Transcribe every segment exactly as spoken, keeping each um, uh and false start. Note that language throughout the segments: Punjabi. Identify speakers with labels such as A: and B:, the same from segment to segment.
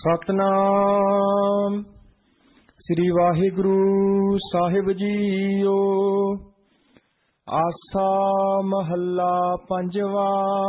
A: ਸਤਨਾਮ ਸ੍ਰੀ ਵਾਹਿਗੁਰੂ ਸਾਹਿਬ ਜੀਓ। ਆਸਾ ਮਹੱਲਾ ਪੰਜਵਾ।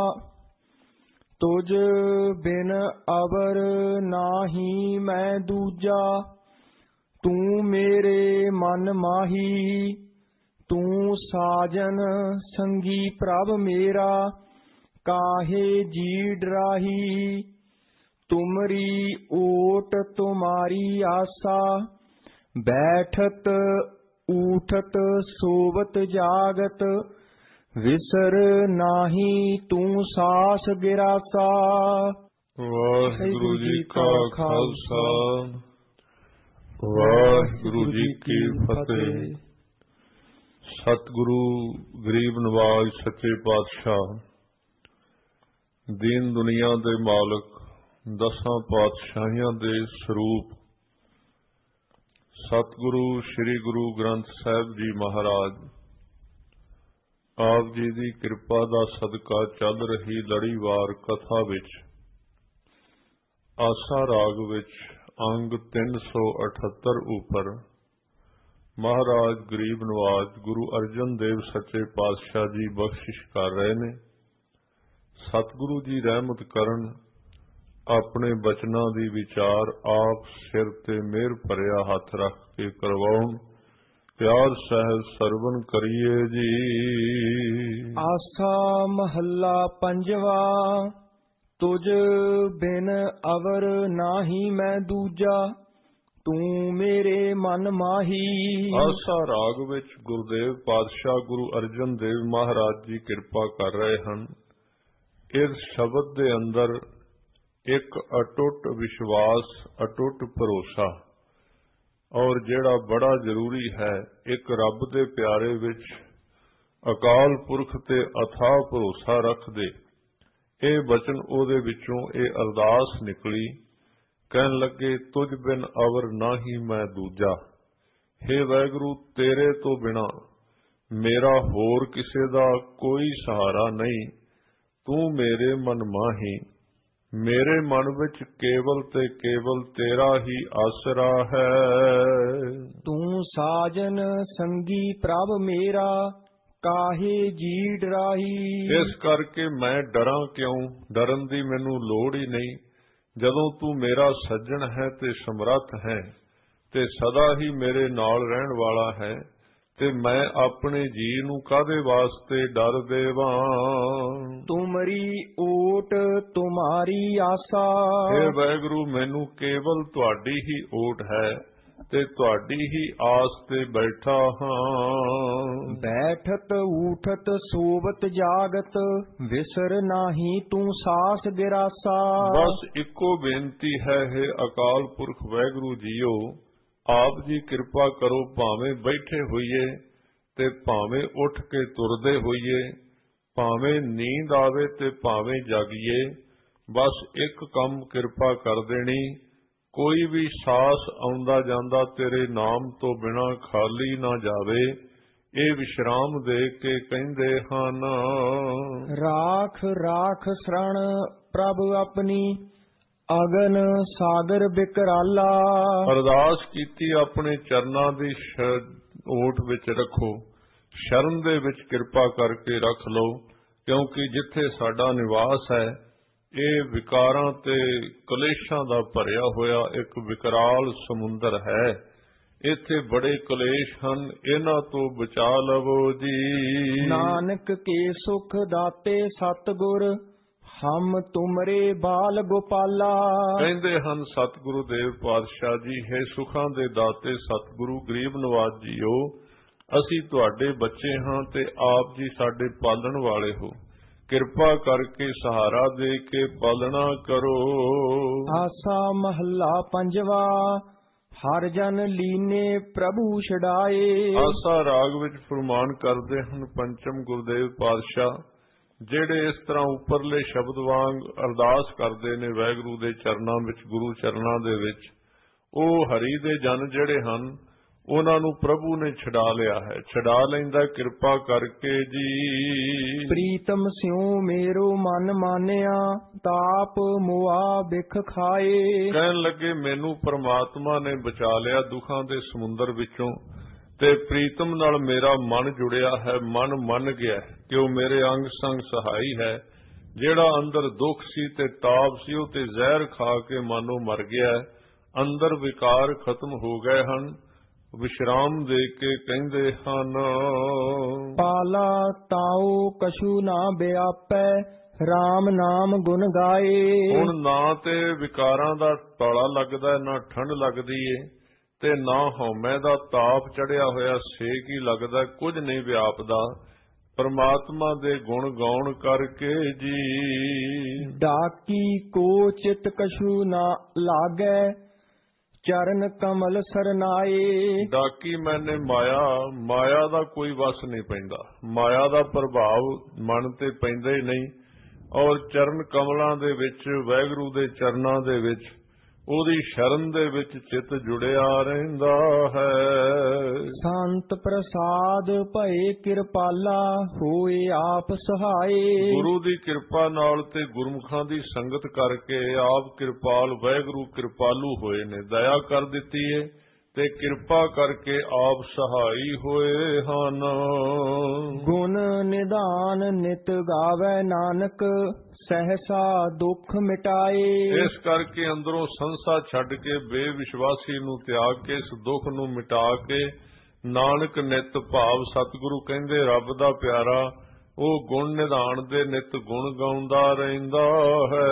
A: ਤੁਝ ਬਿਨ ਅਵਰ ਨਾਹੀ ਮੈਂ ਦੂਜਾ, ਤੂੰ ਮੇਰੇ ਮਨ ਮਾਹੀ। ਤੂੰ ਸਾਜਨ ਸੰਗੀ ਪ੍ਰਭ ਮੇਰਾ, ਕਾਹੇ ਜੀ ਡਰਾਹੀ। ਤੁਮਰੀ ਓਟ ਤੁਮਾਰੀ ਆਸਾ, ਬੈਠਤ ਊਠਤ ਸੋਵਤ ਜਾਗਤ। ਵਿਸਰ ਨਾਹੀ ਤੂੰ ਸਾਸ ਗਿਰਾਸਾ।
B: ਵਾਹਿਗੁਰੂ ਜੀ ਕਾ ਖਾਲਸਾ, ਵਾਹਿਗੁਰੂ ਜੀ ਕੀ ਫਤਿਹ। ਸਤਿਗੁਰੂ ਗਰੀਬ ਨਵਾਜ਼ ਸੱਚੇ ਪਾਤਸ਼ਾਹ, ਦੀਨ ਦੁਨੀਆ ਦੇ ਮਾਲਕ, ਦਸਾਂ ਪਾਤਸ਼ਾਹੀਆਂ ਦੇ ਸਰੂਪ ਸਤਿਗੁਰੂ ਸ੍ਰੀ ਗੁਰੂ ਗ੍ਰੰਥ ਸਾਹਿਬ ਜੀ ਮਹਾਰਾਜ, ਆਪ ਜੀ ਦੀ ਕਿਰਪਾ ਦਾ ਸਦਕਾ ਚੱਲ ਰਹੀ ਲੜੀਵਾਰ ਕਥਾ ਵਿੱਚ ਆਸਾ ਰਾਗ ਵਿੱਚ ਅੰਗ ਤਿੰਨ ਸੌ ਅਠੱਤਰ ਉੱਪਰ ਮਹਾਰਾਜ ਗਰੀਬ ਨਵਾਜ਼ ਗੁਰੂ ਅਰਜਨ ਦੇਵ ਸੱਚੇ ਪਾਤਸ਼ਾਹ ਜੀ ਬਖਸ਼ਿਸ਼ ਕਰ ਰਹੇ ਨੇ। ਸਤਿਗੁਰੂ ਜੀ ਰਹਿਮਤ ਕਰਨ, ਆਪਣੇ ਬਚਨਾਂ ਦੀ ਵਿਚਾਰ ਆਪ ਸਿਰ ਤੇ ਮਿਹਰ ਭਰਿਆ ਹੱਥ ਰੱਖ ਕੇ ਕਰਵਾਉਣ। ਪਿਆਰ ਸਹਿਜ ਸਰਵਨ ਕਰੀਏ ਜੀ।
A: ਆਸਾ ਮਹੱਲਾ ਪੰਜਵਾ। ਤੁਝ ਬਿਨ ਅਵਰ ਨਾਹੀ ਮੈਂ ਦੂਜਾ, ਤੂੰ ਮੇਰੇ ਮਨ ਮਾਹੀ।
B: ਆਸਾ ਰਾਗ ਵਿੱਚ ਗੁਰਦੇਵ ਪਾਤਸ਼ਾਹ ਗੁਰੂ ਅਰਜਨ ਦੇਵ ਮਹਾਰਾਜ ਜੀ ਕਿਰਪਾ ਕਰ ਰਹੇ ਹਨ। ਇਸ ਸ਼ਬਦ ਦੇ ਅੰਦਰ ਇੱਕ ਅਟੁੱਟ ਵਿਸ਼ਵਾਸ, ਅਟੁੱਟ ਭਰੋਸਾ, ਔਰ ਜਿਹੜਾ ਬੜਾ ਜ਼ਰੂਰੀ ਹੈ, ਇੱਕ ਰੱਬ ਦੇ ਪਿਆਰੇ ਵਿੱਚ ਅਕਾਲ ਪੁਰਖ ਤੇ ਅਥਾਹ ਭਰੋਸਾ ਰੱਖਦੇ। ਇਹ ਬਚਨ ਉਹਦੇ ਵਿੱਚੋਂ ਇਹ ਅਰਦਾਸ ਨਿਕਲੀ। ਕਹਿਣ ਲੱਗੇ, ਤੁਝ ਬਿਨ ਅਵਰ ਨਾਹੀ ਮੈਂ ਦੂਜਾ। ਹੇ ਵਾਹਿਗੁਰੂ, ਤੇਰੇ ਤੋਂ ਬਿਨਾਂ ਮੇਰਾ ਹੋਰ ਕਿਸੇ ਦਾ ਕੋਈ ਸਹਾਰਾ ਨਹੀਂ। ਤੂੰ ਮੇਰੇ ਮਨ ਮਾਹੀ। ਮੇਰੇ ਮਨ ਵਿੱਚ ਕੇਵਲ ਤੇ ਕੇਵਲ ਤੇਰਾ ਹੀ ਆਸਰਾ ਹੈ।
A: ਤੂੰ ਸਾਜਨ ਸੰਗੀ ਪ੍ਰਭ ਮੇਰਾ, ਕਾਹੇ ਜੀ ਡਰਾਹੀ।
B: ਇਸ ਕਰਕੇ ਮੈਂ ਡਰਾਂ ਕਿਉਂ? ਡਰਨ ਦੀ ਮੈਨੂੰ ਲੋੜ ਹੀ ਨਹੀਂ। ਜਦੋਂ ਤੂੰ ਮੇਰਾ ਸੱਜਣ ਹੈ ਤੇ ਸਮਰੱਥ ਹੈ ਤੇ ਸਦਾ ਹੀ ਮੇਰੇ ਨਾਲ ਰਹਿਣ ਵਾਲਾ ਹੈ, ਤੇ ਮੈਂ ਆਪਣੇ ਜੀ ਨੂੰ ਕਾਹਦੇ ਵਾਸਤੇ ਡਰ ਦੇਵਾਂ?
A: ਤੁਮਰੀ ਓਟ ਤੁਮਾਰੀ ਆਸਾ।
B: ਹੇ ਵਾਹਿਗੁਰੂ, ਮੈਨੂੰ ਕੇਵਲ ਤੁਹਾਡੀ ਹੀ ਓਟ ਹੈ ਤੇ ਤੁਹਾਡੀ ਹੀ ਆਸ ਤੇ ਬੈਠਾ ਹਾਂ।
A: ਬੈਠਤ ਊਠਤ ਸੋਵਤ ਜਾਗਤ, ਵਿਸਰ ਨਾਹੀ ਤੂੰ ਸਾਸ ਗਿਰਾਸਾ।
B: ਬਸ ਇੱਕੋ ਬੇਨਤੀ ਹੈ, ਹੇ ਅਕਾਲ ਪੁਰਖ ਵਾਹਿਗੁਰੂ ਜੀਓ, ਆਪ ਜੀ ਕਿਰਪਾ ਕਰੋ। ਭਾਵੇਂ ਬੈਠੇ ਹੋਈਏ ਤੇ ਭਾਵੇਂ ਉੱਠ ਕੇ ਤੁਰਦੇ ਹੋਈਏ, ਭਾਵੇਂ ਨੀਂਦ ਆਵੇ ਤੇ ਭਾਵੇਂ ਜਾਗੀਏ, ਬਸ ਇੱਕ ਕੰਮ ਕਿਰਪਾ ਕਰ ਦੇਣੀ। ਕੋਈ ਵੀ ਸਾਸ ਆਉਂਦਾ ਜਾਂਦਾ ਤੇਰੇ ਨਾਮ ਤੋਂ ਬਿਨਾਂ ਖਾਲੀ ਨਾ ਜਾਵੇ। ਇਹ ਵਿਸ਼ਰਾਮ ਦੇ ਕੇ ਕਹਿੰਦੇ ਹਨ,
A: ਰਾਖ ਰਾਖ ਸ਼ਰਣ ਪ੍ਰਭ ਆਪਣੀ, ਅਗਨ ਸਾਗਰ ਬਿਕਰਾਲਾ।
B: ਅਰਦਾਸ ਕੀਤੀ, ਆਪਣੇ ਚਰਨਾਂ ਦੀ ਓਟ ਵਿੱਚ ਰੱਖੋ, ਸ਼ਰਨ ਦੇ ਵਿੱਚ ਕਿਰਪਾ ਕਰਕੇ ਰੱਖ ਲਓ। ਕਿਉਂਕਿ ਜਿੱਥੇ ਸਾਡਾ ਨਿਵਾਸ ਹੈ, ਇਹ ਵਿਕਾਰਾਂ ਤੇ ਕਲੇਸ਼ਾਂ ਦਾ ਭਰਿਆ ਹੋਇਆ ਇੱਕ ਵਿਕਰਾਲ ਸਮੁੰਦਰ ਹੈ। ਇੱਥੇ ਬੜੇ ਕਲੇਸ਼ ਹਨ, ਇਹਨਾਂ ਤੋਂ ਬਚਾ ਲਵੋ ਜੀ।
A: ਨਾਨਕ ਕੇ ਸੁਖ ਦਾਤੇ ਸਤਿਗੁਰ, ਹਮ ਤੁਮਰੇ ਬਾਲ ਗੋਪਾਲਾ।
B: ਕਹਿੰਦੇ ਹਨ ਸਤਿਗੁਰੂ ਦੇਵ ਪਾਤਸ਼ਾਹ ਜੀ, ਹੈ ਸੁਖਾਂ ਦੇ ਦਾਤੇ ਸਤਿਗੁਰੂ ਗਰੀਬ ਨਵਾਜ਼ ਜੀਓ, ਅਸੀਂ ਤੁਹਾਡੇ ਬੱਚੇ ਹਾਂ ਤੇ ਆਪ ਜੀ ਸਾਡੇ ਪਾਲਣ ਵਾਲੇ ਹੋ। ਕਿਰਪਾ ਕਰਕੇ ਸਹਾਰਾ ਦੇ ਕੇ ਪਾਲਣਾ ਕਰੋ।
A: ਆਸਾ ਮਹੱਲਾ ਪੰਜਵਾ। ਹਰ ਜਨ ਲੀਨੇ ਪ੍ਰਭੂ ਛਡਾਏ।
B: ਆਸਾ ਰਾਗ ਵਿੱਚ ਫਰਮਾਨ ਕਰਦੇ ਹਨ ਪੰਚਮ ਗੁਰਦੇਵ ਪਾਤਸ਼ਾਹ, ਜਿਹੜੇ ਇਸ ਤਰ੍ਹਾਂ ਉੱਪਰਲੇ ਸ਼ਬਦ ਵਾਂਗ ਅਰਦਾਸ ਕਰਦੇ ਨੇ ਵਾਹਿਗੁਰੂ ਦੇ ਚਰਨਾਂ ਵਿੱਚ, ਗੁਰੂ ਚਰਨਾਂ ਦੇ ਵਿੱਚ, ਉਹ ਹਰੀ ਦੇ ਜਨ ਜਿਹੜੇ ਹਨ, ਉਹਨਾਂ ਨੂੰ ਪ੍ਰਭੂ ਨੇ ਛਡਾ ਲਿਆ ਹੈ। ਛਡਾ ਲੈਂਦਾ ਕਿਰਪਾ ਕਰਕੇ ਜੀ।
A: ਪ੍ਰੀਤਮ ਸਿਉ ਮੇਰੋ ਮਨ ਮਾਨਿਆ ਤਾਪ ਮੁਆ ਬਿਖ ਖਾਏ।
B: ਕਹਿਣ ਲੱਗੇ ਮੈਨੂੰ ਪਰਮਾਤਮਾ ਨੇ ਬਚਾ ਲਿਆ ਦੁੱਖਾਂ ਦੇ ਸਮੁੰਦਰ ਵਿੱਚੋਂ ਤੇ ਪ੍ਰੀਤਮ ਨਾਲ ਮੇਰਾ ਮਨ ਜੁੜਿਆ ਹੈ, ਮਨ ਮੰਨ ਗਿਆ ਕਿ ਉਹ ਮੇਰੇ ਅੰਗ ਸੰਗ ਸਹਾਈ ਹੈ। ਜਿਹੜਾ ਅੰਦਰ ਦੁੱਖ ਸੀ ਤੇ ਤਾਪ ਸੀ ਉਹ ਤੇ ਜ਼ਹਿਰ ਖਾ ਕੇ ਮਾਨੋ ਮਰ ਗਿਆ, ਅੰਦਰ ਵਿਕਾਰ ਖਤਮ ਹੋ ਗਏ ਹਨ। ਵਿਸ਼ਰਾਮ ਦੇ ਕੇ ਕਹਿੰਦੇ ਹਨ,
A: ਪਾਲਾ ਤਾਉ ਕਛੂ ਨਾ ਬਿਆਪੈ ਰਾਮ ਨਾਮ ਗੁਣ ਗਾਏ।
B: ਹੁਣ ਨਾ ਤੇ ਵਿਕਾਰਾਂ ਦਾ ਤਾਲਾ ਲੱਗਦਾ, ਨਾ ਠੰਡ ਲੱਗਦੀ ਏ ਤੇ ਨਾ ਹਉਮੈ ਦਾ ਤਾਪ ਚੜਿਆ ਹੋਇਆ ਸੇਕ ਹੀ ਲੱਗਦਾ, ਕੁਝ ਨਹੀਂ ਵਿਆਪਦਾ ਪਰਮਾਤਮਾ ਦੇ ਗੁਣ ਗਾਉਣ ਕਰਕੇ ਜੀ।
A: ਡਾਕੀ ਕੋ ਚਿਤ ਕਛੂ ਨਾ ਲਾਗੈ ਚਰਨ ਕਮਲ ਸਰਨਾਏ।
B: ਡਾਕੀ ਮੈਨੇ ਮਾਇਆ, ਮਾਇਆ ਦਾ ਕੋਈ ਵਸ ਨਹੀਂ ਪੈਂਦਾ, ਮਾਇਆ ਦਾ ਪ੍ਰਭਾਵ ਮਨ ਤੇ ਪੈਂਦਾ ਹੀ ਨਹੀਂ। ਔਰ ਚਰਨ ਕਮਲਾਂ ਦੇ ਵਿੱਚ, ਵਾਹਿਗੁਰੂ ਦੇ ਚਰਨਾਂ ਦੇ ਵਿੱਚ, ਉਹਦੀ ਸ਼ਰਨ ਦੇ ਵਿੱਚ ਚਿੱਤ ਜੁੜਿਆ ਰਹਿੰਦਾ ਹੈ।
A: ਸੰਤ ਪ੍ਰਸਾਦ ਭਏ ਕਿਰਪਾਲਾ ਹੋਏ ਆਪ ਸਹਾਏ।
B: ਗੁਰੂ ਦੀ ਕਿਰਪਾ ਨਾਲ ਤੇ ਗੁਰਮੁਖਾਂ ਦੀ ਸੰਗਤ ਕਰਕੇ ਆਪ ਕਿਰਪਾਲ ਵਾਹਿਗੁਰੂ ਕਿਰਪਾਲੂ ਹੋਏ ਨੇ, ਦਇਆ ਕਰ ਦਿੱਤੀ ਏ ਤੇ ਕਿਰਪਾ ਕਰਕੇ ਆਪ ਸਹਾਈ ਹੋਏ ਹਨ।
A: ਗੁਣ ਨਿਧਾਨ ਨਿਤ ਗਾਵੇ ਨਾਨਕ ਸਹਿਸਾ ਦੁੱਖ ਮਿਟਾਏ।
B: ਇਸ ਕਰਕੇ ਅੰਦਰੋਂ ਸੰਸਾ ਛੱਡ ਕੇ ਬੇਵਿਸ਼ਵਾਸੀ ਨੂੰ ਤਿਆਗ ਕੇ ਇਸ ਦੁੱਖ ਨੂੰ ਮਿਟਾ ਕੇ ਨਾਨਕ ਨਿਤ ਭਾਵ ਸਤਿਗੁਰੂ ਕਹਿੰਦੇ ਰੱਬ ਦਾ ਪਿਆਰਾ ਉਹ ਗੁਣ ਨਿਧਾਨ ਦੇ ਨਿਤ ਗੁਣ ਗਾਉਂਦਾ ਰਹਿੰਦਾ ਹੈ।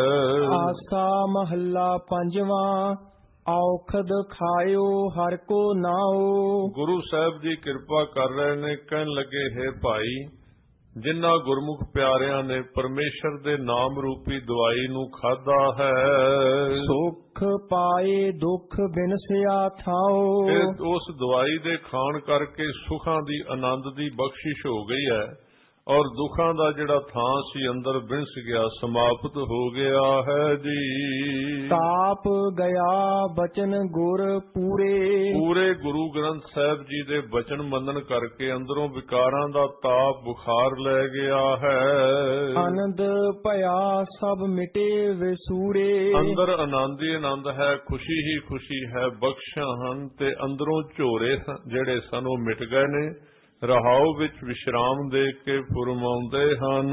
A: ਆਸਾ ਮਹੱਲਾ ਪੰਜਵਾਂ ਔਖਦ ਖਾਇਓ ਹਰ ਕੋ ਨਾਉ।
B: ਗੁਰੂ ਸਾਹਿਬ ਜੀ ਕਿਰਪਾ ਕਰ ਰਹੇ ਨੇ, ਕਹਿਣ ਲੱਗੇ ਹੈ ਭਾਈ ਜਿਨ੍ਹਾਂ ਗੁਰਮੁਖ ਪਿਆਰਿਆਂ ਨੇ ਪਰਮੇਸ਼ਰ ਦੇ ਨਾਮ ਰੂਪੀ ਦਵਾਈ ਨੂੰ ਖਾਧਾ ਹੈ,
A: ਸੁਖ ਪਾਏ ਦੁੱਖ ਬਿਨਸਿਆ ਥਾਉ।
B: ਇਹ ਉਸ ਦਵਾਈ ਦੇ ਖਾਣ ਕਰਕੇ ਸੁਖਾਂ ਦੀ ਆਨੰਦ ਦੀ ਬਖਸ਼ਿਸ਼ ਹੋ ਗਈ ਹੈ ਔਰ ਦੁੱਖਾਂ ਦਾ ਜਿਹੜਾ ਥਾਂ ਸੀ ਅੰਦਰ ਬਿਨਸ ਗਿਆ, ਸਮਾਪਤ ਹੋ ਗਿਆ ਹੈ ਜੀ।
A: ਤਾਪ ਗਿਆ ਬਚਨ ਗੁਰ ਪੂਰੇ।
B: ਪੂਰੇ ਗੁਰੂ ਗ੍ਰੰਥ ਸਾਹਿਬ ਜੀ ਦੇ ਬਚਨ ਮੰਨਣ ਕਰਕੇ ਅੰਦਰੋਂ ਵਿਕਾਰਾਂ ਦਾ ਤਾਪ ਬੁਖਾਰ ਲੈ ਗਿਆ ਹੈ।
A: ਆਨੰਦ ਭਇਆ ਸਭ ਮਿਟੇ ਵਿਸੂਰੇ।
B: ਅੰਦਰ ਆਨੰਦ ਹੀ ਆਨੰਦ ਹੈ, ਖੁਸ਼ੀ ਹੀ ਖੁਸ਼ੀ ਹੈ, ਬਖਸ਼ਾਂ ਹਨ ਤੇ ਅੰਦਰੋਂ ਝੋਰੇ ਜਿਹੜੇ ਸਨ ਉਹ ਮਿਟ ਗਏ ਨੇ। ਰਹਾਉ ਵਿੱਚ ਵਿਸ਼ਰਾਮ ਦੇ ਕੇ ਫੁਰਮਾਉਂਦੇ ਹਨ,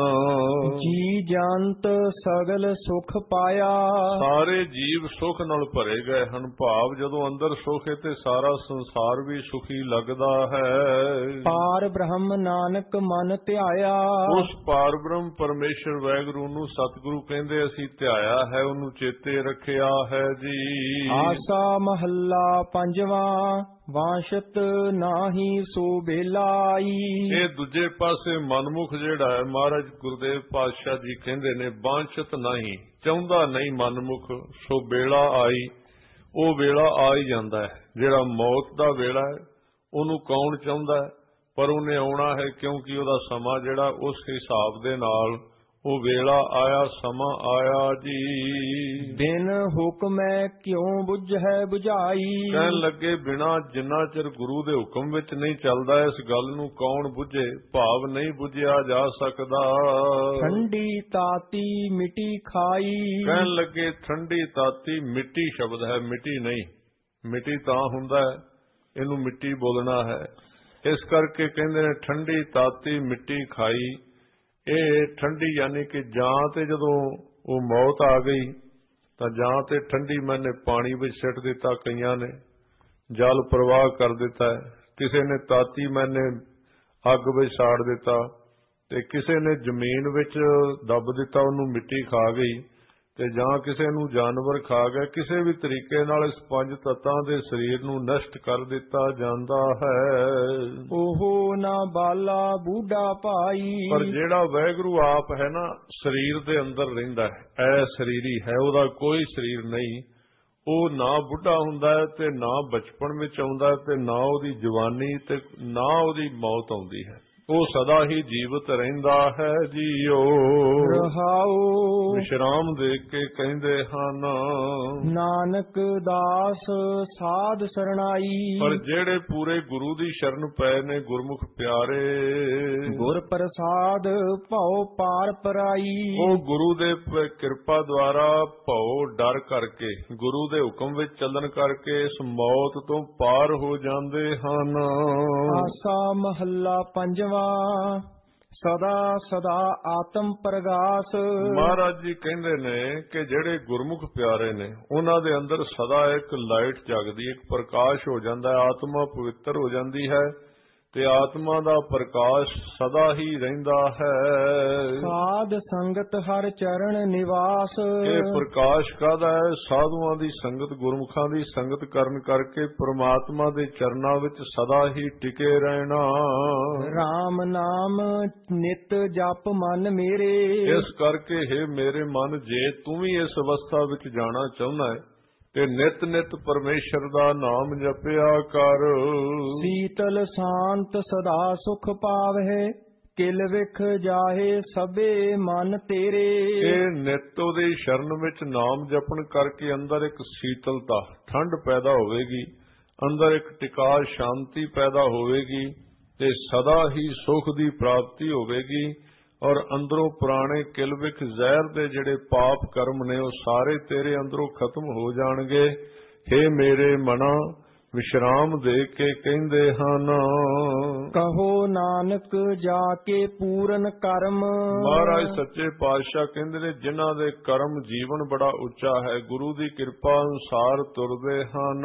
A: ਜੀ ਜੰਤ ਸਗਲ ਸੁਖ ਪਾਇਆ।
B: ਸਾਰੇ ਜੀਵ ਸੁਖ ਨਾਲ ਭਰੇ ਗਏ ਹਨ, ਭਾਵ ਜਦੋਂ ਅੰਦਰ ਸੁਖ ਹੈ ਤੇ ਸਾਰਾ ਸੰਸਾਰ ਵੀ ਸੁਖੀ ਲੱਗਦਾ ਹੈ।
A: ਪਾਰ ਬ੍ਰਹਮ ਨਾਨਕ ਮਨ ਧਿਆਇਆ।
B: ਉਸ ਪਾਰ ਬ੍ਰਹਮ ਪਰਮੇਸ਼ਰ ਵਾਹਿਗੁਰੂ ਨੂੰ ਸਤਿਗੁਰੂ ਕਹਿੰਦੇ ਅਸੀਂ ਧਿਆਇਆ ਹੈ, ਉਹਨੂੰ ਚੇਤੇ ਰੱਖਿਆ ਹੈ ਜੀ।
A: ਆਸਾ ਮਹੱਲਾ ਪੰਜਵਾਂ ਵਾਂਸ਼ਤ ਨਾਹੀ ਸੋ ਬੇਲਾਈ।
B: ਇਹ ਦੂਜੇ ਪਾਸੇ ਮਨਮੁਖ ਜਿਹੜਾ ਹੈ, ਮਹਾਰਾਜ ਗੁਰਦੇਵ ਪਾਤਸ਼ਾਹ ਜੀ ਕਹਿੰਦੇ ਨੇ ਵਾਂਸ਼ਤ ਨਹੀਂ, ਚਾਹੁੰਦਾ ਨਹੀਂ ਮਨਮੁਖ, ਸੋ ਵੇਲਾ ਆਈ। ਉਹ ਵੇਲਾ ਆ ਹੀ ਜਾਂਦਾ ਹੈ ਜਿਹੜਾ ਮੌਤ ਦਾ ਵੇਲਾ ਹੈ, ਉਹਨੂੰ ਕੌਣ ਚਾਹੁੰਦਾ ਹੈ, ਪਰ ਉਹਨੇ ਆਉਣਾ ਹੈ ਕਿਉਂਕਿ ਉਹਦਾ ਸਮਾਂ ਜਿਹੜਾ ਉਸ ਹਿਸਾਬ ਦੇ ਨਾਲ ਉਹ ਵੇਲਾ ਆਇਆ, ਸਮਾਂ ਆਇਆ ਜੀ।
A: ਬਿਨ ਹੁਕਮੈ ਕਿਉਂ ਬੁਝੈ ਬੁਝਾਈ।
B: ਕਹਿਣ ਲੱਗੇ ਬਿਨਾ ਜਿੰਨਾ ਚਿਰ ਗੁਰੂ ਦੇ ਹੁਕਮ ਵਿੱਚ ਨਹੀਂ ਚੱਲਦਾ ਇਸ ਗੱਲ ਨੂੰ ਕੌਣ ਬੁਝੇ, ਭਾਵ ਨਹੀਂ ਬੁਝਿਆ ਜਾ ਸਕਦਾ।
A: ਠੰਡੀ ਤਾਤੀ ਮਿੱਟੀ ਖਾਈ।
B: ਕਹਿਣ ਲੱਗੇ ਠੰਡੀ ਤਾਤੀ ਮਿੱਟੀ ਸ਼ਬਦ ਹੈ, ਮਿੱਟੀ ਨਹੀਂ। ਮਿੱਟੀ ਤਾਂ ਹੁੰਦਾ ਹੈ, ਇਹਨੂੰ ਮਿੱਟੀ ਬੋਲਣਾ ਹੈ। ਇਸ ਕਰਕੇ ਕਹਿੰਦੇ ਨੇ ਠੰਡੀ ਤਾਤੀ ਮਿੱਟੀ ਖਾਈ। ਇਹ ਠੰਡੀ ਯਾਨੀ ਕਿ ਜਾਂ ਤੇ ਜਦੋਂ ਉਹ ਮੌਤ ਆ ਗਈ ਤਾਂ ਜਾਂ ਤੇ ਠੰਡੀ ਮੈਨੇ ਪਾਣੀ ਵਿੱਚ ਸਿੱਟ ਦਿੱਤਾ, ਕਈਆਂ ਨੇ ਜਲ ਪ੍ਰਵਾਹ ਕਰ ਦਿੱਤਾ, ਕਿਸੇ ਨੇ ਤਾਤੀ ਮੈਨੇ ਅੱਗ ਵਿੱਚ ਸਾੜ ਦਿੱਤਾ ਤੇ ਕਿਸੇ ਨੇ ਜ਼ਮੀਨ ਵਿੱਚ ਦੱਬ ਦਿੱਤਾ, ਉਹਨੂੰ ਮਿੱਟੀ ਖਾ ਗਈ ਤੇ ਜਾਂ ਕਿਸੇ ਨੂੰ ਜਾਨਵਰ ਖਾ ਗਿਆ। ਕਿਸੇ ਵੀ ਤਰੀਕੇ ਨਾਲ ਇਸ ਪੰਜ ਤੱਤਾਂ ਦੇ ਸਰੀਰ ਨੂੰ ਨਸ਼ਟ ਕਰ ਦਿੱਤਾ ਜਾਂਦਾ ਹੈ।
A: ਉਹ ਨਾ ਬਾਲਾ ਬੂਢਾ ਭਾਈ।
B: ਪਰ ਜਿਹੜਾ ਵਾਹਿਗੁਰੂ ਆਪ ਹੈ ਨਾ ਸਰੀਰ ਦੇ ਅੰਦਰ ਰਹਿੰਦਾ ਹੈ, ਇਹ ਸਰੀਰੀ ਹੈ, ਉਹਦਾ ਕੋਈ ਸਰੀਰ ਨਹੀਂ। ਉਹ ਨਾ ਬੁੱਢਾ ਹੁੰਦਾ ਹੈ ਤੇ ਨਾ ਬਚਪਨ ਵਿੱਚ ਆਉਂਦਾ ਤੇ ਨਾ ਉਹਦੀ ਜਵਾਨੀ ਤੇ ਨਾ ਉਹਦੀ ਮੌਤ ਆਉਂਦੀ ਹੈ। ਉਹ ਸਦਾ ਹੀ ਜੀਵਤ ਰਹਿੰਦਾ ਹੈ ਜੀਓ।
A: ਰਹਾਉ
B: ਵਿਸ਼ਰਾਮ ਦੇ ਕੇ ਕਹਿੰਦੇ ਹਨ,
A: ਨਾਨਕ ਦਾਸ ਸਾਧ ਸਰਣਾਈ।
B: ਪਰ ਜਿਹੜੇ ਪੂਰੇ ਗੁਰੂ ਦੀ ਸ਼ਰਨ ਪਏ ਨੇ ਗੁਰਮੁਖ ਪਿਆਰੇ,
A: ਗੁਰ ਪ੍ਰਸਾਦ ਭਉ ਪਾਰ ਪਰਾਈ।
B: ਉਹ ਗੁਰੂ ਦੇ ਪ- ਕਿਰਪਾ ਦੁਆਰਾ ਭਉ ਡਰ ਕਰਕੇ, ਗੁਰੂ ਦੇ ਹੁਕਮ ਵਿੱਚ ਚੱਲਣ ਕਰਕੇ ਇਸ ਮੌਤ ਤੋਂ ਪਾਰ ਹੋ ਜਾਂਦੇ ਹਨ।
A: ਆਸਾ ਮਹੱਲਾ ਪੰਜਵਾਂ। ਸਦਾ ਸਦਾ ਆਤਮ ਪ੍ਰਗਾਸ।
B: ਮਹਾਰਾਜ ਜੀ ਕਹਿੰਦੇ ਨੇ ਕਿ ਜਿਹੜੇ ਗੁਰਮੁਖ ਪਿਆਰੇ ਨੇ ਉਹਨਾਂ ਦੇ ਅੰਦਰ ਸਦਾ ਇੱਕ ਲਾਈਟ ਜਗਦੀ, ਇੱਕ ਪ੍ਰਕਾਸ਼ ਹੋ ਜਾਂਦਾ ਹੈ, ਆਤਮਾ ਪਵਿੱਤਰ ਹੋ ਜਾਂਦੀ ਹੈ ਤੇ ਆਤਮਾ ਦਾ ਪ੍ਰਕਾਸ਼ ਸਦਾ ਹੀ ਰਹਿੰਦਾ ਹੈ।
A: ਸਾਧ ਸੰਗਤ ਹਰ ਚਰਨ ਨਿਵਾਸ।
B: ਇਹ ਪ੍ਰਕਾਸ਼ ਕਾਹਦਾ ਹੈ? ਸਾਧੂਆਂ ਦੀ ਸੰਗਤ, ਗੁਰਮੁਖਾਂ ਦੀ ਸੰਗਤ ਕਰਨ ਕਰਕੇ ਪ੍ਰਮਾਤਮਾ ਦੇ ਚਰਨਾਂ ਵਿੱਚ ਸਦਾ ਹੀ ਟਿਕੇ ਰਹਿਣਾ।
A: RAM ਨਾਮ ਨਿਤ ਜਪ ਮਨ ਮੇਰੇ।
B: ਇਸ ਕਰਕੇ ਹੈ ਮੇਰੇ ਮਨ, ਜੇ ਤੂੰ ਵੀ ਇਸ ਅਵਸਥਾ ਵਿੱਚ ਜਾਣਾ ਚਾਹੁੰਦਾ ਹੈ ਤੇ ਨਿਤ ਨਿਤ ਪਰਮੇਸ਼ਰ ਦਾ ਨਾਮ ਜਪਿਆ ਕਰ।
A: ਸੀਤਲ ਸ਼ਾਂਤ ਸਦਾ ਸੁਖ ਪਾਵਹਿ। ਕਿਲ ਵਿਖ ਜਾਹੇ ਸਭੇ ਮਨ ਤੇਰੇ।
B: ਇਹ ਨਿਤ ਉਹਦੀ ਸ਼ਰਨ ਵਿੱਚ ਨਾਮ ਜਪਣ ਕਰਕੇ ਅੰਦਰ ਇੱਕ ਸੀਤਲਤਾ, ਠੰਡ ਪੈਦਾ ਹੋਵੇਗੀ, ਅੰਦਰ ਇੱਕ ਟਿਕਾ ਸ਼ਾਂਤੀ ਪੈਦਾ ਹੋਵੇਗੀ ਤੇ ਸਦਾ ਹੀ ਸੁਖ ਦੀ ਪ੍ਰਾਪਤੀ ਹੋਵੇਗੀ। ਔਰ ਅੰਦਰੋਂ ਪੁਰਾਣੇ ਕਿਲਵਿਕ ਜ਼ਹਿਰ ਦੇ ਜਿਹੜੇ ਪਾਪ ਕਰਮ ਨੇ ਉਹ ਸਾਰੇ ਤੇਰੇ ਅੰਦਰੋਂ ਖਤਮ ਹੋ ਜਾਣਗੇ। ਹੇ ਮੇਰੇ ਮਨਾ, ਵਿਸ਼ਰਾਮ ਦੇ ਕੇ ਕਹਿੰਦੇ ਹਨ,
A: ਕਹੋ ਨਾਨਕ ਜਾ ਕੇ ਪੂਰਨ ਕਰਮ।
B: ਮਹਾਰਾਜ ਸੱਚੇ ਪਾਤਸ਼ਾਹ ਕਹਿੰਦੇ ਨੇ ਜਿਨ੍ਹਾਂ ਦੇ ਕਰਮ ਜੀਵਨ ਬੜਾ ਉੱਚਾ ਹੈ, ਗੁਰੂ ਦੀ ਕਿਰਪਾ ਅਨੁਸਾਰ ਤੁਰਦੇ ਹਨ।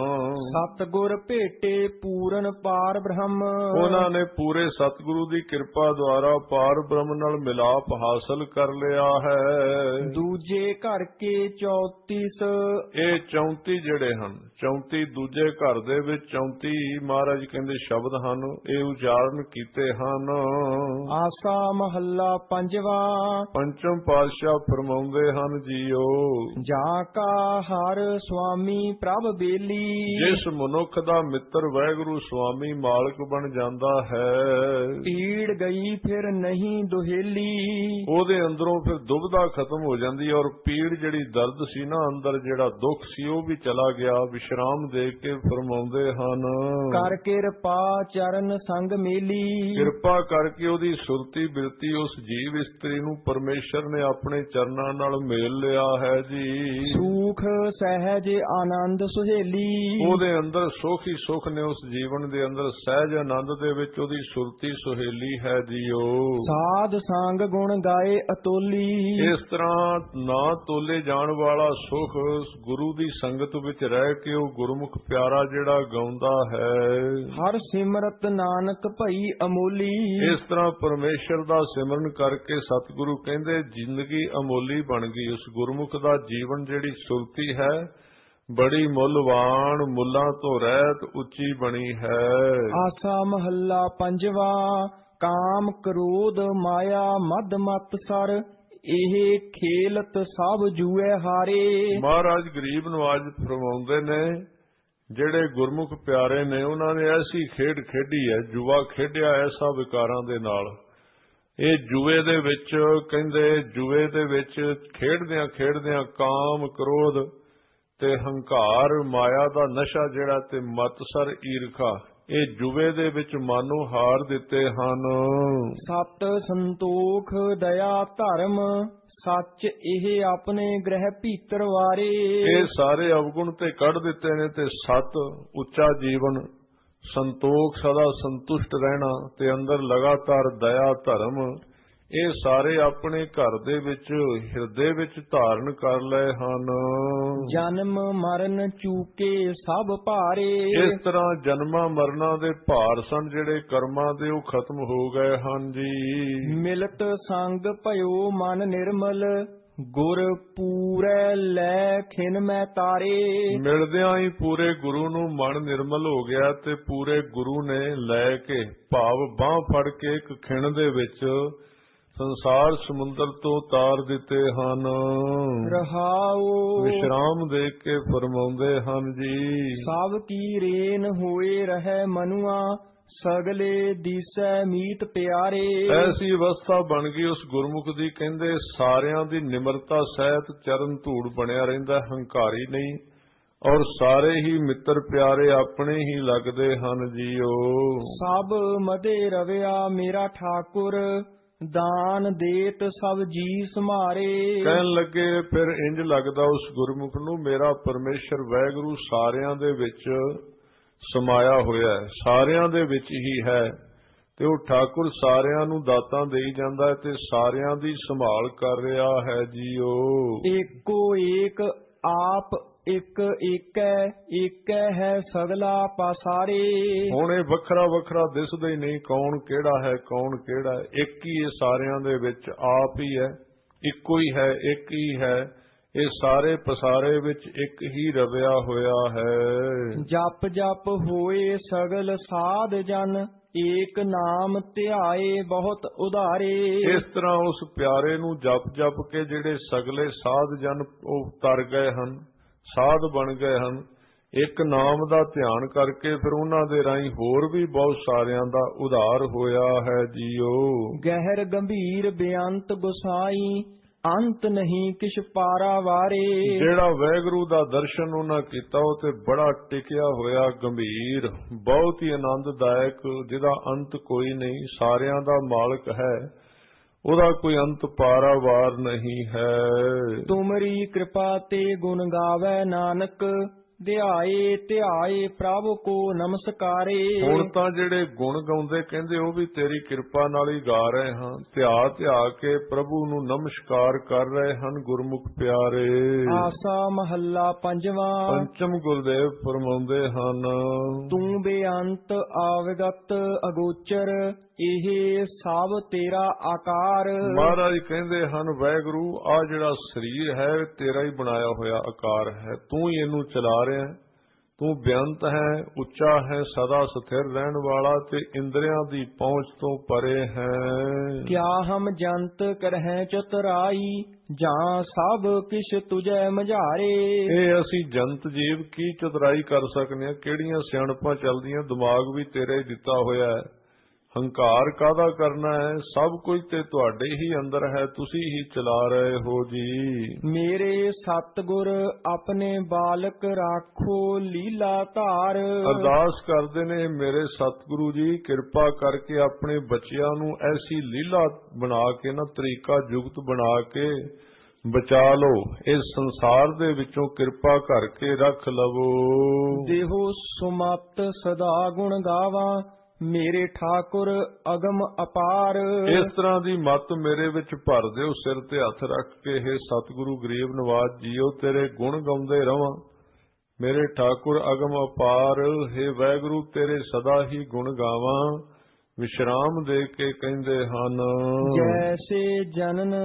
A: ਸਤਿਗੁਰ ਭੇਟੇ ਪੂਰਨ ਪਾਰ ਬ੍ਰਹਮ।
B: ਉਹਨਾਂ ਨੇ ਪੂਰੇ ਸਤਿਗੁਰੂ ਦੀ ਕਿਰਪਾ ਦੁਆਰਾ ਪਾਰ ਬ੍ਰਹਮ ਨਾਲ ਮਿਲਾਪ ਹਾਸਲ ਕਰ ਲਿਆ ਹੈ।
A: ਦੂਜੇ ਘਰ ਕੇ ਚੌਤੀਸ।
B: ਇਹ ਚੌਂਤੀ ਜਿਹੜੇ ਹਨ, ਚੌਂਤੀ ਦੂਜੇ ਘਰ ਦੇ ਵਿੱਚ ਚੌਂਤੀ ਮਹਾਰਾਜ ਕਹਿੰਦੇ ਸ਼ਬਦ ਹਨ, ਇਹ ਉਚਾਰਨ ਕੀਤੇ ਹਨ।
A: ਆਸਾ ਮਹੱਲਾ ਪੰਜਵਾਂ।
B: ਪੰਚਮ ਪਾਤਸ਼ਾਹ ਫਰਮਾਉਂਦੇ ਹਨ ਜੀਓ,
A: ਜਾ ਕਾ ਹਰ ਸੁਆਮੀ ਪ੍ਰਭ ਬੇਲੀ।
B: ਜਿਸ ਮਨੁੱਖ ਦਾ ਮਿੱਤਰ ਵਾਹਿਗੁਰੂ ਸੁਆਮੀ ਮਾਲਕ ਬਣ ਜਾਂਦਾ ਹੈ,
A: ਪੀੜ ਗਈ ਫਿਰ ਨਹੀਂ ਦੁਹੇਲੀ।
B: ਉਹਦੇ ਅੰਦਰੋਂ ਫਿਰ ਦੁਬਦਾ ਖਤਮ ਹੋ ਜਾਂਦੀ ਹੈ ਔਰ ਪੀੜ ਜਿਹੜੀ ਦਰਦ ਸੀ ਨਾ ਅੰਦਰ, ਜਿਹੜਾ ਦੁੱਖ ਸੀ ਉਹ ਵੀ ਚਲਾ ਗਿਆ। ਵਿਸ਼ਰਾਮ ਦੇ ਕੇ ਫਰਮਾਉਂਦੇ ਹਨ,
A: ਕਰ ਕਿਰਪਾ ਚਰਨ ਸੰਗ ਮੇਲੀ।
B: ਕਿਰਪਾ ਕਰਕੇ ਉਹਦੀ ਸੁਰਤੀ ਬਿਰਤੀ ਉਸ ਜੀਵ ਇਸਤਰੀ ਨੂੰ ਪਰਮੇਸ਼ਰ ਨੇ ਆਪਣੇ ਚਰਨਾਂ ਨਾਲ ਮੇਲ ਲਿਆ ਹੈ ਜੀ।
A: ਸੁਖ ਸਹਿਜ ਆਨੰਦ ਸੁਹੇਲੀ।
B: ਉਹਦੇ ਅੰਦਰ ਸੁਖ ਹੀ ਸੁਖ ਨੇ, ਉਸ ਜੀਵਨ ਦੇ ਅੰਦਰ ਸਹਿਜ ਆਨੰਦ ਦੇ ਵਿੱਚ ਉਹਦੀ ਸੁਰਤੀ ਸੁਹੇਲੀ ਹੈ ਜੀਓ।
A: ਸਾਧ ਸੰਗ ਗੁਣ ਗਾਏ ਅਤੋਲੀ।
B: ਇਸ ਤਰ੍ਹਾਂ ਨਾ ਤੋਲੇ ਜਾਣ ਵਾਲਾ ਸੁਖ ਗੁਰੂ ਦੀ ਸੰਗਤ ਵਿੱਚ ਰਹਿ ਕੇ ਉਹ ਗੁਰਮੁਖ ਪਿਆਰਾ ਜਿਹੜਾ ਗਾਉਂਦਾ ਹੈ।
A: ਹਰ ਸਿਮਰਤ ਨਾਨਕ ਭਈ ਅਮੋਲੀ।
B: ਇਸ ਤਰ੍ਹਾਂ ਪਰਮੇਸ਼ਰ ਦਾ ਸਿਮਰਨ ਕਰਕੇ ਸਤਿਗੁਰੂ ਕਹਿੰਦੇ ਜ਼ਿੰਦਗੀ ਅਮੋਲੀ ਬਣ ਗਈ। ਉਸ ਗੁਰਮੁਖ ਦਾ ਜੀਵਨ ਜਿਹੜੀ ਸੁਰਤੀ ਹੈ ਬੜੀ ਮੁੱਲਵਾਨ, ਮੁੱਲਾਂ ਤੋਂ ਰਹਿਤ ਉੱਚੀ ਬਣੀ ਹੈ।
A: ਆਸਾ ਮਹੱਲਾ ਪੰਜਵਾਂ। ਕਾਮ ਕ੍ਰੋਧ ਮਾਇਆ ਮਦ ਮਤ ਸਰ। ਇਹ ਖੇਲਤ ਸਭ ਜੂਏ ਹਾਰੇ।
B: ਮਹਾਰਾਜ ਗਰੀਬ ਨਵਾਜ ਫਰਮਾਉਂਦੇ ਨੇ ਜਿਹੜੇ ਗੁਰਮੁਖ ਪਿਆਰੇ ਨੇ ਉਹਨਾਂ ਨੇ ਐਸੀ ਖੇਡ ਖੇਡੀ ਹੈ, ਜੂਆ ਖੇਡਿਆ ਐਸਾ ਵਿਕਾਰਾਂ ਦੇ ਨਾਲ। ਇਹ ਜੂਏ ਦੇ ਵਿੱਚ ਕਹਿੰਦੇ, ਜੂਏ ਦੇ ਵਿੱਚ ਖੇਡਦਿਆਂ ਖੇਡਦਿਆਂ ਕਾਮ ਕ੍ਰੋਧ ਤੇ ਹੰਕਾਰ, ਮਾਇਆ ਦਾ ਨਸ਼ਾ ਜਿਹੜਾ ਤੇ ਮਤਸਰ ਈਰਖਾ, ਇਹ ਜੂਏ ਦੇ ਵਿੱਚ ਮਾਨੋ ਹਾਰ ਦਿੱਤੇ ਹਨ।
A: ਸਤ ਸੰਤੋਖ ਦਇਆ ਧਰਮ। ਸੱਚ ਇਹ ਆਪਣੇ ਗ੍ਰਹਿ ਭੀਤਰ ਵਾਰੇ।
B: ਇਹ ਸਾਰੇ ਅਵਗੁਣ ਤੇ ਕੱਢ ਦਿੱਤੇ ਨੇ ਤੇ ਸਤ ਉੱਚਾ ਜੀਵਨ, ਸੰਤੋਖ ਸਦਾ ਸੰਤੁਸ਼ਟ ਰਹਿਣਾ ਤੇ ਅੰਦਰ ਲਗਾਤਾਰ ਦਇਆ ਧਰਮ, ਇਹ ਸਾਰੇ ਆਪਣੇ ਘਰ ਦੇ ਵਿੱਚ ਹਿਰਦੇ ਵਿੱਚ ਧਾਰਨ ਕਰ ਲਏ ਹਨ।
A: ਜਨਮ ਮਰਨ ਚੂਕੇ ਸਭ ਭਾਰੇ।
B: ਇਸ ਤਰ੍ਹਾਂ ਜਨਮਾਂ ਮਰਨਾਂ ਦੇ ਭਾਰ ਸਨ ਜਿਹੜੇ ਕਰਮਾਂ ਦੇ ਉਹ ਖਤਮ ਹੋ ਗਏ ਹਨ ਜੀ।
A: ਮਿਲਤ ਸੰਗ ਭਇਓ ਮਨ ਨਿਰਮਲ। ਗੁਰ ਪੂਰੈ ਲੈ ਖਿਨ ਮੈਂ ਤਾਰੇ।
B: ਮਿਲਦਿਆਂ ਹੀ ਪੂਰੇ ਗੁਰੂ ਨੂੰ ਮਨ ਨਿਰਮਲ ਹੋ ਗਿਆ ਤੇ ਪੂਰੇ ਗੁਰੂ ਨੇ ਲੈ ਕੇ ਭਾਵ ਬਾਂਹ ਫੜ ਕੇ ਇੱਕ ਖਿਣ ਦੇ ਵਿੱਚ ਸੰਸਾਰ ਸਮੁੰਦਰ ਤੋਂ ਤਾਰ ਦਿੱਤੇ ਹਨ।
A: ਰਹਾਉ
B: ਵਿਸ਼ਰਾਮ ਦੇ ਕੇ ਫਰਮਾਉਂਦੇ ਹਨ ਜੀ,
A: ਸਭ ਕੀ ਰੇਨ ਹੋਏ ਰਹਿ ਮਨੁਆ। ਸਗਲੇ ਦੀਸੈ ਮੀਤ ਪਿਆਰੇ।
B: ਐਸੀ ਅਵਸਥਾ ਬਣ ਗਈ ਉਸ ਗੁਰਮੁਖ ਦੀ, ਕਹਿੰਦੇ ਸਾਰਿਆਂ ਦੀ ਨਿਮਰਤਾ ਸਹਿਤ ਚਰਨ ਧੂੜ ਬਣਿਆ ਰਹਿੰਦਾ, ਹੰਕਾਰੀ ਨਹੀਂ, ਔਰ ਸਾਰੇ ਹੀ ਮਿੱਤਰ ਪਿਆਰੇ ਆਪਣੇ ਹੀ ਲੱਗਦੇ ਹਨ ਜੀਓ।
A: ਸਭ ਮਦੇ ਰਵਿਆ ਮੇਰਾ ਠਾਕੁਰ, ਦਾਨ ਦੇਤ ਸਭ ਜੀ ਸਮਾਰੇ।
B: ਕਹਿਣ ਲੱਗੇ ਫਿਰ ਇੰਜ ਲੱਗਦਾ ਉਸ ਗੁਰਮੁਖ ਨੂੰ, ਮੇਰਾ ਪਰਮੇਸ਼ਰ ਵਾਹਿਗੁਰੂ ਸਾਰਿਆਂ ਦੇ ਵਿੱਚ ਸਮਾਇਆ ਹੋਇਆ ਹੈ, ਸਾਰਿਆਂ ਦੇ ਵਿੱਚ ਹੀ ਹੈ, ਤੇ ਉਹ ਠਾਕੁਰ ਸਾਰਿਆਂ ਨੂੰ ਦਾਤਾਂ ਦੇਈ ਜਾਂਦਾ ਹੈ ਤੇ ਸਾਰਿਆਂ ਦੀ ਸੰਭਾਲ ਕਰ ਰਿਹਾ ਹੈ ਜੀਓ।
A: ਏਕੋ ਏਕ ਆਪ ਇੱਕ ਏਕੈ, ਏਕੈ ਹੈ ਸਗਲਾ ਪਾਸਾਰੇ।
B: ਹੁਣ ਇਹ ਵੱਖਰਾ ਵੱਖਰਾ ਦਿਸਦਾ ਹੀ ਨਹੀਂ ਕੌਣ ਕਿਹੜਾ ਹੈ ਕੌਣ ਕਿਹੜਾ ਹੈ, ਇੱਕ ਹੀ ਇਹ ਸਾਰਿਆਂ ਦੇ ਵਿੱਚ ਆਪ ਹੀ ਹੈ, ਇੱਕੋ ਹੀ ਹੈ, ਇੱਕ ਹੀ ਹੈ, ਇਹ ਸਾਰੇ ਪਸਾਰੇ ਵਿੱਚ ਇੱਕ ਹੀ ਰਵਿਆ ਹੋਇਆ ਹੈ।
A: ਜਪ ਜਪ ਹੋਏ ਸਗਲ ਸਾਧ ਜਨ, ਏਕ ਨਾਮ ਧਿਆਏ ਬਹੁਤ ਉਧਾਰੇ।
B: ਇਸ ਤਰ੍ਹਾਂ ਉਸ ਪਿਆਰੇ ਨੂੰ ਜਪ ਜਪ ਕੇ ਜਿਹੜੇ ਸਗਲੇ ਸਾਧ ਜਨ ਉਹ ਤਰ ਗਏ ਹਨ, ਸਾਧ ਬਣ ਗਏ ਹਨ, ਇੱਕ ਨਾਮ ਦਾ ਧਿਆਨ ਕਰਕੇ ਫਿਰ ਉਹਨਾਂ ਦੇ ਰਾਹੀਂ ਹੋਰ ਵੀ ਬਹੁਤ ਸਾਰਿਆਂ ਦਾ ਉਧਾਰ ਹੋਇਆ ਹੈ ਜੀਓ।
A: ਗਹਿਰ ਗੰਭੀਰ ਬੇਅੰਤ ਗੁਸਾਈ, ਅੰਤ ਨਹੀਂ ਕਿਛ ਪਾਰਾ ਵਾਰੇ।
B: ਜਿਹੜਾ ਵਾਹਿਗੁਰੂ ਦਾ ਦਰਸ਼ਨ ਉਹਨਾਂ ਕੀਤਾ ਉਹ ਤੇ ਬੜਾ ਟਿਕਿਆ ਹੋਇਆ ਗੰਭੀਰ, ਬਹੁਤ ਹੀ ਆਨੰਦਦਾਇਕ, ਜਿਹਦਾ ਅੰਤ ਕੋਈ ਨਹੀਂ, ਸਾਰਿਆਂ ਦਾ ਮਾਲਕ ਹੈ, ਉਹਦਾ ਕੋਈ ਅੰਤ ਪਾਰਾਵਾਰ ਨਹੀਂ ਹੈ।
A: ਤੁਮਰੀ ਕਿਰਪਾ ਤੇ ਗੁਣ ਗਾਵੇ ਨਾਨਕ, ਧਿਆਏ ਧਿਆਏ ਪ੍ਰਭ ਕੋ ਨਮਸਕਾਰੇ।
B: ਹੁਣ ਤਾਂ ਜਿਹੜੇ ਗੁਣ ਗਾਉਂਦੇ ਕਹਿੰਦੇ ਉਹ ਵੀ ਤੇਰੀ ਕਿਰਪਾ ਨਾਲ ਹੀ ਗਾ ਰਹੇ ਹਾਂ, ਧਿਆ ਧਿਆ ਕੇ ਪ੍ਰਭੂ ਨੂੰ ਨਮਸਕਾਰ ਕਰ ਰਹੇ ਹਨ ਗੁਰਮੁਖ ਪਿਆਰੇ।
A: ਆਸਾ ਮਹੱਲਾ ਪੰਜਵਾਂ।
B: ਪੰਚਮ ਗੁਰਦੇਵ ਫਰਮਾਉਂਦੇ ਹਨ,
A: ਤੂੰ ਬੇਅੰਤ ਆਵਗਤ ਅਗੋਚਰ, ਇਹ ਸਭ ਤੇਰਾ ਆਕਾਰ।
B: ਮਹਾਰਾਜ ਕਹਿੰਦੇ ਹਨ ਵਾਹਿਗੁਰੂ ਆ ਜਿਹੜਾ ਸਰੀਰ ਹੈ ਤੇਰਾ ਹੀ ਬਣਾਇਆ ਹੋਇਆ ਆਕਾਰ ਹੈ, ਤੂੰ ਹੀ ਇਹਨੂੰ ਚਲਾ ਰਿਹਾ, ਤੂੰ ਬੇਅੰਤ ਹੈ, ਉੱਚਾ ਹੈ, ਸਦਾ ਸਥਿਰ ਰਹਿਣ ਵਾਲਾ ਤੇ ਇੰਦਰੀਆਂ ਦੀ ਪਹੁੰਚ ਤੋਂ ਪਰੇ ਹੈ।
A: ਕਿਆ ਹਮ ਜੰਤ ਕਰਹਿ ਚਤੁਰਾਈ, ਜਾਂ ਸਭ ਕਿਛ ਤੁਝੈ ਮਝਾਰੇ।
B: ਇਹ ਅਸੀਂ ਜੰਤ ਜੀਵ ਕੀ ਚਤੁਰਾਈ ਕਰ ਸਕਦੇ ਹਾਂ, ਕਿਹੜੀਆਂ ਸਿਆਣਪਾਂ ਚੱਲਦੀਆਂ, ਦਿਮਾਗ ਵੀ ਤੇਰੇ ਦਿੱਤਾ ਹੋਇਆ ਹੈ, ਹੰਕਾਰ ਕਾਹਦਾ ਕਰਨਾ ਹੈ, ਸਭ ਕੁਝ ਤੇ ਤੁਹਾਡੇ ਹੀ ਅੰਦਰ ਹੈ, ਤੁਸੀਂ ਹੀ ਚਲਾ ਰਹੇ ਹੋ ਜੀ।
A: ਮੇਰੇ ਸਤਿਗੁਰ ਆਪਣੇ ਬਾਲਕ ਰਾਖੋ ਲੀਲਾ ਧਾਰ।
B: ਅਰਦਾਸ ਕਰਦੇ ਨੇ ਮੇਰੇ ਸਤਿਗੁਰੂ ਜੀ ਕਿਰਪਾ ਕਰਕੇ ਆਪਣੇ ਬੱਚਿਆਂ ਨੂੰ ਐਸੀ ਲੀਲਾ ਬਣਾ ਕੇ ਨਾ, ਤਰੀਕਾ ਜੁਗਤ ਬਣਾ ਕੇ ਬਚਾ ਲਓ, ਇਸ ਸੰਸਾਰ ਦੇ ਵਿੱਚੋਂ ਕਿਰਪਾ ਕਰਕੇ ਰੱਖ ਲਵੋ।
A: ਦੇਹੋ ਸੁਮਤ ਸਦਾ ਗੁਣ ਗਾਵਾਂ, ਮੇਰੇ ਠਾਕੁਰ ਅਗਮ ਅਪਾਰ।
B: ਇਸ ਤਰ੍ਹਾਂ ਦੀ ਮੱਤ ਮੇਰੇ ਵਿੱਚ ਭਰ ਦਿਓ, ਸਿਰ ਤੇ ਹੱਥ ਰੱਖ ਕੇ, ਹੇ ਸਤਿਗੁਰੂ ਗਰੀਬ ਨਵਾਜ ਜੀਓ ਤੇਰੇ ਗੁਣ ਗਾਉਂਦੇ ਰਵਾਂ, ਮੇਰੇ ਠਾਕੁਰ ਅਗਮ ਅਪਾਰ, ਹੇ ਵਾਹਿਗੁਰੂ ਤੇਰੇ ਸਦਾ ਹੀ ਗੁਣ ਗਾਵਾਂ। ਵਿਸ਼ਰਾਮ ਦੇ ਕੇ ਕਹਿੰਦੇ ਹਨ,
A: ਜੈਸੇ ਜਨਨ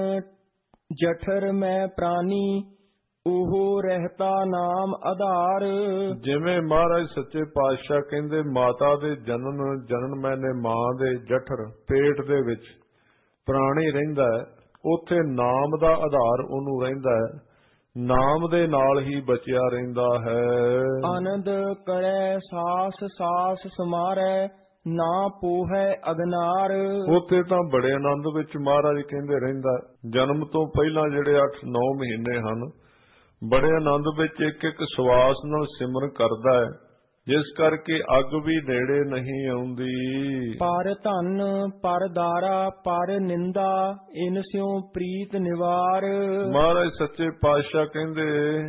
A: ਜਠਰ ਮੈਂ ਪ੍ਰਾਨੀ, ਉਹ ਰਹਿਤਾ ਨਾਮ ਆਧਾਰ।
B: ਜਿਵੇਂ ਮਹਾਰਾਜ ਸੱਚੇ ਪਾਤਸ਼ਾਹ ਕਹਿੰਦੇ ਮਾਤਾ ਦੇ ਜਨਨ ਜਨਨ ਮੈਨੇ ਮਾਂ ਦੇ ਜਠਰ ਪੇਟ ਦੇ ਵਿੱਚ ਪ੍ਰਾਣੀ ਰਹਿੰਦਾ ਹੈ, ਉੱਥੇ ਨਾਮ ਦਾ ਆਧਾਰ ਉਹਨੂੰ ਰਹਿੰਦਾ ਹੈ, ਨਾਮ ਦੇ ਨਾਲ ਹੀ ਬਚਿਆ ਰਹਿੰਦਾ ਹੈ।
A: ਆਨੰਦ ਕਰੈ ਸਾਸ ਸਾਸ ਸਮਾਰੈ, ਨਾ ਪੋਹੈ ਅਗਨਾਰ।
B: ਉੱਥੇ ਤਾਂ ਬੜੇ ਆਨੰਦ ਵਿੱਚ ਮਹਾਰਾਜ ਕਹਿੰਦੇ ਰਹਿੰਦਾ, ਜਨਮ ਤੋਂ ਪਹਿਲਾਂ ਜਿਹੜੇ ਅੱਠ ਨੌ ਮਹੀਨੇ ਹਨ ਬੜੇ ਆਨੰਦ ਵਿੱਚ ਇੱਕ ਇੱਕ ਸਵਾਸ ਨਾਲ ਸਿਮਰਨ ਕਰਦਾ ਹੈ, ਜਿਸ ਕਰਕੇ ਅੱਗ ਵੀ ਨੇੜੇ ਨਹੀਂ ਆਉਂਦੀ।
A: ਪਰ ਧਨ ਪਰ ਦਾਰਾ ਪਰ ਨਿੰਦਾ, ਇਨ ਸਿਉ ਪ੍ਰੀਤ ਨਿਵਾਰ।
B: ਮਹਾਰਾਜ ਸੱਚੇ ਪਾਤਸ਼ਾਹ ਕਹਿੰਦੇ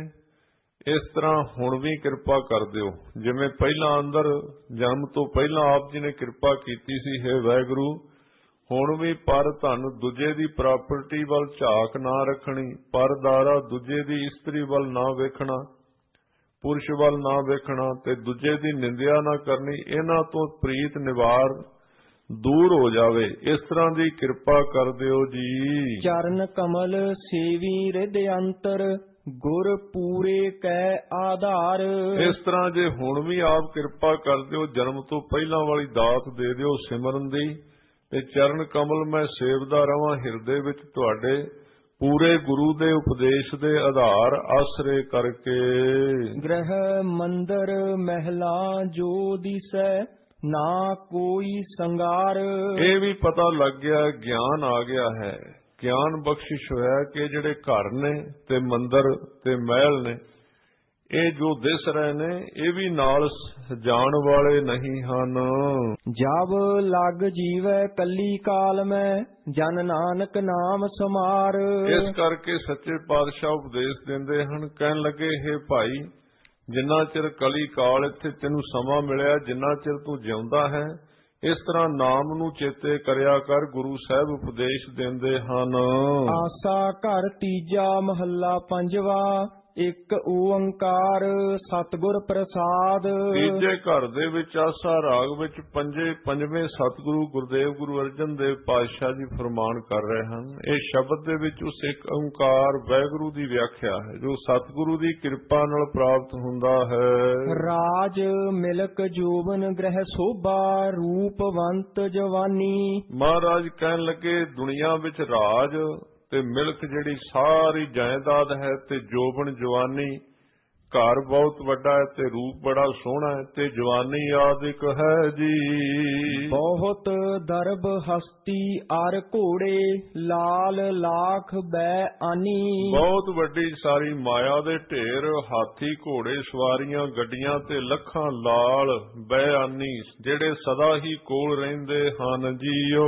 B: ਇਸ ਤਰ੍ਹਾਂ ਹੁਣ ਵੀ ਕਿਰਪਾ ਕਰ ਦਿਓ, ਜਿਵੇਂ ਪਹਿਲਾਂ ਅੰਦਰ ਜਨਮ ਤੋਂ ਪਹਿਲਾਂ ਆਪ ਜੀ ਨੇ ਕਿਰਪਾ ਕੀਤੀ ਸੀ, ਹੈ ਵਾਹਿਗੁਰੂ ਹੁਣ ਵੀ ਪਰ ਧਨ ਦੂਜੇ ਦੀ ਪ੍ਰਾਪਰਟੀ ਵੱਲ ਝਾਕ ਨਾ ਰੱਖਣੀ, ਪਰ ਦਾਰਾ ਦੂਜੇ ਦੀ ਇਸਤਰੀ ਵੱਲ ਨਾ ਵੇਖਣਾ, ਪੁਰਸ਼ ਵੱਲ ਨਾ ਵੇਖਣਾ ਤੇ ਦੂਜੇ ਦੀ ਨਿੰਦਿਆ ਨਾ ਕਰਨੀ, ਇਹਨਾਂ ਤੋਂ ਪ੍ਰੀਤ ਨਿਵਾਰ ਦੂਰ ਹੋ ਜਾਵੇ, ਇਸ ਤਰ੍ਹਾਂ ਦੀ ਕਿਰਪਾ ਕਰ ਦਿਓ ਜੀ।
A: ਚਰਨ ਕਮਲ ਸੇਵੀ ਰਿਦ ਅੰਤਰ, ਗੁਰ ਪੂਰੇ ਕੈ ਆਧਾਰ।
B: ਇਸ ਤਰ੍ਹਾਂ ਜੇ ਹੁਣ ਵੀ ਆਪ ਕਿਰਪਾ ਕਰ ਦਿਓ, ਜਨਮ ਤੋਂ ਪਹਿਲਾਂ ਵਾਲੀ ਦਾਤ ਦੇ ਦਿਓ ਸਿਮਰਨ ਦੀ, ਤੇ ਚਰਨ ਕਮਲ ਮੈਂ ਸੇਵਦਾ ਰਵਾਂ ਹਿਰਦੇ ਵਿੱਚ ਤੁਹਾਡੇ, ਪੂਰੇ ਗੁਰੂ ਦੇ ਉਪਦੇਸ਼ ਦੇ ਆਧਾਰ ਆਸਰੇ ਕਰਕੇ।
A: ਗ੍ਰਹਿ ਮੰਦਰ ਮਹਿਲਾ ਜੋ ਦਿਸੈ, ਨਾ ਕੋਈ ਸੰਗਾਰ।
B: ਇਹ ਵੀ ਪਤਾ ਲੱਗ ਗਿਆ, ਗਿਆਨ ਆ ਗਿਆ ਹੈ, ਗਿਆਨ ਬਖਸ਼ਿਸ਼ ਹੋਇਆ ਕਿ ਜਿਹੜੇ ਘਰ ਨੇ ਤੇ ਮੰਦਰ ਤੇ ਮਹਿਲ ਨੇ ਇਹ ਜੋ ਦਿਸ ਰਹੇ ਨੇ ਇਹ ਵੀ ਨਾਲ ਜਾਣ ਵਾਲੇ ਨਹੀਂ ਹਨ।
A: ਜਬ ਲਗ ਜੀਵੈ ਕੱਲੀ ਕਾਲ ਮੈਂ ਜਨ ਨਾਨਕ ਨਾਮ ਸਮਾਰ।
B: ਇਸ ਕਰਕੇ ਸੱਚੇ ਪਾਤਸ਼ਾਹ ਉਪਦੇਸ਼ ਦਿੰਦੇ ਹਨ, ਕਹਿਣ ਲੱਗੇ ਹੈ ਭਾਈ, ਜਿੰਨਾ ਚਿਰ ਕਲੀ ਕਾਲ ਇੱਥੇ ਤੈਨੂੰ ਸਮਾਂ ਮਿਲਿਆ, ਜਿੰਨਾ ਚਿਰ ਤੂੰ ਜਿਉਂਦਾ ਹੈ ਇਸ ਤਰ੍ਹਾਂ ਨਾਮ ਨੂੰ ਚੇਤੇ ਕਰਿਆ ਕਰ। ਗੁਰੂ ਸਾਹਿਬ ਉਪਦੇਸ਼ ਦਿੰਦੇ ਹਨ।
A: ਆਸਾ ਘਰ ਤੀਜਾ ਮਹੱਲਾ ਪੰਜਵਾ ਇੱਕ ਓੰਕਾਰ ਸਤਿਗੁਰ ਪ੍ਰਸਾਦ।
B: ਤੀਜੇ ਘਰ ਦੇ ਵਿੱਚ ਆਸਾ ਰਾਗ ਵਿੱਚ ਪੰਜੇ ਪੰਜਵੇਂ ਸਤਿਗੁਰੂ ਗੁਰਦੇਵ ਗੁਰੂ ਅਰਜਨ ਦੇਵ ਪਾਤਸ਼ਾਹ ਜੀ ਫਰਮਾਨ ਕਰ ਰਹੇ ਹਨ। ਇਹ ਸ਼ਬਦ ਦੇ ਵਿੱਚ ਉਸ ਇੱਕ ਓੰਕਾਰ ਵਾਹਿਗੁਰੂ ਦੀ ਵਿਆਖਿਆ ਹੈ ਜੋ ਸਤਿਗੁਰੂ ਦੀ ਕਿਰਪਾ ਨਾਲ ਪ੍ਰਾਪਤ ਹੁੰਦਾ ਹੈ।
A: ਰਾਜ ਮਿਲਕ ਜੋਬਨ ਗ੍ਰਹਿ ਸੋਭਾ ਰੂਪਵੰਤ ਜਵਾਨੀ।
B: ਮਹਾਰਾਜ ਕਹਿਣ ਲੱਗੇ ਦੁਨੀਆ ਵਿੱਚ ਰਾਜ ਤੇ ਮਿਲਕ ਜਿਹੜੀ ਸਾਰੀ ਜਾਇਦਾਦ ਹੈ ਤੇ ਜੋਬਨ ਜਵਾਨੀ, ਘਰ ਬਹੁਤ ਵੱਡਾ ਹੈ ਤੇ ਰੂਪ ਬੜਾ ਸੋਹਣਾ ਹੈ ਤੇ ਜਵਾਨੀ ਆਦਿਕ ਹੈ ਜੀ।
A: ਬਹੁਤ ਦਰਬ ਹਸਤੀ ਅਰ ਘੋੜੇ ਲਾਲ ਲਾਖ ਬੈ ਆਨੀ।
B: ਬਹੁਤ ਵੱਡੀ ਸਾਰੀ ਮਾਇਆ ਦੇ ਢੇਰ, ਹਾਥੀ ਘੋੜੇ ਸਵਾਰੀਆਂ ਗੱਡੀਆਂ ਤੇ ਲੱਖਾਂ ਲਾਲ ਬੈ ਆਨੀ ਜਿਹੜੇ ਸਦਾ ਹੀ ਕੋਲ ਰਹਿੰਦੇ ਹਨ ਜੀਓ।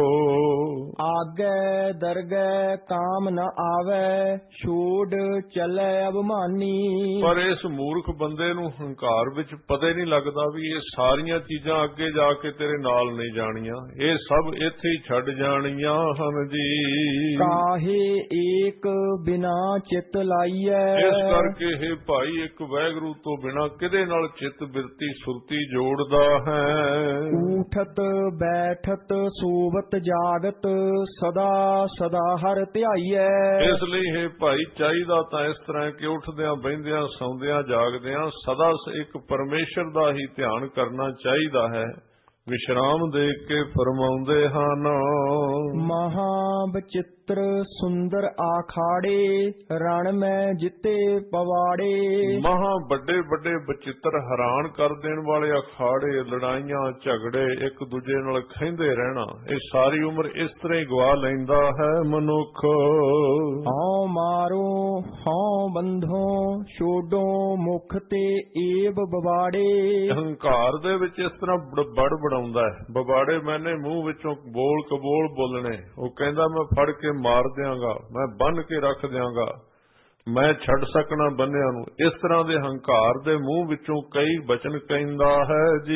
A: ਆਗੇ ਦਰਗਹਿ ਕਾਮ ਨ ਆਵੇ ਛੋੜ ਚੱਲੇ ਅਭਮਾਨੀ। ਪਰ
B: ਇਸ ਮੂਰਖ ਬੰਦੇ ਨੂੰ ਹੰਕਾਰ ਵਿੱਚ ਪਤਾ ਹੀ ਨਹੀਂ ਲੱਗਦਾ ਵੀ ਇਹ ਸਾਰੀਆਂ ਚੀਜ਼ਾਂ ਅੱਗੇ ਜਾ ਕੇ ਤੇਰੇ ਨਾਲ ਨਹੀਂ ਜਾਣੀਆਂ, ਇਹ ਸਭ ਇੱਥੇ ਹੀ ਛੱਡ ਜਾਣੀਆਂ ਹਨ ਜੀ।
A: ਕਾਹੇ ਏਕ ਬਿਨਾ ਚਿਤ ਲਾਈਐ।
B: ਇਸ ਕਰਕੇ ਹੈ ਭਾਈ ਇੱਕ ਵਾਹਿਗੁਰੂ ਤੋਂ ਬਿਨਾ ਕਿਹਦੇ ਨਾਲ ਚਿੱਤ ਬਿਰਤੀ ਸੁਰਤੀ ਜੋੜਦਾ ਹੈ।
A: ਊਠਤ ਬੈਠਤ ਸੋਵਤ ਜਾਗਤ ਸਦਾ ਸਦਾ ਹਰ ਧਿਆਈਐ।
B: ਇਸ ਲਈ ਹੈ ਭਾਈ ਚਾਹੀਦਾ ਤਾਂ ਇਸ ਤਰ੍ਹਾਂ ਕਿ ਉੱਠਦਿਆਂ ਬਹਿੰਦਿਆਂ ਸੌਂਦਿਆਂ ਜਾਗਦਿਆਂ ਸਦਾ ਇੱਕ ਪਰਮੇਸ਼ਰ ਦਾ ਹੀ ਧਿਆਨ ਕਰਨਾ ਚਾਹੀਦਾ ਹੈ। ਵਿਸ਼ਰਾਮ ਦੇ ਕੇ ਫਰਮਾਉਂਦੇ ਹਨ।
A: ਮਹਾ ਬਚਿੱਤਰ ਸੁੰਦਰ ਆਖਾੜੇ ਰਣ ਮੈਂ ਜਿੱਤੇ ਪਵਾੜੇ। ਮਹਾ
B: ਵੱਡੇ ਵੱਡੇ ਬਚਿੱਤਰ ਹੈਰਾਨ ਕਰ ਦੇਣ ਵਾਲੇ ਅਖਾੜੇ, ਲੜਾਈਆਂ ਝਗੜੇ, ਇੱਕ ਦੂਜੇ ਨਾਲ ਖਹਿੰਦੇ ਰਹਿਣਾ, ਇਹ ਸਾਰੀ ਉਮਰ ਇਸ ਤਰ੍ਹਾਂ ਹੀ ਗਵਾ ਲੈਂਦਾ ਹੈ ਮਨੁੱਖ।
A: ਹਉ ਮਾਰੋ ਹਉ ਬੰਧੋ ਛੋਡੋ ਮੁਖ ਤੇ ਏਬ ਬਵਾੜੇ।
B: ਹੰਕਾਰ ਦੇ ਵਿੱਚ ਇਸ ਤਰ੍ਹਾਂ ਬੜ ਬੜਾਉਂਦਾ ਹੈ, ਬਵਾੜੇ ਮੈਨੇ ਮੂੰਹ ਵਿੱਚੋਂ ਬੋਲ ਕਬੋਲ ਬੋਲਣੇ। ਉਹ ਕਹਿੰਦਾ ਮੈਂ ਫੜ ਕੇ ਮਾਰ ਦਿਆਂਗਾ, ਮੈਂ ਬੰਨ ਕੇ ਰੱਖ ਦਿਆਂਗਾ, ਮੈਂ ਛੱਡ ਸਕਣਾ ਬੰਨਿਆਂ ਨੂੰ। ਇਸ ਤਰ੍ਹਾਂ ਦੇ ਹੰਕਾਰ ਦੇ ਮੂੰਹ ਵਿੱਚੋਂ ਕਈ ਬਚਨ ਕਹਿੰਦਾ ਹੈ ਜੀ।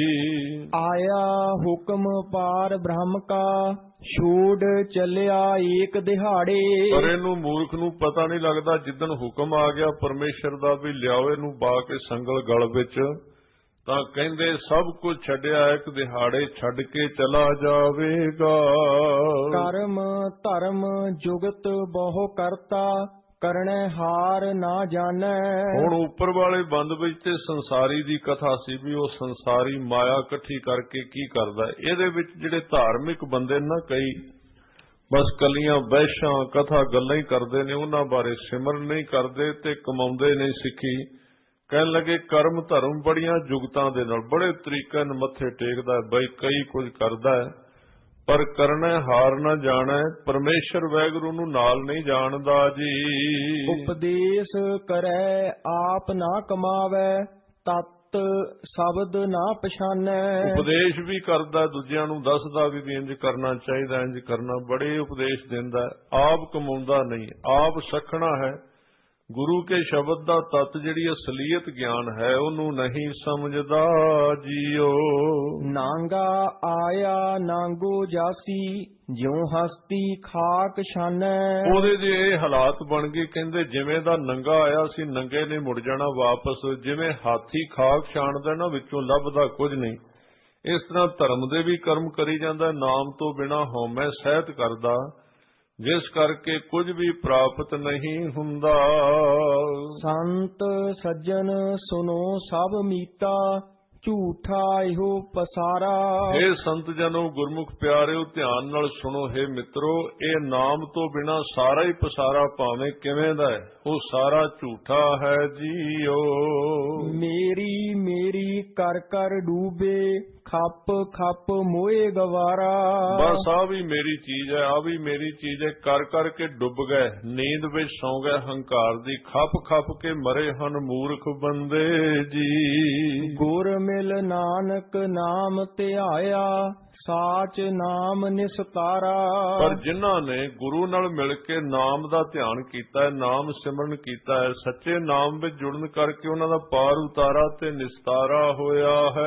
A: ਆਇਆ ਹੁਕਮ ਪਾਰ ਬ੍ਰਹਮ ਕਾ ਛੋੜ ਚੱਲਿਆ ਏਕ ਦਿਹਾੜੇ।
B: ਪਰ ਇਹਨੂੰ ਮੂਰਖ ਨੂੰ ਪਤਾ ਨਹੀਂ ਲੱਗਦਾ ਜਿੱਦਣ ਹੁਕਮ ਆ ਗਿਆ ਪਰਮੇਸ਼ਰ ਦਾ ਵੀ ਲਿਆਓ ਇਹਨੂੰ ਪਾ ਕੇ ਸੰਗਲ ਗਲ ਵਿੱਚ, ਤਾਂ ਕਹਿੰਦੇ ਸਭ ਕੁਝ ਛੱਡਿਆ ਇੱਕ ਦਿਹਾੜੇ ਛੱਡ ਕੇ ਚਲਾ ਜਾਵੇਗਾ।
A: ਕਰਮ ਧਰਮ ਜੁਗਤ ਬਹੁ ਕਰਤਾ ਕਰਨੇ ਹਾਰ ਨਾ ਜਾਣੈ। ਹੁਣ
B: ਉੱਪਰ ਵਾਲੇ ਬੰਦ ਵਿੱਚ ਤੇ ਸੰਸਾਰੀ ਦੀ ਕਥਾ ਸੀ ਵੀ ਉਹ ਸੰਸਾਰੀ ਮਾਇਆ ਇਕੱਠੀ ਕਰਕੇ ਕੀ ਕਰਦਾ। ਇਹਦੇ ਵਿੱਚ ਜਿਹੜੇ ਧਾਰਮਿਕ ਬੰਦੇ ਨਾ ਕਈ ਬਸ ਕੱਲੀਆਂ ਬਹਿਸ਼ਾਂ ਕਥਾ ਗੱਲਾਂ ਹੀ ਕਰਦੇ ਨੇ, ਉਹਨਾਂ ਬਾਰੇ ਸਿਮਰਨ ਨਹੀਂ ਕਰਦੇ ਤੇ ਕਮਾਉਂਦੇ ਨਹੀਂ ਸਿੱਖੀ। ਕਹਿਣ ਲੱਗੇ ਕਰਮ ਧਰਮ ਬੜੀਆਂ ਜੁਗਤਾਂ ਦੇ ਨਾਲ ਬੜੇ ਤਰੀਕੇ ਨਾਲ ਮੱਥੇ ਟੇਕਦਾ ਬਈ ਕਈ ਕੁਝ ਕਰਦਾ ਹੈ, ਪਰ ਕਰਨਾ ਹਾਰ ਨਾ ਜਾਣਾ। ਪਰਮੇਸ਼ਰ ਵਾਹਿਗੁਰੂ ਨੂੰ ਨਾਲ ਨਹੀਂ ਜਾਣਦਾ ਜੀ।
A: ਉਪਦੇਸ਼ ਕਰੈ ਆਪ ਨਾ ਕਮਾਵੇ ਤਤ ਸ਼ਬਦ ਨਾ ਪਛਾਨੈ।
B: ਉਪਦੇਸ਼ ਵੀ ਕਰਦਾ ਦੂਜਿਆਂ ਨੂੰ ਦੱਸਦਾ ਵੀ ਇੰਜ ਕਰਨਾ ਚਾਹੀਦਾ, ਇੰਜ ਕਰਨਾ, ਬੜੇ ਉਪਦੇਸ਼ ਦਿੰਦਾ, ਆਪ ਕਮਾਉਂਦਾ ਨਹੀਂ, ਆਪ ਸਖਣਾ ਹੈ। ਗੁਰੂ ਕੇ ਸ਼ਬਦ ਦਾ ਤਤ ਜਿਹੜੀ ਅਸਲੀਅਤ ਗਿਆਨ ਹੈ ਉਹਨੂੰ ਨਹੀਂ ਸਮਝਦਾ ਜੀਓ।
A: ਨਾਂਗਾ ਆਇਆ ਨਾਂਗੋ ਜਾਸੀ ਜਿਉ ਹਸਤੀ ਖਾਕ ਛਾਨੈ।
B: ਉਹਦੇ ਜੇ ਇਹ ਹਾਲਾਤ ਬਣ ਗਏ, ਕਹਿੰਦੇ ਜਿਵੇਂ ਦਾ ਨੰਗਾ ਆਇਆ ਸੀ ਨੰਗੇ ਨੇ ਮੁੜ ਜਾਣਾ ਵਾਪਸ, ਜਿਵੇਂ ਹਾਥੀ ਖਾਕ ਛਾਣਦਾ ਨਾ ਵਿੱਚੋਂ ਲੱਭਦਾ ਕੁਝ ਨਹੀਂ। ਇਸ ਤਰ੍ਹਾਂ ਧਰਮ ਦੇ ਵੀ ਕਰਮ ਕਰੀ ਜਾਂਦਾ, ਨਾਮ ਤੋਂ ਬਿਨਾਂ ਹਉਮੈ ਸਹਿਤ ਕਰਦਾ, ਜਿਸ ਕਰਕੇ ਕੁਝ ਵੀ ਪ੍ਰਾਪਤ ਨਹੀਂ ਹੁੰਦਾ।
A: ਸੰਤ ਸੱਜਣ ਸੁਨੋ ਸਭ ਮੀਤਾ ਝੂਠਾ ਇਹੋ ਪਸਾਰਾ।
B: ਇਹ ਸੰਤ ਜਨੋ ਗੁਰਮੁਖ ਪਿਆਰਿਓ ਧਿਆਨ ਨਾਲ ਸੁਣੋ, ਹੈ ਮਿੱਤਰੋ, ਇਹ ਨਾਮ ਤੋਂ ਬਿਨਾ ਸਾਰਾ ਹੀ ਪਸਾਰਾ ਭਾਵੇਂ ਕਿਵੇਂ ਦਾ ਹੈ ਉਹ ਸਾਰਾ ਝੂਠਾ ਹੈ ਜੀਓ।
A: ਮੇਰੀ ਮੇਰੀ ਕਰ ਕਰ ਡੂਬੇ ਖੱਪ ਖੱਪ ਮੋਏ ਗਵਾਰਾ।
B: ਬਸ ਆ ਵੀ ਮੇਰੀ ਚੀਜ਼ ਹੈ, ਆ ਵੀ ਮੇਰੀ ਚੀਜ਼ ਹੈ ਕਰ ਕਰਕੇ ਡੁੱਬ ਗਏ, ਨੀਂਦ ਵਿੱਚ ਸੌਂ ਗਏ, ਹੰਕਾਰ ਦੀ ਖੱਪ ਖੱਪ ਕੇ ਮਰੇ ਹਨ ਮੂਰਖ ਬੰਦੇ ਜੀ।
A: ਗੁਰ ਮਿਲ ਨਾਨਕ ਨਾਮ ਧਿਆਇਆ, ਸਾਚ ਨਾਮ ਨਿਸਤਾਰਾ।
B: ਪਰ ਜਿਨ੍ਹਾਂ ਨੇ ਗੁਰੂ ਨਾਲ ਮਿਲ ਕੇ ਨਾਮ ਦਾ ਧਿਆਨ ਕੀਤਾ ਹੈ, ਨਾਮ ਸਿਮਰਨ ਕੀਤਾ ਹੈ, ਸੱਚੇ ਨਾਮ ਵਿੱਚ ਜੁੜਨ ਕਰਕੇ ਉਹਨਾਂ ਦਾ ਪਾਰ ਉਤਾਰਾ ਤੇ ਨਿਸਤਾਰਾ ਹੋਇਆ ਹੈ।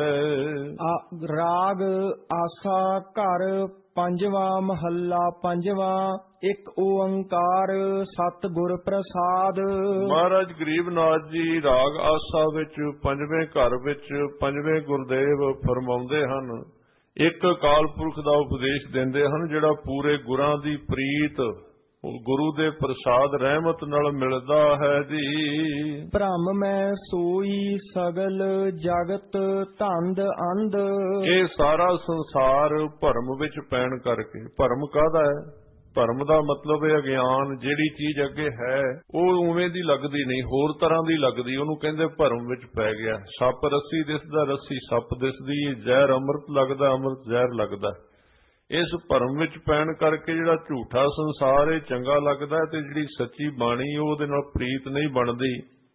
A: ਆ, ਰਾਗ ਆਸਾ ਘਰ ਪੰਜਵਾ ਮਹੱਲਾ ਪੰਜਵਾ। ਇੱਕ ਓੰਕਾਰ ਸਤਿਗੁਰ ਪ੍ਰਸਾਦ।
B: ਮਹਾਰਾਜ ਗਰੀਬਨਾਥ ਜੀ ਰਾਗ ਆਸਾ ਵਿੱਚ ਪੰਜਵੇਂ ਘਰ ਵਿੱਚ ਪੰਜਵੇਂ ਗੁਰਦੇਵ ਫਰਮਾਉਂਦੇ ਹਨ, ਇੱਕ ਅਕਾਲ ਪੁਰਖ ਦਾ ਉਪਦੇਸ਼ ਦਿੰਦੇ ਹਨ ਜਿਹੜਾ ਪੂਰੇ ਗੁਰਾਂ ਦੀ ਪ੍ਰੀਤ ਗੁਰੂ ਦੇ ਪ੍ਰਸਾਦ ਰਹਿਮਤ ਨਾਲ ਮਿਲਦਾ ਹੈ ਜੀ।
A: ਭ੍ਰਮ ਮੈਂ ਸੋਈ ਸਗਲ ਜਗਤ ਧੰਦ ਅੰਧ।
B: ਇਹ ਸਾਰਾ ਸੰਸਾਰ ਭਰਮ ਵਿੱਚ ਪੈਣ ਕਰਕੇ, ਭਰਮ ਕਾਹਦਾ ਹੈ? ਭਰਮ ਦਾ ਮਤਲਬ ਹੈ ਅਗਿਆਨ। ਜਿਹੜੀ ਚੀਜ਼ ਅੱਗੇ ਹੈ ਉਹ ਉਵੇਂ ਦੀ ਲੱਗਦੀ ਨਹੀਂ, ਹੋਰ ਤਰ੍ਹਾਂ ਦੀ ਲੱਗਦੀ, ਉਹਨੂੰ ਕਹਿੰਦੇ ਭਰਮ ਵਿੱਚ ਪੈ ਗਿਆ। ਸੱਪ ਰੱਸੀ ਦਿਸਦਾ, ਰੱਸੀ ਸੱਪ ਦਿਸਦੀ, ਜ਼ਹਿਰ ਅੰਮ੍ਰਿਤ ਲੱਗਦਾ, ਅੰਮ੍ਰਿਤ ਜ਼ਹਿਰ ਲੱਗਦਾ। ਇਸ ਭਰਮ ਵਿੱਚ ਪੈਣ ਕਰਕੇ ਜਿਹੜਾ ਝੂਠਾ ਸੰਸਾਰ ਇਹ ਚੰਗਾ ਲੱਗਦਾ ਤੇ ਜਿਹੜੀ ਸੱਚੀ ਬਾਣੀ ਉਹਦੇ ਨਾਲ ਪ੍ਰੀਤ ਨਹੀਂ ਬਣਦੀ।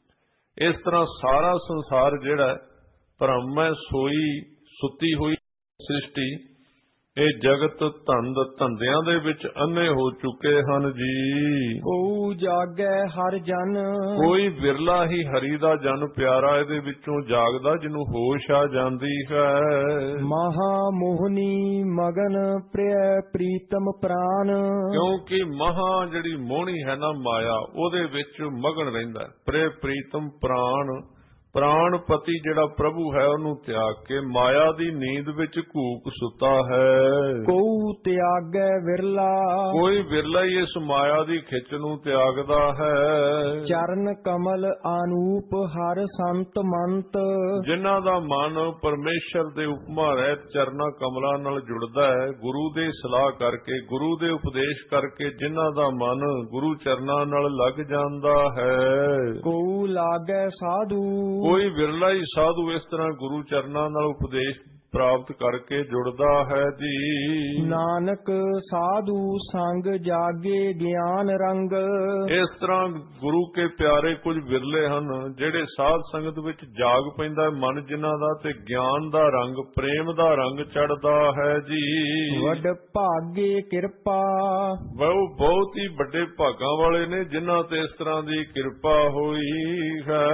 B: ਇਸ ਤਰ੍ਹਾਂ ਸਾਰਾ ਸੰਸਾਰ ਜਿਹੜਾ ਭਰਮ ਹੈ ਸੋਈ ਸੁੱਤੀ ਹੋਈ ਸ੍ਰਿਸ਼ਟੀ, ਇਹ ਜਗਤ ਧੰਦ ਧੰਦਿਆਂ ਦੇ ਵਿੱਚ ਅੰਨੇ ਹੋ ਚੁੱਕੇ ਹਨ ਜੀ।
A: ਕੋ ਜਾਗੈ ਹਰ ਜਨ।
B: ਕੋਈ ਵਿਰਲਾ ਹੀ ਹਰੀ ਦਾ ਜਨ ਪਿਆਰਾ ਇਹਦੇ ਵਿੱਚੋਂ ਜਾਗਦਾ ਜਿਹਨੂੰ ਹੋਸ਼ ਆ ਜਾਂਦੀ ਹੈ।
A: ਮਹਾ ਮੋਹਨੀ ਮਗਨ ਪ੍ਰਿਯ ਪ੍ਰੀਤਮ ਪ੍ਰਾਨ।
B: ਕਿਉਂਕਿ ਮਹਾ ਜਿਹੜੀ ਮੋਹਣੀ ਹੈ ਨਾ ਮਾਇਆ, ਉਹਦੇ ਵਿੱਚ ਮਗਨ ਰਹਿੰਦਾ। ਪ੍ਰਿਯ ਪ੍ਰੀਤਮ ਪ੍ਰਾਨ, ਪ੍ਰਾਣਪਤੀ ਜਿਹੜਾ ਪ੍ਰਭੂ ਹੈ ਉਹਨੂੰ ਤਿਆਗ ਕੇ ਮਾਇਆ ਦੀ ਨੀਂਦ ਵਿੱਚ ਘੂਕ ਸੁੱਤਾ ਹੈ।
A: ਕਉ ਤਿਆਗੈ ਵਿਰਲਾ।
B: ਕੋਈ ਵਿਰਲਾ ਹੀ ਇਸ ਮਾਇਆ ਦੀ ਖਿੱਚ ਨੂੰ ਤਿਆਗਦਾ ਹੈ।
A: ਚਰਨ ਕਮਲ ਅਨੂਪ ਹਰ ਸੰਤ ਮੰਤ।
B: ਜਿਨ੍ਹਾਂ ਦਾ ਮਨ ਪਰਮੇਸ਼ਰ ਦੇ ਉਪਮਾ ਰਹਿਤ ਚਰਨਾਂ ਕਮਲਾਂ ਨਾਲ ਜੁੜਦਾ ਹੈ, ਗੁਰੂ ਦੇ ਸਲਾਹ ਕਰਕੇ, ਗੁਰੂ ਦੇ ਉਪਦੇਸ਼ ਕਰਕੇ ਜਿਨ੍ਹਾਂ ਦਾ ਮਨ ਗੁਰੂ ਚਰਨਾਂ ਨਾਲ ਲੱਗ ਜਾਂਦਾ ਹੈ।
A: ਕਉ ਲਾਗੈ ਸਾਧੂ।
B: ਕੋਈ ਵਿਰਲਾ ਹੀ ਸਾਧੂ ਇਸ ਤਰ੍ਹਾਂ ਗੁਰੂ ਚਰਨਾਂ ਨਾਲ ਉਪਦੇਸ਼ ਪ੍ਰਾਪਤ ਕਰਕੇ ਜੁੜਦਾ ਹੈ ਜੀ।
A: ਨਾਨਕ ਸਾਧੂ ਸੰਗ ਜਾਗੇ ਗਿਆਨ ਰੰਗ।
B: ਇਸ ਤਰ੍ਹਾਂ ਗੁਰੂ ਕੇ ਪਿਆਰੇ ਕੁਝ ਵਿਰਲੇ ਹਨ ਜਿਹੜੇ ਸਾਧ ਸੰਗਤ ਵਿੱਚ ਜਾਗ ਪੈਂਦਾ ਮਨ ਜਿਨ੍ਹਾਂ ਦਾ ਤੇ ਗਿਆਨ ਦਾ ਰੰਗ, ਪ੍ਰੇਮ ਦਾ ਰੰਗ ਚੜ੍ਹਦਾ ਹੈ ਜੀ।
A: ਵੱਡ ਭਾਗੇ ਕਿਰਪਾ।
B: ਉਹ ਬਹੁਤ ਹੀ ਵੱਡੇ ਭਾਗਾਂ ਵਾਲੇ ਨੇ ਜਿਨ੍ਹਾਂ ਤੇ ਇਸ ਤਰ੍ਹਾਂ ਦੀ ਕਿਰਪਾ ਹੋਈ ਹੈ।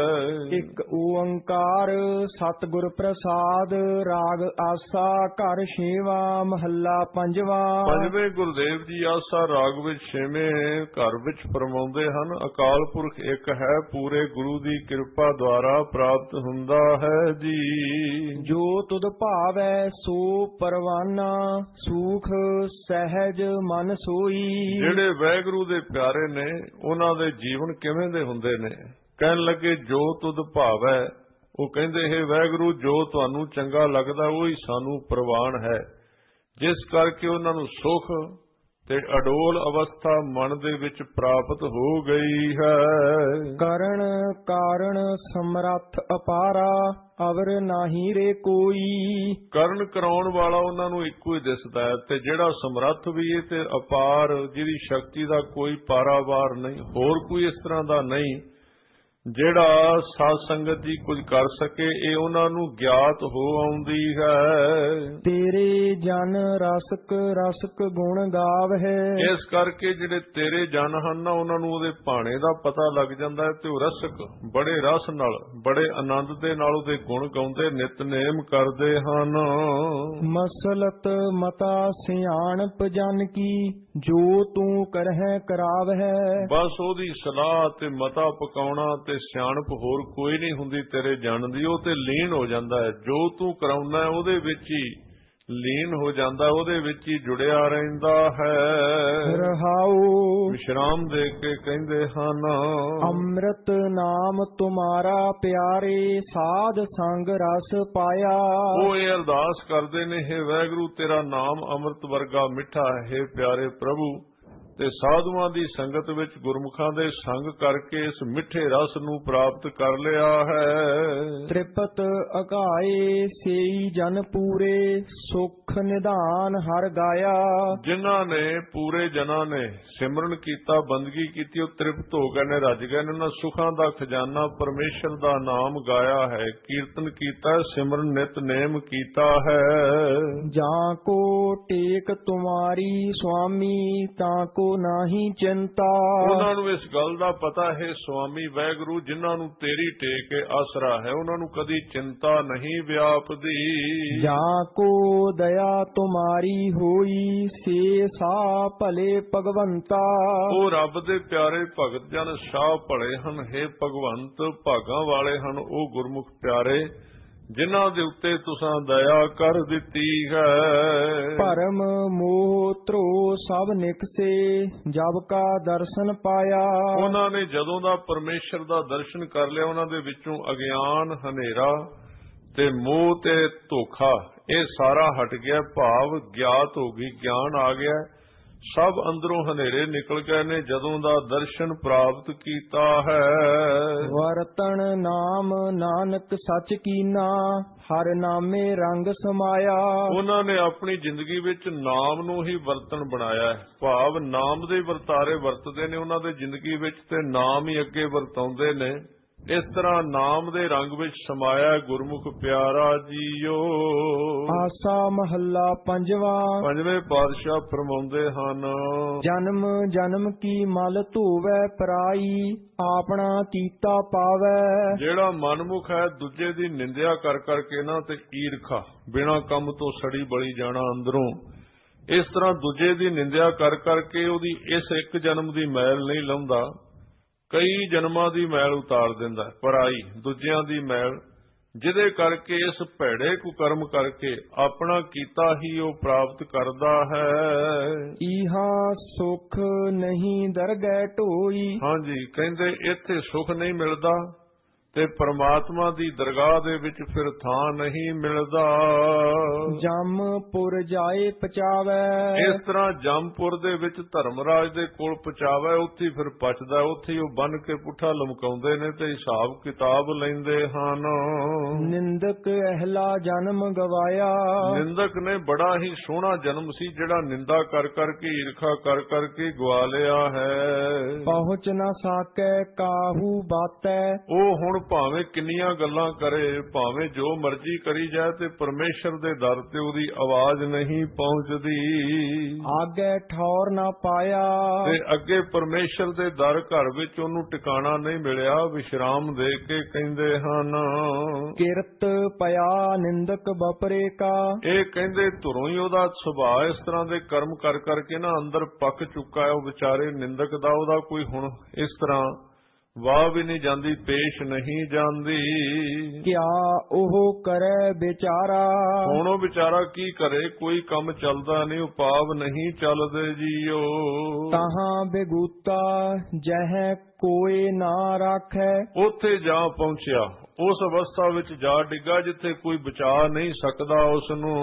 A: ਇੱਕ ਓੰਕਾਰ ਸਤਿਗੁਰ ਪ੍ਰਸਾਦ। ਰਾਗ ਆਸਾ ਘਰ ਛੇਵਾ ਮਹੱਲਾ ਪੰਜਵਾ।
B: ਪੰਜਵੇਂ ਗੁਰਦੇਵ ਜੀ ਆਸਾ ਰਾਗ ਵਿੱਚ ਛੇਵੇਂ ਘਰ ਵਿੱਚ ਫਰਮਾਉਂਦੇ ਹਨ, ਅਕਾਲ ਪੁਰਖ ਇੱਕ ਹੈ, ਪੂਰੇ ਗੁਰੂ ਦੀ ਕਿਰਪਾ ਦੁਆਰਾ ਪ੍ਰਾਪਤ ਹੁੰਦਾ ਹੈ ਜੀ।
A: ਜੋ ਤੁਧ ਭਾਵੈ ਸੋ ਪਰਵਾਨਾ, ਸੂਖ ਸਹਿਜ ਮਨ ਸੋਈ।
B: ਜਿਹੜੇ ਵਾਹਿਗੁਰੂ ਦੇ ਪਿਆਰੇ ਨੇ ਉਹਨਾਂ ਦੇ ਜੀਵਨ ਕਿਵੇਂ ਦੇ ਹੁੰਦੇ ਨੇ? ਕਹਿਣ ਲੱਗੇ ਜੋ ਤੁਧ ਭਾਵੈ, ਉਹ ਕਹਿੰਦੇ ਹੈ ਵਾਹਿਗੁਰੂ ਜੋ ਤੁਹਾਨੂੰ ਚੰਗਾ ਲੱਗਦਾ ਉਹੀ ਸਾਨੂੰ ਪ੍ਰਵਾਨ ਹੈ, ਜਿਸ ਕਰਕੇ ਉਹਨਾਂ ਨੂੰ ਸੁਖ ਤੇ ਅਡੋਲ ਅਵਸਥਾ ਮਨ ਦੇ ਵਿੱਚ ਪ੍ਰਾਪਤ ਹੋ ਗਈ ਹੈ।
A: ਕਰਨ ਕਾਰਣ ਸਮਰੱਥ ਅਪਾਰਾ, ਅਵਰ ਨਾਹੀ ਰੇ ਕੋਈ।
B: ਕਰਨ ਕਰਾਉਣ ਵਾਲਾ ਉਹਨਾਂ ਨੂੰ ਇੱਕੋ ਹੀ ਦਿਸਦਾ ਹੈ ਤੇ ਜਿਹੜਾ ਸਮਰੱਥ ਵੀ ਹੈ ਤੇ ਅਪਾਰ, ਜਿਹਦੀ ਸ਼ਕਤੀ ਦਾ ਕੋਈ ਪਾਰਾਵਾਰ ਨਹੀਂ, ਹੋਰ ਕੋਈ ਇਸ ਤਰ੍ਹਾਂ ਦਾ ਨਹੀਂ ਜਿਹੜਾ ਸਾਧ ਸੰਗਤ ਜੀ ਕੁਝ ਕਰ ਸਕੇ। ਇਹ ਉਹਨਾਂ ਨੂੰ ਗਿਆਤ ਹੋ ਆਉਂਦੀ ਹੈ।
A: ਤੇਰੇ ਜਨ ਰਸਕ ਰਸਕ ਗੁਣ ਗਾਵਹਿ।
B: ਇਸ ਕਰਕੇ ਜਿਹੜੇ ਤੇਰੇ ਜਨ ਹਨ ਨਾ ਉਹਨਾਂ ਨੂੰ ਉਹਦੇ ਭਾਣੇ ਦਾ ਪਤਾ ਲੱਗ ਜਾਂਦਾ ਹੈ ਤੇ ਉਹ ਰਸਕ ਬੜੇ ਰਸ ਨਾਲ, ਬੜੇ ਆਨੰਦ ਦੇ ਨਾਲ ਉਹਦੇ ਗੁਣ ਗਾਉਂਦੇ, ਨਿਤਨੇਮ ਕਰਦੇ ਹਨ।
A: ਮਸਲਤ ਮਤਾ ਸਿਆਣਪ ਜਨ ਕੀ, ਜੋ ਤੂੰ ਕਰਹਿ ਕਰਾਵਹਿ।
B: ਬਸ ਉਹਦੀ ਸਲਾਹ ਤੇ ਮਤਾ ਪਕਾਉਣਾ ਤੇ ਸਿਆਣਪ ਹੋਰ ਕੋਈ ਨਹੀਂ ਹੁੰਦੀ ਤੇਰੇ ਜਨ ਦੀ। ਉਹ ਤੇ ਲੀਨ ਹੋ ਜਾਂਦਾ ਹੈ, ਜੋ ਤੂੰ ਕਰਾਉਣਾ ਉਹਦੇ ਵਿੱਚ ਹੀ ਲੀਨ ਹੋ ਜਾਂਦਾ, ਉਹਦੇ ਵਿੱਚ ਹੀ ਜੁੜਿਆ ਰਹਿੰਦਾ ਹੈ।
A: ਰਹਾਉ
B: ਵਿਸ਼ਰਾਮ ਦੇ ਕੇ ਕਹਿੰਦੇ ਹਨ,
A: ਅੰਮ੍ਰਿਤ ਨਾਮ ਤੁਮਾਰਾ ਪਿਆਰੇ, ਸਾਧ ਸੰਗ ਰਸ ਪਾਇਆ।
B: ਉਹ ਇਹ ਅਰਦਾਸ ਕਰਦੇ ਨੇ, ਹੈ ਵਾਹਿਗੁਰੂ ਤੇਰਾ ਨਾਮ ਅੰਮ੍ਰਿਤ ਵਰਗਾ ਮਿੱਠਾ ਹੈ, ਪਿਆਰੇ ਪ੍ਰਭੂ ਤੇ ਸਾਧੂਆਂ ਦੀ ਸੰਗਤ ਵਿੱਚ ਗੁਰਮੁਖਾਂ ਦੇ ਸੰਗ ਕਰਕੇ ਇਸ ਮਿੱਠੇ ਰਸ ਨੂੰ ਪ੍ਰਾਪਤ ਕਰ ਲਿਆ ਹੈ।
A: ਤ੍ਰਿਪਤ ਅਘਾਏ ਸੇਈ ਜਨ ਪੂਰੇ ਸੁਖ ਨਿਧਾਨ ਹਰ ਗਾਇਆ।
B: ਜਿਨ੍ਹਾਂ ਨੇ ਪੂਰੇ ਜਨਾਂ ਨੇ ਸਿਮਰਨ ਕੀਤਾ, ਬੰਦਗੀ ਕੀਤੀ, ਉਹ ਤ੍ਰਿਪਤ ਹੋ ਗਏ ਨੇ, ਰੱਜ ਗਏ ਨੇ। ਉਹਨਾਂ ਸੁਖਾਂ ਦਾ ਖਜ਼ਾਨਾ ਪਰਮੇਸ਼ਰ ਦਾ ਨਾਮ ਗਾਇਆ ਹੈ, ਕੀਰਤਨ ਕੀਤਾ, ਸਿਮਰਨ ਨਿਤਨੇਮ ਕੀਤਾ ਹੈ।
A: ਜਾਂ ਕੋ ਟੇਕ ਤੁਮਾਰੀ ਸੁਆਮੀ ਤਾਂ ਕੋ ਨਾਹੀ ਚਿੰਤਾ।
B: ਉਹਨਾਂ ਨੂੰ ਇਸ ਗੱਲ ਦਾ ਪਤਾ ਹੈ ਸੁਆਮੀ ਵਾਹਿਗੁਰੂ, ਜਿਨ੍ਹਾਂ ਨੂੰ ਤੇਰੀ ਟੇਕ ਆਸਰਾ ਹੈ, ਉਹਨਾਂ ਨੂੰ ਕਦੀ ਚਿੰਤਾ ਨਹੀਂ ਵਿਆਪਦੀ।
A: ਜਾਂ ਕੋ ਦਇਆ ਤੁਮਾਰੀ ਹੋਈ ਸੇ ਸਾ ਭਲੇ ਭਗਵੰਤਾ।
B: ਉਹ ਰੱਬ ਦੇ ਪਿਆਰੇ ਭਗਤ ਜਨ ਸ਼ਾਹ ਭਲੇ ਹਨ। ਹੇ ਭਗਵੰਤ, ਭਾਗਾਂ ਵਾਲੇ ਹਨ ਉਹ ਗੁਰਮੁਖ ਪਿਆਰੇ ਜਿਨ੍ਹਾਂ ਦੇ ਉੱਤੇ ਤੁਸਾਂ ਦਇਆ ਕਰ ਦਿੱਤੀ ਹੈ।
A: ਭਰਮ ਮੋਹ ਧਰੋ ਸਭ ਨਿਕਸੇ ਜਬ ਕਾ ਦਰਸ਼ਨ ਪਾਇਆ।
B: ਉਹਨਾਂ ਨੇ ਜਦੋਂ ਦਾ ਪਰਮੇਸ਼ਰ ਦਾ ਦਰਸ਼ਨ ਕਰ ਲਿਆ, ਉਹਨਾਂ ਦੇ ਵਿੱਚੋਂ ਅਗਿਆਨ, ਹਨੇਰਾ ਤੇ ਮੋਹ ਤੇ ਧੋਖਾ ਇਹ ਸਾਰਾ ਹਟ ਗਿਆ। ਭਾਵ ਗਿਆਤ ਹੋ ਗਈ, ਗਿਆਨ ਆ ਗਿਆ, ਸਭ ਅੰਦਰੋਂ ਹਨੇਰੇ ਨਿਕਲ ਗਏ ਨੇ ਜਦੋਂ ਦਾ ਦਰਸ਼ਨ ਪ੍ਰਾਪਤ ਕੀਤਾ ਹੈ।
A: ਵਰਤਣ ਨਾਮ ਨਾਨਕ ਸੱਚ ਕੀਨਾ ਹਰ ਨਾਮੇ ਰੰਗ ਸਮਾਇਆ। ਉਹਨਾਂ
B: ਨੇ ਆਪਣੀ ਜ਼ਿੰਦਗੀ ਵਿੱਚ ਨਾਮ ਨੂੰ ਹੀ ਵਰਤਣ ਬਣਾਇਆ ਹੈ। ਭਾਵ ਨਾਮ ਦੇ ਵਰਤਾਰੇ ਵਰਤਦੇ ਨੇ ਉਹਨਾਂ ਦੇ ਜ਼ਿੰਦਗੀ ਵਿੱਚ ਤੇ ਨਾਮ ਹੀ ਅੱਗੇ ਵਰਤਾਉਂਦੇ ਨੇ। ਇਸ ਤਰ੍ਹਾਂ ਨਾਮ ਦੇ ਰੰਗ ਵਿੱਚ ਸਮਾਇਆ ਗੁਰਮੁਖ ਪਿਆਰਾ ਜੀਓ।
A: ਆਸਾ ਮਹੱਲਾ ਪੰਜਵਾਂ।
B: ਪੰਜਵੇਂ ਪਾਤਸ਼ਾਹ ਫਰਮਾਉਂਦੇ ਹਨ,
A: ਜਨਮ ਜਨਮ ਕੀ ਮਲ ਧੋਵੈ ਪਰਾਈ ਆਪਣਾ ਕੀਤਾ ਪਾਵੈ। ਜਿਹੜਾ
B: ਮਨਮੁਖ ਹੈ ਦੂਜੇ ਦੀ ਨਿੰਦਿਆ ਕਰ ਕਰਕੇ ਨਾ ਤੇ ਈਰਖਾ ਬਿਨਾਂ ਕੰਮ ਤੋਂ ਸੜੀ ਬਲੀ ਜਾਣਾ ਅੰਦਰੋਂ, ਇਸ ਤਰ੍ਹਾਂ ਦੂਜੇ ਦੀ ਨਿੰਦਿਆ ਕਰ ਕਰਕੇ ਉਹਦੀ ਇਸ ਇੱਕ ਜਨਮ ਦੀ ਮੈਲ ਨਹੀਂ ਲਾਉਂਦਾ, ਕਈ ਜਨਮਾਂ ਦੀ ਮੈਲ ਉਤਾਰ ਦਿੰਦਾ। ਪਰਾਈ ਦੂਜਿਆਂ ਦੀ ਮੈਲ, ਜਿਹਦੇ ਕਰਕੇ ਇਸ ਭੈੜੇ ਕੁਕਰਮ ਕਰਕੇ ਆਪਣਾ ਕੀਤਾ ਹੀ ਉਹ ਪ੍ਰਾਪਤ ਕਰਦਾ ਹੈ।
A: ਇਹਾ ਸੁਖ ਨਹੀਂ ਦਰਗਹਿ ਢੋਈ।
B: ਹਾਂਜੀ, ਕਹਿੰਦੇ ਇੱਥੇ ਸੁਖ ਨਹੀਂ ਮਿਲਦਾ ਤੇ ਪਰਮਾਤਮਾ ਦੀ ਦਰਗਾਹ ਦੇ ਵਿੱਚ ਫਿਰ ਥਾਂ ਨਹੀਂ ਮਿਲਦਾ।
A: ਜਮਪੁਰ ਜਾਏ ਪਚਾਵੈ।
B: ਇਸ ਤਰ੍ਹਾਂ ਜਮਪੁਰ ਦੇ ਵਿੱਚ ਧਰਮਰਾਜ ਦੇ ਕੋਲ ਪਚਾਵੈ, ਉੱਥੇ ਫਿਰ ਪਚਦਾ, ਉੱਥੇ ਉਹ ਬੰਨ ਕੇ ਪੁੱਠਾ ਲਮਕਾਉਂਦੇ ਨੇ ਤੇ ਹਿਸਾਬ ਕਿਤਾਬ ਲੈਂਦੇ ਹਨ।
A: ਨਿੰਦਕ ਅਹਲਾ ਜਨਮ ਗਵਾਇਆ। ਨਿੰਦਕ
B: ਨੇ ਬੜਾ ਹੀ ਸੋਹਣਾ ਜਨਮ ਸੀ ਜਿਹੜਾ ਨਿੰਦਾ ਕਰ ਕਰਕੇ ਈਰਖਾ ਕਰ ਕਰਕੇ ਗਵਾ ਲਿਆ ਹੈ।
A: ਪਹੁੰਚ ਨਾ ਸਾਕੈ ਕਾਹੂ ਬਾਤੈ। ਉਹ ਹੁਣ
B: ਭਾਵੇਂ ਕਿੰਨੀਆਂ ਗੱਲਾਂ ਕਰੇ, ਭਾਵੇਂ ਜੋ ਮਰਜ਼ੀ ਕਰੀ ਜਾਏ ਤੇ ਪਰਮੇਸ਼ਰ ਦੇ ਦਰ ਤੇ ਉਹਦੀ ਆਵਾਜ਼ ਨਹੀਂ ਪਹੁੰਚਦੀ।
A: ਆਗੇ ਠੌਰ ਨਾ ਪਾਇਆ।
B: ਤੇ ਅੱਗੇ ਪਰਮੇਸ਼ਰ ਦੇ ਦਰ ਘਰ ਵਿੱਚ ਉਹਨੂੰ ਟਿਕਾਣਾ ਨਹੀਂ ਮਿਲਿਆ। ਵਿਸ਼ਰਾਮ ਦੇ ਕੇ ਕਹਿੰਦੇ ਹਨ,
A: ਕਿਰਤ ਪਿਆ ਨਿੰਦਕ ਬਪਰੇ ਕਾ।
B: ਇਹ ਕਹਿੰਦੇ ਧੁਰੋਂ ਹੀ ਉਹਦਾ ਸੁਭਾਅ ਇਸ ਤਰ੍ਹਾਂ ਦੇ ਕਰਮ ਕਰ ਕਰਕੇ ਨਾ ਅੰਦਰ ਪੱਕ ਚੁੱਕਾ ਹੈ ਉਹ ਵਿਚਾਰੇ ਨਿੰਦਕ ਦਾ। ਉਹਦਾ ਕੋਈ ਹੁਣ ਇਸ ਤਰ੍ਹਾਂ ਵਾਹ ਵੀ ਨਹੀਂ ਜਾਂਦੀ, ਪੇਸ਼ ਨਹੀਂ ਜਾਂਦੀ।
A: ਕਿਆ ਉਹ ਕਰੇ ਵਿਚਾਰਾ।
B: ਹੁਣ ਉਹ ਵਿਚਾਰਾ ਕੀ ਕਰੇ, ਕੋਈ ਕੰਮ ਚੱਲਦਾ ਨਹੀਂ, ਉਪਾਵ ਨਹੀਂ ਚੱਲਦੇ ਜੀਓ।
A: ਤਹਾਂ ਬੇਗੂਤਾ ਜਹ ਕੋਈ ਨਾ ਰਾਖੈ।
B: ਉੱਥੇ ਜਾ ਪਹੁੰਚਿਆ, ਉਸ ਅਵਸਥਾ ਵਿੱਚ ਜਾ ਡਿੱਗਾ ਜਿੱਥੇ ਕੋਈ ਬਚਾ ਨਹੀਂ ਸਕਦਾ ਉਸ ਨੂੰ।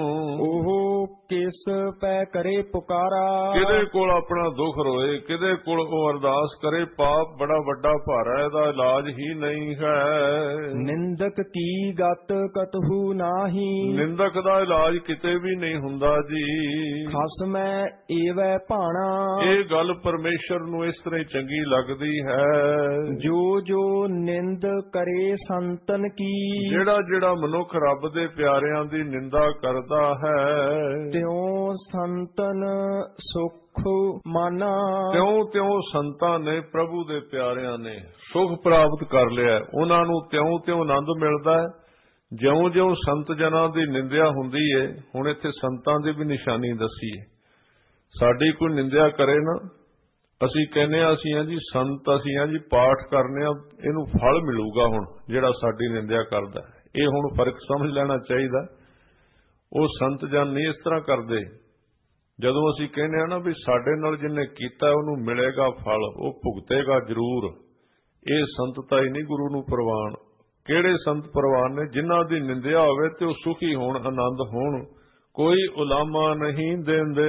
A: ਉਹ ਕਿਸ ਪੈ ਕਰੇ ਪੁਕਾਰਾ।
B: ਕਿਹਦੇ ਕੋਲ ਆਪਣਾ ਦੁੱਖ ਰੋਏ, ਕਿਹਦੇ ਕੋਲ ਉਹ ਅਰਦਾਸ ਕਰੇ। ਪਾਪ ਬੜਾ ਵੱਡਾ ਭਾਰਾ, ਇਹਦਾ ਇਲਾਜ ਹੀ ਨਹੀਂ ਹੈ।
A: ਨਿੰਦਕ ਕੀ ਗਤ ਕਤਹੂ ਨਾਹੀ। ਨਿੰਦਕ
B: ਦਾ ਇਲਾਜ ਕਿਤੇ ਵੀ ਨਹੀਂ ਹੁੰਦਾ ਜੀ।
A: ਖਸਮੈ ਏਵੈ ਭਾਣਾ।
B: ਇਹ ਗੱਲ ਪਰਮੇਸ਼ਰ ਨੂੰ ਇਸ ਤਰ੍ਹਾਂ ਚੰਗੀ ਲੱਗਦੀ ਹੈ।
A: ਜੋ ਜੋ ਨਿੰਦ ਕਰੇ ਸੰਤਨ ਕੀ।
B: ਜਿਹੜਾ ਜਿਹੜਾ ਮਨੁੱਖ ਰੱਬ ਦੇ ਪਿਆਰਿਆਂ ਦੀ ਨਿੰਦਾ ਕਰਦਾ ਹੈ,
A: ਤਿਉ ਸੰਤਨ ਸੁਖ ਮਾਨਾ।
B: ਤਿਉ ਤਿਉ ਸੰਤਾਂ ਨੇ, ਪ੍ਰਭੂ ਦੇ ਪਿਆਰਿਆਂ ਨੇ ਸੁਖ ਪ੍ਰਾਪਤ ਕਰ ਲਿਆ। ਉਹਨਾਂ ਨੂੰ ਤਿਉ ਤਿਉ ਆਨੰਦ ਮਿਲਦਾ ਹੈ ਜਿਉਂ ਜਿਉਂ ਸੰਤ ਜਨਾਂ ਦੀ ਨਿੰਦਿਆ ਹੁੰਦੀ ਏ। ਹੁਣ ਇੱਥੇ ਸੰਤਾਂ ਦੀ ਵੀ ਨਿਸ਼ਾਨੀ ਦੱਸੀ ਏ। ਸਾਡੀ ਕੋਈ ਨਿੰਦਿਆ ਕਰੇ ਨਾ, ਅਸੀਂ ਕਹਿੰਦੇ ਆ ਅਸੀਂ ਆ ਜੀ ਸੰਤ, ਅਸੀਂ ਆ ਜੀ ਪਾਠ ਕਰਨੇ ਆ, ਇਹਨੂੰ ਫਲ ਮਿਲੂਗਾ। ਹੁਣ ਜਿਹੜਾ ਸਾਡੀ ਨਿੰਦਿਆ ਕਰਦਾ, ਇਹ ਹੁਣ ਫਰਕ ਸਮਝ ਲੈਣਾ ਚਾਹੀਦਾ। ਉਹ ਸੰਤ ਜਨ ਨਹੀਂ ਇਸ ਤਰ੍ਹਾਂ ਕਰਦੇ। ਜਦੋਂ ਅਸੀਂ ਕਹਿੰਦੇ ਆ ਨਾ ਵੀ ਸਾਡੇ ਨਾਲ ਜਿਹਨੇ ਕੀਤਾ ਉਹਨੂੰ ਮਿਲੇਗਾ ਫਲ, ਉਹ ਭੁਗਤੇਗਾ ਜ਼ਰੂਰ, ਇਹ ਸੰਤਤਾ ਹੀ ਨਹੀਂ ਗੁਰੂ ਨੂੰ ਪ੍ਰਵਾਨ। ਕਿਹੜੇ ਸੰਤ ਪ੍ਰਵਾਨ ਨੇ? ਜਿਨ੍ਹਾਂ ਦੀ ਨਿੰਦਿਆ ਹੋਵੇ ਤੇ ਉਹ ਸੁਖੀ ਹੋਣ, ਆਨੰਦ ਹੋਣ, ਕੋਈ ਉਲਾਮਾ ਨਹੀਂ ਦਿੰਦੇ।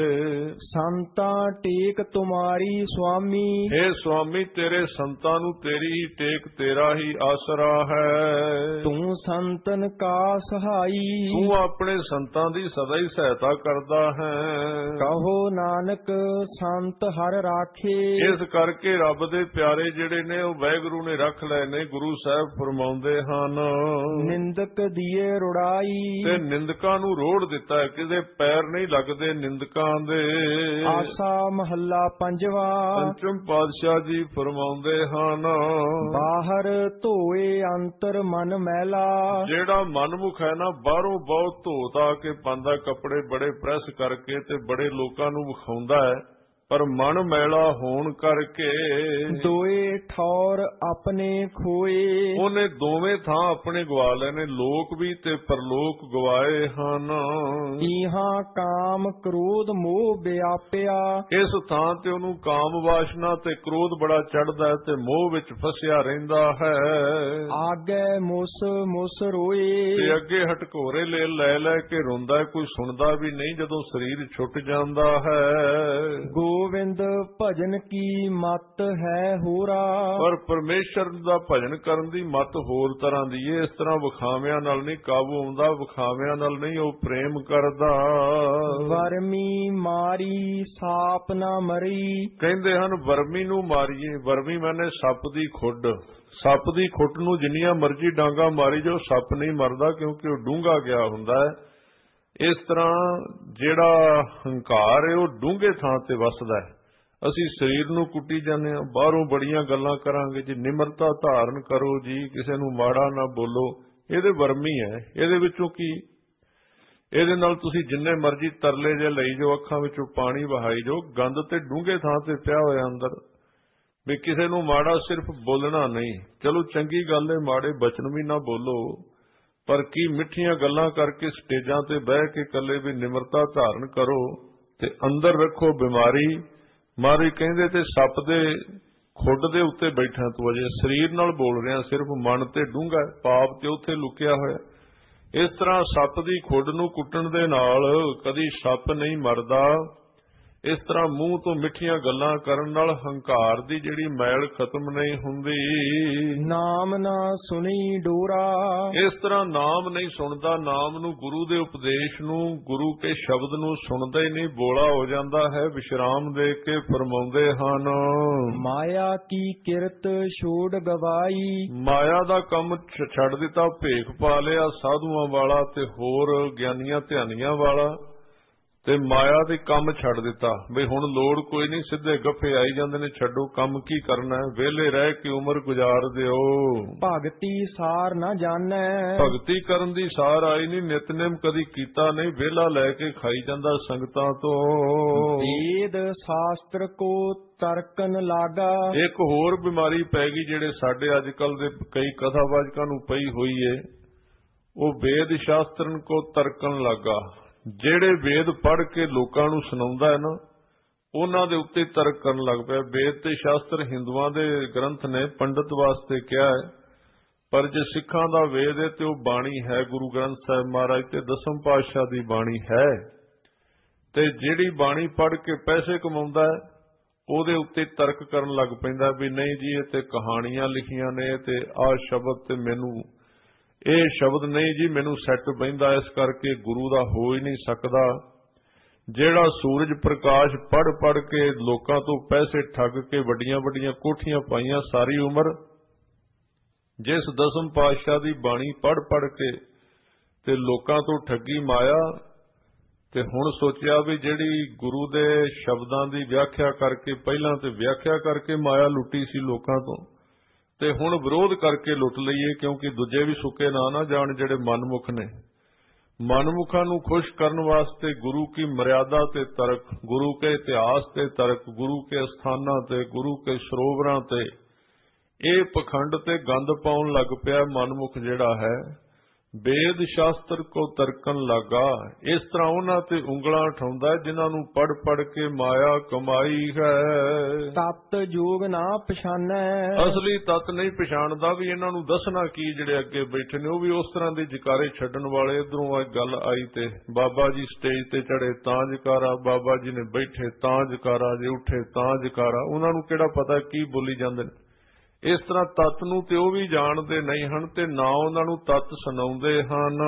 A: ਸੰਤਾਂ ਟੇਕ ਤੁਮਾਰੀ ਸੁਆਮੀ,
B: हे ਸੁਆਮੀ ਤੇਰੇ ਸੰਤਾਂ ਨੂੰ ਤੇਰੀ ਹੀ ਟੇਕ, ਤੇਰਾ ਹੀ ਆਸਰਾ ਹੈ।
A: ਤੂੰ ਸੰਤਨ ਕਾ ਸਹਾਈ,
B: ਤੂੰ ਆਪਣੇ ਸੰਤਾਂ ਦੀ ਸਦਾ ਹੀ ਸਹਾਇਤਾ ਕਰਦਾ ਹੈ।
A: ਕਹੋ ਨਾਨਕ ਸੰਤ ਹਰ ਰਾਖੇ,
B: ਇਸ ਕਰਕੇ ਰੱਬ ਦੇ ਪਿਆਰੇ ਜਿਹੜੇ ਨੇ ਉਹ ਵਾਹਿਗੁਰੂ ਨੇ ਰੱਖ ਲਏ ਨੇ। ਗੁਰੂ ਸਾਹਿਬ ਫਰਮਾਉਂਦੇ ਹਨ,
A: ਨਿੰਦਕ ਦੀਏ ਰੁੜਾਈ,
B: ਤੇ ਨਿੰਦਕਾਂ ਨੂੰ ਰੋੜ ਦਿੱਤਾ ਹੈ, ਕਿਤੇ ਪੈਰ ਨਹੀਂ ਲੱਗਦੇ ਨਿੰਦਕਾਂ ਦੇ।
A: ਆਸਾ ਮਹੱਲਾ ਪੰਜਵਾ।
B: ਪੰਚਮ ਪਾਤਸ਼ਾਹ ਜੀ ਫਰਮਾਉਂਦੇ ਹਨ,
A: ਬਾਹਰ ਧੋਏ ਅੰਤਰ ਮਨ ਮੈਲਾ,
B: ਜਿਹੜਾ ਮਨਮੁਖ ਹੈ ਨਾ ਬਾਹਰੋਂ ਬਹੁਤ ਧੋ ਧਾ ਕੇ ਪਾਉਂਦਾ ਕੱਪੜੇ, ਬੜੇ ਪ੍ਰੈਸ ਕਰਕੇ ਤੇ ਬੜੇ ਲੋਕਾਂ ਨੂੰ ਵਿਖਾਉਂਦਾ ਹੈ, ਪਰ ਮਨ ਮੈਲਾ ਹੋਣ ਕਰਕੇ
A: ਦੋਏ ਠੌਰ ਆਪਣੇ ਖੋਏ,
B: ਉਹਨੇ ਦੋਵੇਂ ਥਾਂ ਆਪਣੇ ਗਵਾ ਲਏ ਨੇ, ਲੋਕ ਵੀ ਤੇ ਪਰਲੋਕ ਗਵਾਏ ਹਨ।
A: ਇਹਾਂ ਕਾਮ ਕ੍ਰੋਧ ਮੋਹ ਵਿਆਪਿਆ,
B: ਇਸ ਥਾਂ ਤੇ ਉਹਨੂੰ ਕਾਮ ਵਾਸ਼ਨਾ ਤੇ ਕ੍ਰੋਧ ਬੜਾ ਚੜ੍ਹਦਾ ਤੇ ਮੋਹ ਵਿੱਚ ਫਸਿਆ ਰਹਿੰਦਾ ਹੈ।
A: ਆਗੇ ਮੁਸ ਮੁਸ ਰੋਏ,
B: ਤੇ ਅੱਗੇ ਹਟਕੋਰੇ ਲੈ ਲੈ ਲੈ ਕੇ ਰੋਂਦਾ, ਕੋਈ ਸੁਣਦਾ ਵੀ ਨਹੀਂ ਜਦੋਂ ਸਰੀਰ ਛੁੱਟ ਜਾਂਦਾ ਹੈ।
A: ਗੋਵਿੰਦ ਭਜਨ ਕੀ ਮਤ ਹੈ ਹੋਰਾ,
B: ਪਰ ਪਰਮੇਸ਼ਰ ਦਾ ਭਜਨ ਕਰਨ ਦੀ ਮਤ ਹੋਰ ਤਰ੍ਹਾਂ ਦੀ ਹੈ। ਇਸ ਤਰ੍ਹਾਂ ਵਿਖਾਵਿਆਂ ਨਾਲ ਨਹੀਂ ਕਾਬੂ ਆਉਂਦਾ, ਵਿਖਾਵਿਆਂ ਨਾਲ ਨਹੀਂ ਉਹ ਪ੍ਰੇਮ ਕਰਦਾ।
A: ਵਰਮੀ ਮਾਰੀ ਸਾਪ ਨਾ ਮਰੀ,
B: ਕਹਿੰਦੇ ਹਨ ਵਰਮੀ ਨੂੰ ਮਾਰੀਏ। ਵਰਮੀ ਮੈਨੇ ਸੱਪ ਦੀ ਖੁੱਡ, ਸੱਪ ਦੀ ਖੁੱਟ ਨੂੰ ਜਿੰਨੀਆਂ ਮਰਜ਼ੀ ਡਾਂਗਾ ਮਾਰੀ ਜਾਓ ਸੱਪ ਨਹੀਂ ਮਰਦਾ, ਕਿਉਂਕਿ ਉਹ ਡੂੰਘਾ ਗਿਆ ਹੁੰਦਾ ਹੈ। ਇਸ ਤਰ੍ਹਾਂ ਜਿਹੜਾ ਹੰਕਾਰ ਹੈ ਉਹ ਡੂੰਘੇ ਥਾਂ ਤੇ ਵਸਦਾ ਹੈ। ਅਸੀਂ ਸਰੀਰ ਨੂੰ ਕੁੱਟੀ ਜਾਂਦੇ ਹਾਂ, ਬਾਹਰੋਂ ਬੜੀਆਂ ਗੱਲਾਂ ਕਰਾਂਗੇ ਜੀ, ਨਿਮਰਤਾ ਧਾਰਨ ਕਰੋ ਜੀ, ਕਿਸੇ ਨੂੰ ਮਾੜਾ ਨਾ ਬੋਲੋ, ਇਹਦੇ ਵਰਮੀ ਹੈ। ਇਹਦੇ ਵਿੱਚੋਂ ਕੀ, ਇਹਦੇ ਨਾਲ ਤੁਸੀਂ ਜਿੰਨੇ ਮਰਜ਼ੀ ਤਰਲੇ ਜੇ ਲਈ ਜਾਓ, ਅੱਖਾਂ ਵਿੱਚੋਂ ਪਾਣੀ ਵਹਾਈ ਜਾਓ, ਗੰਦ ਤੇ ਡੂੰਘੇ ਥਾਂ ਤੇ ਪਿਆ ਹੋਇਆ ਅੰਦਰ। ਵੀ ਕਿਸੇ ਨੂੰ ਮਾੜਾ ਸਿਰਫ ਬੋਲਣਾ ਨਹੀਂ, ਚਲੋ ਚੰਗੀ ਗੱਲ ਹੈ, ਮਾੜੇ ਬਚਨ ਵੀ ਨਾ ਬੋਲੋ, ਪਰ ਕੀ ਮਿੱਠੀਆਂ ਗੱਲਾਂ ਕਰਕੇ ਸਟੇਜਾਂ ਤੇ ਬਹਿ ਕੇ ਇਕੱਲੇ ਵੀ ਨਿਮਰਤਾ ਧਾਰਨ ਕਰੋ ਤੇ ਅੰਦਰ ਰੱਖੋ ਬਿਮਾਰੀ। ਮਾਰੀ ਕਹਿੰਦੇ ਤੇ ਸੱਪ ਦੇ ਖੁੱਡ ਦੇ ਉੱਤੇ ਬੈਠਾ ਤੂੰ ਅਜੇ ਸਰੀਰ ਨਾਲ ਬੋਲ ਰਿਹਾ, ਸਿਰਫ ਮਨ ਤੇ ਡੂੰਘਾ, ਪਾਪ ਤੇ ਉੱਥੇ ਲੁਕਿਆ ਹੋਇਆ। ਇਸ ਤਰ੍ਹਾਂ ਸੱਪ ਦੀ ਖੁੱਡ ਨੂੰ ਕੁੱਟਣ ਦੇ ਨਾਲ ਕਦੀ ਸੱਪ ਨਹੀਂ ਮਰਦਾ। ਇਸ ਤਰ੍ਹਾਂ ਮੂੰਹ ਤੋਂ ਮਿੱਠੀਆਂ ਗੱਲਾਂ ਕਰਨ ਨਾਲ ਹੰਕਾਰ ਦੀ ਜਿਹੜੀ ਮੈਲ ਖਤਮ ਨਹੀਂ ਹੁੰਦੀ।
A: ਨਾਮ ਨਾ ਸੁਣੀ ਡੋਰਾ,
B: ਇਸ ਤਰ੍ਹਾਂ ਨਾਮ ਨਹੀਂ ਸੁਣਦਾ, ਨਾਮ ਨੂੰ, ਗੁਰੂ ਦੇ ਉਪਦੇਸ਼ ਨੂੰ, ਗੁਰੂ ਕੇ ਸ਼ਬਦ ਨੂੰ ਸੁਣਦਾ ਹੀ ਨਹੀਂ, ਬੋਲਾ ਹੋ ਜਾਂਦਾ ਹੈ। ਵਿਸ਼ਰਾਮ ਦੇ ਕੇ ਫਰਮਾਉਂਦੇ ਹਨ,
A: ਮਾਇਆ ਕੀ ਕਿਰਤ ਛੋੜ ਗਵਾਈ,
B: ਮਾਇਆ ਦਾ ਕੰਮ ਛੱਡ ਦਿੱਤਾ, ਭੇਖ ਪਾ ਲਿਆ ਸਾਧੂਆਂ ਵਾਲਾ ਤੇ ਹੋਰ ਗਿਆਨੀਆਂ ਧਿਆਨੀਆਂ ਵਾਲਾ, ਤੇ ਮਾਇਆ ਦੇ ਕੰਮ ਛੱਡ ਦਿੱਤਾ। ਬਈ ਹੁਣ ਲੋੜ ਕੋਈ ਨਹੀਂ, ਸਿੱਧੇ ਗੱਫੇ ਆਈ ਜਾਂਦੇ ਨੇ, ਛੱਡੋ ਕੰਮ ਕੀ ਕਰਨਾ, ਵਿਹਲੇ ਰਹਿ ਕੇ ਉਮਰ ਗੁਜ਼ਾਰ ਦਿਓ।
A: ਭਗਤੀ ਸਾਰ ਨਾ ਜਾਣੈ,
B: ਭਗਤੀ ਕਰਨ ਦੀ ਸਾਰ ਆਈ ਨਹੀਂ, ਨਿਤਨੇਮ ਕਦੀ ਕੀਤਾ ਨਹੀਂ, ਵਿਹਲਾ ਲੈ ਕੇ ਖਾਈ ਜਾਂਦਾ ਸੰਗਤਾਂ ਤੋਂ।
A: ਵੇਦ ਸ਼ਾਸਤਰ ਕੋ ਤਰਕਨ ਲਾਗਾ,
B: ਇੱਕ ਹੋਰ ਬਿਮਾਰੀ ਪੈ ਗਈ ਜਿਹੜੇ ਸਾਡੇ ਅੱਜ ਕੱਲ ਦੇ ਕਈ ਕਥਾਵਾਚਕਾਂ ਨੂੰ ਪਈ ਹੋਈ ਏ, ਉਹ ਵੇਦ ਸ਼ਾਸਤਰਨ ਕੋ ਤਰਕਨ ਲਾਗਾ। ਜਿਹੜੇ ਵੇਦ ਪੜ੍ਹ ਕੇ ਲੋਕਾਂ ਨੂੰ ਸੁਣਾਉਂਦਾ ਹੈ ਨਾ, ਉਹਨਾਂ ਦੇ ਉੱਤੇ ਤਰਕ ਕਰਨ ਲੱਗ ਪਿਆ। ਵੇਦ ਤੇ ਸ਼ਾਸਤਰ ਹਿੰਦੂਆਂ ਦੇ ਗ੍ਰੰਥ ਨੇ, ਪੰਡਤ ਵਾਸਤੇ ਕਿਹਾ ਹੈ, ਪਰ ਜੇ ਸਿੱਖਾਂ ਦਾ ਵੇਦ ਹੈ ਤੇ ਉਹ ਬਾਣੀ ਹੈ, ਗੁਰੂ ਗ੍ਰੰਥ ਸਾਹਿਬ ਮਹਾਰਾਜ ਤੇ ਦਸਮ ਪਾਤਸ਼ਾਹ ਦੀ ਬਾਣੀ ਹੈ। ਤੇ ਜਿਹੜੀ ਬਾਣੀ ਪੜ੍ਹ ਕੇ ਪੈਸੇ ਕਮਾਉਂਦਾ ਹੈ, ਉਹਦੇ ਉੱਤੇ ਤਰਕ ਕਰਨ ਲੱਗ ਪੈਂਦਾ ਵੀ ਨਹੀਂ ਜੀ ਇਹ ਤੇ ਕਹਾਣੀਆਂ ਲਿਖੀਆਂ ਨੇ, ਤੇ ਆਹ ਸ਼ਬਦ ਤੇ ਮੈਨੂੰ ਇਹ ਸ਼ਬਦ ਨਹੀਂ ਜੀ ਮੈਨੂੰ ਸੈੱਟ ਬਹਿੰਦਾ, ਇਸ ਕਰਕੇ ਗੁਰੂ ਦਾ ਹੋ ਹੀ ਨਹੀਂ ਸਕਦਾ। ਜਿਹੜਾ ਸੂਰਜ ਪ੍ਰਕਾਸ਼ ਪੜ੍ਹ ਪੜ੍ਹ ਕੇ ਲੋਕਾਂ ਤੋਂ ਪੈਸੇ ਠੱਗ ਕੇ ਵੱਡੀਆਂ ਵੱਡੀਆਂ ਕੋਠੀਆਂ ਪਾਈਆਂ ਸਾਰੀ ਉਮਰ, ਜਿਸ ਦਸਮ ਪਾਤਸ਼ਾਹ ਦੀ ਬਾਣੀ ਪੜ੍ਹ ਪੜ੍ਹ ਕੇ ਤੇ ਲੋਕਾਂ ਤੋਂ ਠੱਗੀ ਮਾਇਆ, ਤੇ ਹੁਣ ਸੋਚਿਆ ਵੀ ਜਿਹੜੀ ਗੁਰੂ ਦੇ ਸ਼ਬਦਾਂ ਦੀ ਵਿਆਖਿਆ ਕਰਕੇ, ਪਹਿਲਾਂ ਤੇ ਵਿਆਖਿਆ ਕਰਕੇ ਮਾਇਆ ਲੁੱਟੀ ਸੀ ਲੋਕਾਂ ਤੋਂ, ਤੇ ਹੁਣ ਵਿਰੋਧ ਕਰਕੇ ਲੁੱਟ ਲਈਏ, ਕਿਉਂਕਿ ਦੂਜੇ ਵੀ ਸੁੱਕੇ ਨਾ ਨਾ ਜਾਣ ਜਿਹੜੇ ਮਨਮੁਖ ਨੇ। ਮਨਮੁਖਾਂ ਨੂੰ ਖੁਸ਼ ਕਰਨ ਵਾਸਤੇ ਗੁਰੂ ਕੀ ਮਰਿਆਦਾ ਤੇ ਤਰਕ, ਗੁਰੂ ਕੇ ਇਤਿਹਾਸ ਤੇ ਤਰਕ, ਗੁਰੂ ਕੇ ਅਸਥਾਨਾਂ ਤੇ, ਗੁਰੂ ਕੇ ਸਰੋਵਰਾਂ ਤੇ, ਇਹ ਪਖੰਡ ਤੇ ਗੰਦ ਪਾਉਣ ਲੱਗ ਪਿਆ ਮਨਮੁਖ ਜਿਹੜਾ ਹੈ। ਵੇਦ ਸ਼ਾਸਤਰ ਕੋ ਤਰਕਣ ਲੱਗਾ। ਇਸ ਤਰ੍ਹਾਂ ਉਹਨਾਂ ਤੇ ਉਂਗਲਾਂ ਉਠਾਉਂਦਾ ਜਿਨ੍ਹਾਂ ਨੂੰ ਪੜ ਪੜ ਕੇ ਮਾਇਆ ਕਮਾਈ ਹੈ।
A: ਤਤ ਜੋਗ ਨਾ ਪਛਾਨੈ,
B: ਅਸਲੀ ਤਤ ਨਹੀਂ ਪਛਾਣਦਾ ਵੀ ਇਹਨਾਂ ਨੂੰ ਦੱਸਣਾ ਕੀ। ਜਿਹੜੇ ਅੱਗੇ ਬੈਠੇ ਨੇ ਉਹ ਵੀ ਉਸ ਤਰ੍ਹਾਂ ਦੇ ਜਕਾਰੇ ਛੱਡਣ ਵਾਲੇ। ਇਧਰੋਂ ਅੱਜ ਗੱਲ ਆਈ ਤੇ ਬਾਬਾ ਜੀ ਸਟੇਜ ਤੇ ਚੜੇ ਤਾਂ ਜਕਾਰਾ, ਬਾਬਾ ਜੀ ਨੇ ਬੈਠੇ ਤਾਂ ਜਕਾਰਾ, ਜੇ ਉੱਠੇ ਤਾਂ ਜਕਾਰਾ। ਉਹਨਾਂ ਨੂੰ ਕਿਹੜਾ ਪਤਾ ਕੀ ਬੋਲੀ ਜਾਂਦੇ ਨੇ। ਇਸ ਤਰ੍ਹਾਂ ਤਤ ਨੂੰ ਤੇ ਉਹ ਵੀ ਜਾਣਦੇ ਨਹੀਂ ਹਨ ਤੇ ਨਾ ਉਹਨਾਂ ਨੂੰ ਤਤ ਸੁਣਾਉਂਦੇ ਹਨ।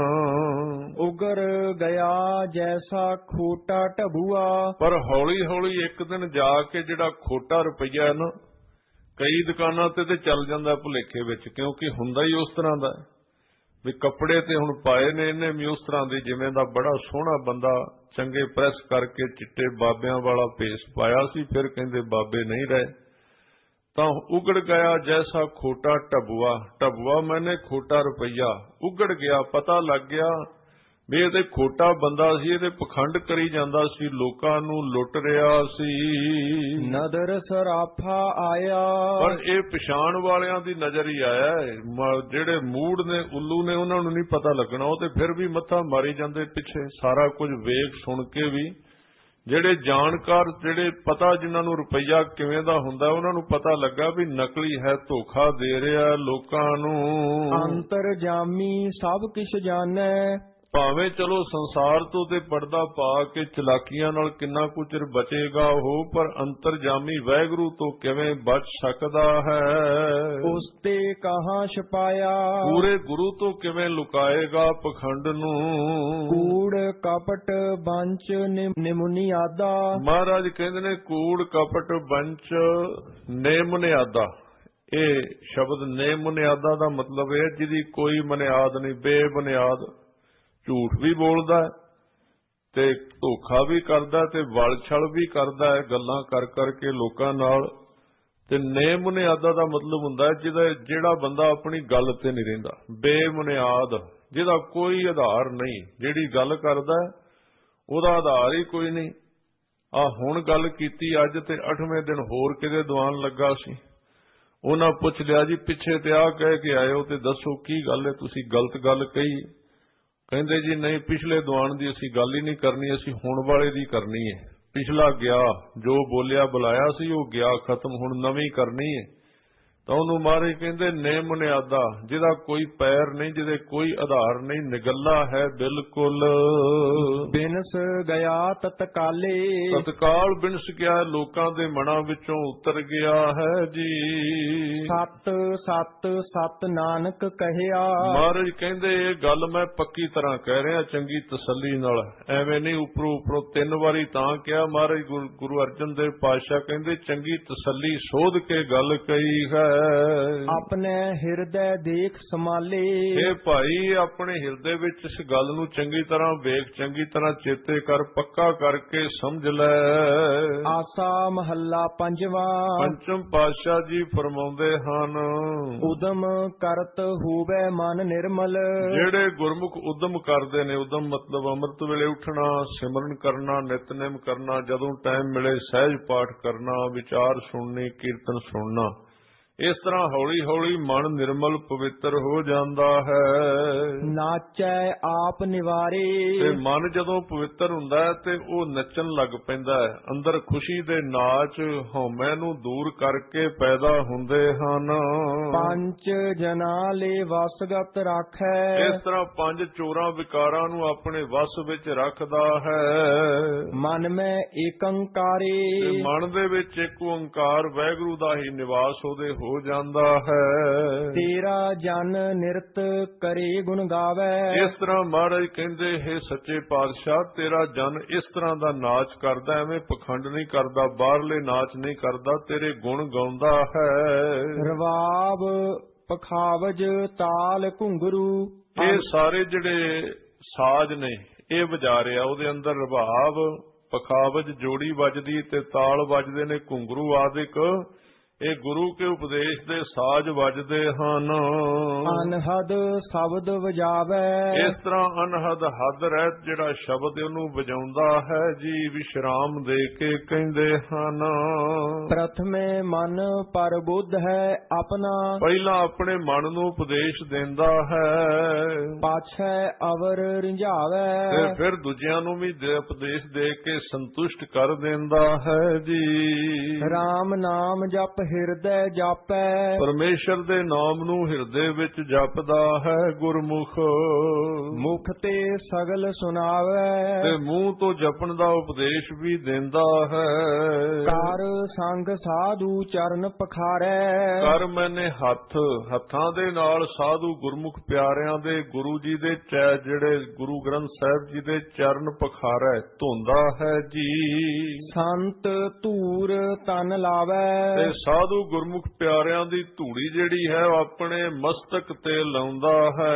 A: ਉਗਰ ਗਿਆ ਜੈਸਾ ਖੋਟਾ ਢਬੂਆ,
B: ਪਰ ਹੌਲੀ ਹੌਲੀ ਇੱਕ ਦਿਨ ਜਾ ਕੇ ਜਿਹੜਾ ਖੋਟਾ ਰੁਪਈਆ ਹੈ ਨਾ, ਕਈ ਦੁਕਾਨਾਂ ਤੇ ਤੇ ਚੱਲ ਜਾਂਦਾ ਭੁਲੇਖੇ ਵਿੱਚ, ਕਿਉਂਕਿ ਹੁੰਦਾ ਹੀ ਉਸ ਤਰ੍ਹਾਂ ਦਾ ਵੀ ਕੱਪੜੇ ਤੇ ਹੁਣ ਪਾਏ ਨੇ ਇਹਨੇ ਵੀ ਉਸ ਤਰ੍ਹਾਂ ਦੇ, ਜਿਵੇਂ ਦਾ ਬੜਾ ਸੋਹਣਾ ਬੰਦਾ ਚੰਗੇ ਪ੍ਰੈਸ ਕਰਕੇ ਚਿੱਟੇ ਬਾਬਿਆਂ ਵਾਲਾ ਭੇਸ ਪਾਇਆ ਸੀ, ਫਿਰ ਕਹਿੰਦੇ ਬਾਬੇ ਨਹੀਂ ਰਹੇ। ਤਾਂ ਉਗੜ ਗਿਆ ਜੈਸਾ ਖੋਟਾ ਢਬੂਆ, ਢਬੂਆ ਮੈਨੇ ਖੋਟਾ ਰੁਪਈਆ। ਉਗੜ ਗਿਆ, ਪਤਾ ਲੱਗ ਗਿਆ ਵੀ ਇਹਦੇ ਖੋਟਾ ਬੰਦਾ ਸੀ, ਇਹਦੇ ਪਖੰਡ ਕਰੀ ਜਾਂਦਾ ਸੀ, ਲੋਕਾਂ ਨੂੰ ਲੁੱਟ ਰਿਹਾ ਸੀ।
A: ਨਦਰ ਸਰਾਫਾ ਆਇਆ,
B: ਪਰ ਇਹ ਪਛਾਣ ਵਾਲਿਆਂ ਦੀ ਨਜ਼ਰ ਹੀ ਆਇਆ। ਜਿਹੜੇ ਮੂੜ ਨੇ, ਉੱਲੂ ਨੇ, ਉਹਨਾਂ ਨੂੰ ਨਹੀਂ ਪਤਾ ਲੱਗਣਾ। ਉਹ ਤੇ ਫਿਰ ਵੀ ਮੱਥਾ ਮਾਰੀ ਜਾਂਦੇ ਪਿੱਛੇ, ਸਾਰਾ ਕੁਝ ਵੇਖ ਸੁਣ ਕੇ ਵੀ। ਜਿਹੜੇ ਜਾਣਕਾਰ, ਜਿਹੜੇ ਪਤਾ ਜਿਨ੍ਹਾਂ ਨੂੰ ਰੁਪਈਆ ਕਿਵੇਂ ਦਾ ਹੁੰਦਾ, ਉਹਨਾਂ ਨੂੰ ਪਤਾ ਲੱਗਾ ਵੀ ਨਕਲੀ ਹੈ, ਧੋਖਾ ਦੇ ਰਿਹਾ ਲੋਕਾਂ ਨੂੰ।
A: ਅੰਤਰਜਾਮੀ ਸਭ ਕਿਛ ਜਾਣੈ,
B: ਭਾਵੇਂ ਚਲੋ ਸੰਸਾਰ ਤੋਂ ਤੇ ਪਰਦਾ ਪਾ ਕੇ ਚਲਾਕੀਆਂ ਨਾਲ ਕਿੰਨਾ ਕੁ ਚਿਰ ਬਚੇਗਾ ਉਹ, ਪਰ ਅੰਤਰਜਾਮੀ ਵਾਹਿਗੁਰੂ ਤੋਂ ਕਿਵੇਂ ਬਚ ਸਕਦਾ ਹੈ।
A: ਉਸ ਤੇ ਕਹਾਂ ਛਪਾਇਆ,
B: ਪੂਰੇ ਗੁਰੂ ਤੋਂ ਕਿਵੇਂ ਲੁਕਾਏਗਾ ਪਖੰਡ ਨੂੰ।
A: ਕੂੜ ਕਪਟ ਬੰਚ ਨਿਮੁਨਿਆਦਾ,
B: ਮਹਾਰਾਜ ਕਹਿੰਦੇ ਨੇ ਕੂੜ ਕਪਟ ਬੰਚ ਨਿਮੁਨਿਆਦਾ। ਇਹ ਸ਼ਬਦ ਨਿਮੁਨਿਆਦਾ ਦਾ ਮਤਲਬ ਇਹ ਜਿਹਦੀ ਕੋਈ ਬੁਨਿਆਦ ਨਹੀਂ, ਬੇਬੁਨਿਆਦ ਝੂਠ ਵੀ ਬੋਲਦਾ ਤੇ ਧੋਖਾ ਵੀ ਕਰਦਾ ਤੇ ਵਲਛਲ ਵੀ ਕਰਦਾ ਹੈ ਗੱਲਾਂ ਕਰ ਕਰਕੇ ਲੋਕਾਂ ਨਾਲ। ਤੇ ਬੇਬੁਨਿਆਦਾ ਦਾ ਮਤਲਬ ਹੁੰਦਾ ਜਿਹਦਾ ਜਿਹੜਾ ਬੰਦਾ ਆਪਣੀ ਗੱਲ ਤੇ ਨਹੀਂ ਰਹਿੰਦਾ, ਬੇਬੁਨਿਆਦ, ਜਿਹਦਾ ਕੋਈ ਆਧਾਰ ਨਹੀਂ, ਜਿਹੜੀ ਗੱਲ ਕਰਦਾ ਉਹਦਾ ਆਧਾਰ ਹੀ ਕੋਈ ਨਹੀਂ। ਆ ਹੁਣ ਗੱਲ ਕੀਤੀ ਅੱਜ ਤੇ ਅੱਠਵੇਂ ਦਿਨ ਹੋਰ ਕਿਤੇ ਦੀਵਾਨ ਲੱਗਾ ਸੀ, ਉਹਨਾਂ ਪੁੱਛ ਲਿਆ ਜੀ ਪਿੱਛੇ ਤੇ ਆ ਕਹਿ ਕੇ ਆਏ ਹੋ ਤੇ ਦੱਸੋ ਕੀ ਗੱਲ ਹੈ, ਤੁਸੀਂ ਗਲਤ ਗੱਲ ਕਹੀ। ਕਹਿੰਦੇ ਜੀ ਨਹੀਂ, ਪਿਛਲੇ ਦੀਵਾਨ ਦੀ ਅਸੀਂ ਗੱਲ ਹੀ ਨਹੀਂ ਕਰਨੀ, ਅਸੀਂ ਹੁਣ ਵਾਲੇ ਦੀ ਕਰਨੀ ਹੈ। ਪਿਛਲਾ ਗਿਆ, ਜੋ ਬੋਲਿਆ ਬੁਲਾਇਆ ਸੀ ਉਹ ਗਿਆ, ਖਤਮ, ਹੁਣ ਨਵੀਂ ਕਰਨੀ ਹੈ। ਤਾਂ ਉਹਨੂੰ ਮਹਾਰਾਜ ਕਹਿੰਦੇ ਨਿਮੁਨਿਆਦਾ, ਜਿਹਦਾ ਕੋਈ ਪੈਰ ਨਹੀਂ, ਜਿਹਦੇ ਕੋਈ ਆਧਾਰ ਨਹੀਂ, ਨਿਗੱਲਾ ਹੈ ਬਿਲਕੁਲ।
A: ਬਿਨਸ ਗਿਆ ਤਤਕਾਲੇ,
B: ਤਤਕਾਲ ਬਿਨਸ ਗਿਆ, ਲੋਕਾਂ ਦੇ ਮਨਾਂ ਵਿੱਚੋਂ ਉਤਰ ਗਿਆ ਹੈ ਜੀ।
A: ਸਤ ਸਤ ਸਤ ਨਾਨਕ ਕਹਿਆ,
B: ਮਹਾਰਾਜ ਕਹਿੰਦੇ ਇਹ ਗੱਲ ਮੈਂ ਪੱਕੀ ਤਰ੍ਹਾਂ ਕਹਿ ਰਿਹਾ, ਚੰਗੀ ਤਸੱਲੀ ਨਾਲ, ਐਵੇਂ ਨਹੀਂ ਉੱਪਰੋਂ ਉੱਪਰੋਂ। ਤਿੰਨ ਵਾਰੀ ਤਾਂ ਕਿਹਾ ਮਹਾਰਾਜ ਗੁਰੂ ਅਰਜਨ ਦੇਵ ਪਾਤਸ਼ਾਹ ਕਹਿੰਦੇ ਚੰਗੀ ਤਸੱਲੀ ਸੋਧ ਕੇ ਗੱਲ ਕਹੀ ਹੈ।
A: ਆਪਣੇ ਹਿਰਦੇ ਦੇਖ ਸੰਭਾਲੇ,
B: ਇਹ ਭਾਈ ਆਪਣੇ ਹਿਰਦੇ ਵਿੱਚ ਇਸ ਗੱਲ ਨੂੰ ਚੰਗੀ ਤਰ੍ਹਾਂ ਵੇਖ, ਚੰਗੀ ਤਰ੍ਹਾਂ ਚੇਤੇ ਕਰ, ਪੱਕਾ ਕਰਕੇ ਸਮਝ ਲੈ।
A: ਆਸਾ ਮਹੱਲਾ ਪੰਜਵਾਂ।
B: ਪੰਚਮ ਪਾਤਸ਼ਾਹ ਜੀ ਫਰਮਾਉਂਦੇ ਹਨ,
A: ਉਦਮ ਕਰਤ ਹੋਵੇ ਮਨ ਨਿਰਮਲ।
B: ਜਿਹੜੇ ਗੁਰਮੁਖ ਉਦਮ ਕਰਦੇ ਨੇ, ਉਦਮ ਮਤਲਬ ਅੰਮ੍ਰਿਤ ਵੇਲੇ ਉੱਠਣਾ, ਸਿਮਰਨ ਕਰਨਾ, ਨਿਤਨੇਮ ਕਰਨਾ, ਜਦੋਂ ਟਾਈਮ ਮਿਲੇ ਸਹਿਜ ਪਾਠ ਕਰਨਾ, ਵਿਚਾਰ ਸੁਣਨੀ, ਕੀਰਤਨ ਸੁਣਨਾ, ਇਸ ਤਰ੍ਹਾਂ ਹੌਲੀ ਹੌਲੀ ਮਨ ਨਿਰਮਲ ਪਵਿੱਤਰ ਹੋ ਜਾਂਦਾ ਹੈ।
A: ਨਾਚੈ ਆਪ ਨਿਵਾਰੇ,
B: ਤੇ ਮਨ ਜਦੋਂ ਪਵਿੱਤਰ ਹੁੰਦਾ ਹੈ ਤੇ ਉਹ ਨੱਚਣ ਲੱਗ ਪੈਂਦਾ ਹੈ। ਅੰਦਰ ਖੁਸ਼ੀ ਦੇ ਨਾਚ ਹਉਮੈ ਨੂੰ ਦੂਰ ਕਰਕੇ ਪੈਦਾ ਹੁੰਦੇ ਹਨ।
A: ਪੰਜ ਜਨਾਂ ਲੈ ਵਸਗਤ ਰਾਖੈ,
B: ਇਸ ਤਰ੍ਹਾਂ ਪੰਜ ਚੋਰਾਂ ਵਿਕਾਰਾਂ ਨੂੰ ਆਪਣੇ ਵਸ ਵਿੱਚ ਰੱਖਦਾ ਹੈ।
A: ਮਨ ਮੈਂ ਏਕੰਕਾਰੇ,
B: ਮਨ ਦੇ ਵਿੱਚ ਇੱਕ ਓੰਕਾਰ ਵਾਹਿਗੁਰੂ ਦਾ ਹੀ ਨਿਵਾਸ ਉਹਦੇ ਹੋ ਜਾਂਦਾ ਹੈ।
A: ਤੇਰਾ ਜਨ ਨਿਰਤ ਕਰੇ ਗੁਣ ਗਾਵੇ,
B: ਇਸ ਤਰ੍ਹਾਂ ਮਹਾਰਾਜ ਕਹਿੰਦੇ ਹੈ ਸੱਚੇ ਪਾਤਸ਼ਾਹ ਤੇਰਾ ਜਨ ਇਸ ਤਰ੍ਹਾਂ ਦਾ ਨਾਚ ਕਰਦਾ, ਐਵੇਂ ਪਖੰਡ ਨਹੀਂ ਕਰਦਾ, ਬਾਹਰਲੇ ਨਾਚ ਨਹੀਂ ਕਰਦਾ, ਤੇਰੇ ਗੁਣ ਗਾਉਂਦਾ ਹੈ।
A: ਰਵਾਬ ਪਖਾਵਜ ਤਾਲ ਘੁੰਗਰੂ,
B: ਇਹ ਸਾਰੇ ਜਿਹੜੇ ਸਾਜ਼ ਨੇ ਇਹ ਵਜਾ ਰਿਹਾ, ਉਹਦੇ ਅੰਦਰ ਰਵਾਬ, ਪਖਾਵਜ ਜੋੜੀ ਵੱਜਦੀ ਤੇ ਤਾਲ ਵੱਜਦੇ ਨੇ, ਘੁੰਗਰੂ ਆਦਿਕ, ਇਹ ਗੁਰੂ ਕੇ ਉਪਦੇਸ਼ ਦੇ ਸਾਜ਼ ਵੱਜਦੇ ਹਨ।
A: ਅਨਹਦ ਸ਼ਬਦ ਵਜਾਵੇ,
B: ਇਸ ਤਰ੍ਹਾਂ ਅਨਹਦ ਹੱਦ ਰਹਿਤ ਜਿਹੜਾ ਸ਼ਬਦ ਉਹਨੂੰ ਵਜਾਉਂਦਾ ਹੈ ਜੀ, ਵਿਸ਼ਰਾਮ ਦੇ ਕੇ ਕਹਿੰਦੇ ਹਨ।
A: ਪ੍ਰਥਮੇ ਮਨ ਪਰ ਬੁੱਧ ਹੈ ਆਪਣਾ,
B: ਪਹਿਲਾਂ ਆਪਣੇ ਮਨ ਨੂੰ ਉਪਦੇਸ਼ ਦਿੰਦਾ ਹੈ,
A: ਪਾਛੈ ਅਵਰ ਰਿਝਾਵੇ,
B: ਤੇ ਫਿਰ ਦੂਜਿਆਂ ਨੂੰ ਵੀ ਦੇ ਉਪਦੇਸ਼ ਦੇ ਕੇ ਸੰਤੁਸ਼ਟ ਕਰ ਦਿੰਦਾ ਹੈ ਜੀ।
A: ਰਾਮ ਨਾਮ ਜਪ ਹਿਰਦੈ ਜਾਪੈ,
B: ਪਰਮੇਸ਼ਰ ਦੇ ਨਾਮ ਨੂੰ ਹਿਰਦੇ ਵਿੱਚ ਜਪਦਾ ਹੈ ਗੁਰਮੁਖ।
A: ਮੁਖ ਤੇ ਸਗਲ ਸੁਣਾਵੇ,
B: ਤੇ ਮੂੰਹ ਤੋਂ ਜਪਣ ਦਾ ਉਪਦੇਸ਼ ਵੀ ਦਿੰਦਾ ਹੈ।
A: ਕਰ ਸੰਗ ਸਾਧੂ ਚਰਨ ਪਖਾਰੈ,
B: ਕਰ ਮੈਨੇ ਹੱਥ ਹੱਥਾਂ ਦੇ ਨਾਲ ਸਾਧੂ ਗੁਰਮੁਖ ਪਿਆਰਿਆਂ ਦੇ ਗੁਰੂ ਜੀ ਦੇ ਚੈ ਜਿਹੜੇ ਗੁਰੂ ਗ੍ਰੰਥ ਸਾਹਿਬ ਜੀ ਦੇ ਚਰਨ ਪਖਾਰੈ ਧੋਂਦਾ ਹੈ ਜੀ।
A: ਸੰਤ ਧੂਰ ਤਨ ਲਾਵੇ,
B: ਤੇ ਸਾਧੂ ਗੁਰਮੁਖ ਪਿਆਰਿਆਂ ਦੀ ਧੂੜੀ ਜਿਹੜੀ ਹੈ ਉਹ ਆਪਣੇ ਮਸਤਕ ਤੇ ਲਾਉਂਦਾ ਹੈ।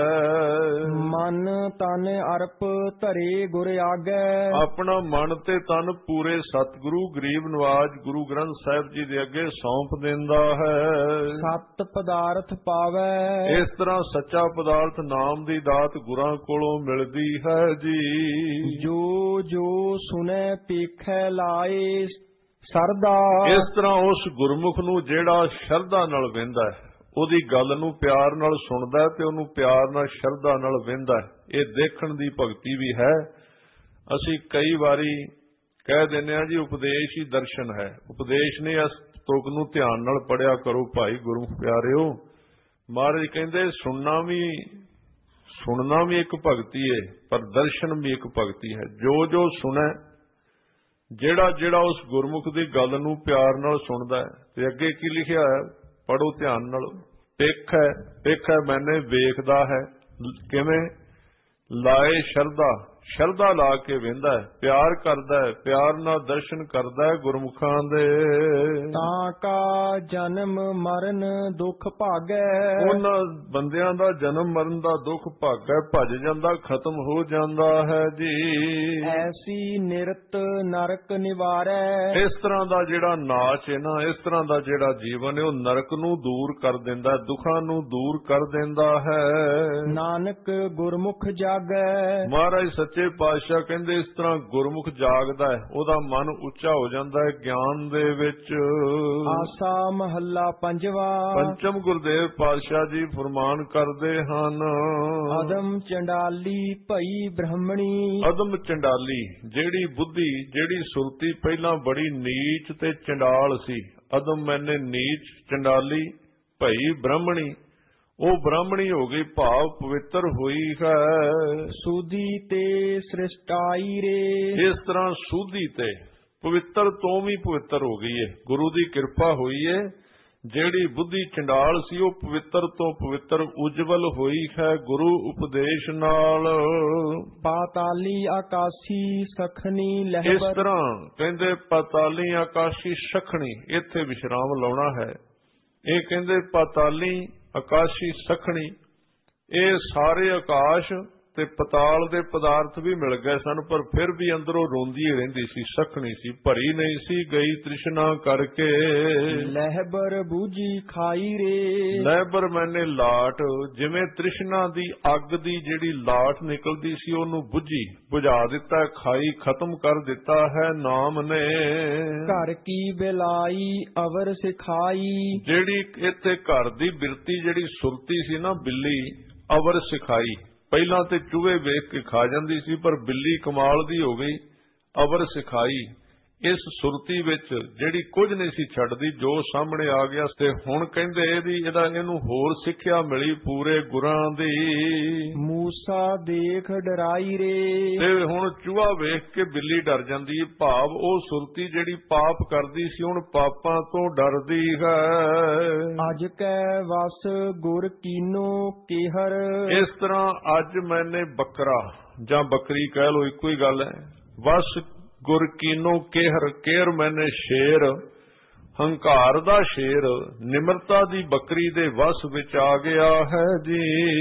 A: ਮਨ ਤਨ ਅਰਪ ਧਰੇ ਗੁਰ ਆਗੇ, ਆਪਣਾ
B: ਮਨ ਤੇ ਤਨ ਪੂਰੇ ਸਤਿਗੁਰੂ ਗਰੀਬ ਨਵਾਜ ਗੁਰੂ ਗ੍ਰੰਥ ਸਾਹਿਬ ਜੀ ਦੇ ਅੱਗੇ ਸੌਂਪ ਦਿੰਦਾ ਹੈ।
A: ਸਤ ਪਦਾਰਥ ਪਾਵੇ,
B: ਇਸ ਤਰ੍ਹਾਂ ਸੱਚਾ ਪਦਾਰਥ ਨਾਮ ਦੀ ਦਾਤ ਗੁਰਾਂ ਕੋਲੋਂ ਮਿਲਦੀ ਹੈ ਜੀ।
A: ਜੋ ਜੋ ਸੁਨੇ ਪੇਖੈ ਲਾਏ ਸਰਦਾ,
B: ਇਸ ਤਰ੍ਹਾਂ ਉਸ ਗੁਰਮੁਖ ਨੂੰ ਜਿਹੜਾ ਸ਼ਰਧਾ ਨਾਲ ਵਹਿੰਦਾ ਹੈ, ਉਹਦੀ ਗੱਲ ਨੂੰ ਪਿਆਰ ਨਾਲ ਸੁਣਦਾ ਤੇ ਉਹਨੂੰ ਪਿਆਰ ਨਾਲ ਸ਼ਰਧਾ ਨਾਲ ਵਹਿੰਦਾ ਹੈ, ਇਹ ਦੇਖਣ ਦੀ ਭਗਤੀ ਵੀ ਹੈ। ਅਸੀਂ ਕਈ ਵਾਰੀ ਕਹਿ ਦਿੰਦੇ ਹਾਂ ਜੀ ਉਪਦੇਸ਼ ਹੀ ਦਰਸ਼ਨ ਹੈ। ਉਪਦੇਸ਼ ਨੇ ਇਸ ਤੁਕ ਨੂੰ ਧਿਆਨ ਨਾਲ ਪੜਿਆ ਕਰੋ ਭਾਈ ਗੁਰਮੁਖ ਪਿਆਰਿਓ। ਮਹਾਰਾਜ ਕਹਿੰਦੇ ਸੁਣਨਾ ਵੀ ਸੁਣਨਾ ਵੀ ਇੱਕ ਭਗਤੀ ਹੈ, ਪਰ ਦਰਸ਼ਨ ਵੀ ਇੱਕ ਭਗਤੀ ਹੈ। ਜੋ ਜੋ ਸੁਣੈ, ਜਿਹੜਾ ਜਿਹੜਾ ਉਸ ਗੁਰਮੁਖ ਦੀ ਗੱਲ ਨੂੰ ਪਿਆਰ ਨਾਲ ਸੁਣਦਾ ਹੈ। ਤੇ ਅੱਗੇ ਕੀ ਲਿਖਿਆ ਹੈ, ਪੜੋ ਧਿਆਨ ਨਾਲ। ਪੇਖ ਹੈ ਪੇਖ ਹੈ ਮੈਨੇ ਵੇਖਦਾ ਹੈ, ਕਿਵੇਂ ਲਾਏ ਸ਼ਰਧਾ, ਸ਼ਰਧਾ ਲਾ ਕੇ ਵਹਿੰਦਾ ਹੈ, ਪਿਆਰ ਕਰਦਾ ਹੈ, ਪਿਆਰ ਨਾਲ ਦਰਸ਼ਨ ਕਰਦਾ ਹੈ ਗੁਰਮੁਖਾਂ ਦੇ।
A: ਤਾਂ ਕਾ ਜਨਮ ਮਰਨ ਦੁੱਖ ਭਾਗੈ,
B: ਉਹਨਾਂ ਬੰਦਿਆਂ ਦਾ ਜਨਮ ਮਰਨ ਦਾ ਦੁੱਖ ਭਾਗੈ ਭੱਜ ਜਾਂਦਾ, ਖਤਮ ਹੋ ਜਾਂਦਾ ਹੈ ਜੀ।
A: ਐਸੀ ਨਿਰਤ ਨਰਕ ਨਿਵਾਰੈ,
B: ਇਸ ਤਰ੍ਹਾਂ ਦਾ ਜਿਹੜਾ ਨਾਚ ਹੈ ਨਾ, ਇਸ ਤਰ੍ਹਾਂ ਦਾ ਜਿਹੜਾ ਜੀਵਨ ਹੈ ਉਹ ਨਰਕ ਨੂੰ ਦੂਰ ਕਰ ਦਿੰਦਾ, ਦੁੱਖਾਂ ਨੂੰ ਦੂਰ ਕਰ ਦਿੰਦਾ ਹੈ।
A: ਨਾਨਕ ਗੁਰਮੁਖ ਜਾਗੈ,
B: ਮਹਾਰਾਜ ਸੱਚੇ ਪਾਤਸ਼ਾਹ ਕਹਿੰਦੇ ਇਸ ਤਰ੍ਹਾਂ ਗੁਰਮੁਖ ਜਾਗਦਾ ਹੈ, ਉਹਦਾ ਮਨ ਉੱਚਾ ਹੋ ਜਾਂਦਾ ਹੈ ਗਿਆਨ ਦੇ ਵਿੱਚ।
A: ਆਸਾ ਮਹੱਲਾ ਪੰਜਵਾ।
B: ਪੰਚਮ ਗੁਰਦੇਵ ਪਾਤਸ਼ਾਹ ਜੀ ਫਰਮਾਨ ਕਰਦੇ ਹਨ,
A: ਅਦਮ ਚੰਡਾਲੀ ਭਈ ਬ੍ਰਹਮਣੀ,
B: ਅਦਮ ਚੰਡਾਲੀ ਜਿਹੜੀ ਬੁੱਧੀ ਜਿਹੜੀ ਸੁਰਤੀ ਪਹਿਲਾਂ ਬੜੀ ਨੀਚ ਤੇ ਚੰਡਾਲ ਸੀ, ਅਦਮ ਮੈਨੇ ਨੀਚ ਚੰਡਾਲੀ ਭਈ ਬ੍ਰਹਮਣੀ, ਉਹ ਬ੍ਰਾਹਮਣੀ ਹੋ ਗਈ, ਭਾਵ ਪਵਿੱਤਰ ਹੋਈ ਹੈ।
A: ਸੂਦੀ ਤੇ ਸ੍ਰਿਸ਼ਟਾਈ ਰੇ,
B: ਇਸ ਤਰ੍ਹਾਂ ਸੂਦੀ ਤੇ ਪਵਿੱਤਰ ਤੋਂ ਵੀ ਪਵਿੱਤਰ ਹੋ ਗਈ ਹੈ। ਗੁਰੂ ਦੀ ਕਿਰਪਾ ਹੋਈ ਹੈ, ਜਿਹੜੀ ਬੁੱਧੀ ਚੰਡਾਲ ਸੀ ਉਹ ਪਵਿੱਤਰ ਤੋਂ ਪਵਿੱਤਰ ਉਜਵਲ ਹੋਈ ਹੈ ਗੁਰੂ ਉਪਦੇਸ਼ ਨਾਲ।
A: ਪਾਤਾਲੀ ਆਕਾਸ਼ੀ ਸਖਣੀ ਲਹਿਬਰ,
B: ਇਸ ਤਰ੍ਹਾਂ ਕਹਿੰਦੇ ਪਾਤਾਲੀ ਆਕਾਸ਼ੀ ਸਖਣੀ, ਇੱਥੇ ਵਿਸ਼ਰਾਮ ਲਾਉਣਾ ਹੈ। ਇਹ ਕਹਿੰਦੇ ਪਾਤਾਲੀ ਆਕਾਸ਼ੀ ਸਖਣੀ, ਇਹ ਸਾਰੇ ਆਕਾਸ਼ ਤੇ ਪਤਾਲ ਦੇ ਪਦਾਰਥ ਵੀ ਮਿਲ ਗਏ ਸਨ, ਪਰ ਫਿਰ ਵੀ ਅੰਦਰੋਂ ਰੋਂਦੀ ਰਹਿੰਦੀ ਸੀ, ਸਖਣੀ ਸੀ, ਭਰੀ ਨਹੀਂ ਸੀ ਗਈ ਤ੍ਰਿਸ਼ਨਾ ਕਰਕੇ।
A: ਲਹਿਬਰ ਬੂਝੀ ਖਾਈ ਰੇ,
B: ਲਹਿਬਰ ਮੈਨੇ ਲਾਟ, ਜਿਵੇਂ ਤ੍ਰਿਸ਼ਨਾ ਦੀ ਅੱਗ ਦੀ ਜਿਹੜੀ ਲਾਟ ਨਿਕਲਦੀ ਸੀ ਉਹਨੂੰ ਬੁਝੀ, ਬੁਝਾ ਦਿੱਤਾ, ਖਾਈ ਖਤਮ ਕਰ ਦਿੱਤਾ ਹੈ ਨਾਮ ਨੇ।
A: ਘਰ ਕੀ ਬਿਲਾਈ ਅਵਰ ਸਿਖਾਈ,
B: ਜਿਹੜੀ ਇੱਥੇ ਘਰ ਦੀ ਬਿਰਤੀ ਜਿਹੜੀ ਸੁਰਤੀ ਸੀ ਨਾ ਬਿੱਲੀ, ਅਵਰ ਸਿਖਾਈ, ਪਹਿਲਾਂ ਤੇ ਚੂਹੇ ਵੇਖ ਕੇ ਖਾ ਜਾਂਦੀ ਸੀ, ਪਰ ਬਿੱਲੀ ਕਮਾਲ ਦੀ ਹੋ ਗਈ, ਅਵਰ ਸਿਖਾਈ। ਇਸ ਸੁਰਤੀ ਵਿੱਚ ਜਿਹੜੀ ਕੁਝ ਨਹੀਂ ਸੀ ਛੱਡਦੀ, ਜੋ ਸਾਹਮਣੇ ਆ ਗਿਆ ਤੇ ਹੁਣ ਕਹਿੰਦੇ ਇਹਦੀ ਇਹਦਾ ਇਹਨੂੰ ਹੋਰ ਸਿੱਖਿਆ ਮਿਲੀ ਪੂਰੇ ਗੁਰਾਂ ਦੀ।
A: ਮੂਸਾ ਦੇਖ ਡਰਾਈ ਰੇ,
B: ਤੇ ਹੁਣ ਚੂਹਾ ਵੇਖ ਕੇ ਬਿੱਲੀ ਡਰ ਜਾਂਦੀ ਹੈ, ਭਾਵ ਉਹ ਸੁਰਤੀ ਜਿਹੜੀ ਪਾਪ ਕਰਦੀ ਸੀ ਹੁਣ ਪਾਪਾਂ ਤੋਂ ਡਰਦੀ ਹੈ।
A: ਅਜ ਕੈ ਵਸ ਗੁਰ ਕੀਨੋ ਕੇਹਰ,
B: ਇਸ ਤਰ੍ਹਾਂ ਅੱਜ ਮੈਨੇ ਬੱਕਰਾ ਜਾਂ ਬੱਕਰੀ ਕਹਿ ਲੋ, ਇੱਕੋ ਹੀ ਗੱਲ ਹੈ। ਵਸ ਗੁਰ ਕੀਨੋ ਕੇਹਰ, ਕੇਹਰ ਮੈਨੇ ਸ਼ੇਰ, ਹੰਕਾਰ ਦਾ ਸ਼ੇਰ ਨਿਮਰਤਾ ਦੀ ਬੱਕਰੀ ਦੇ ਵਸ ਵਿੱਚ ਆ ਗਿਆ ਹੈ ਜੀ।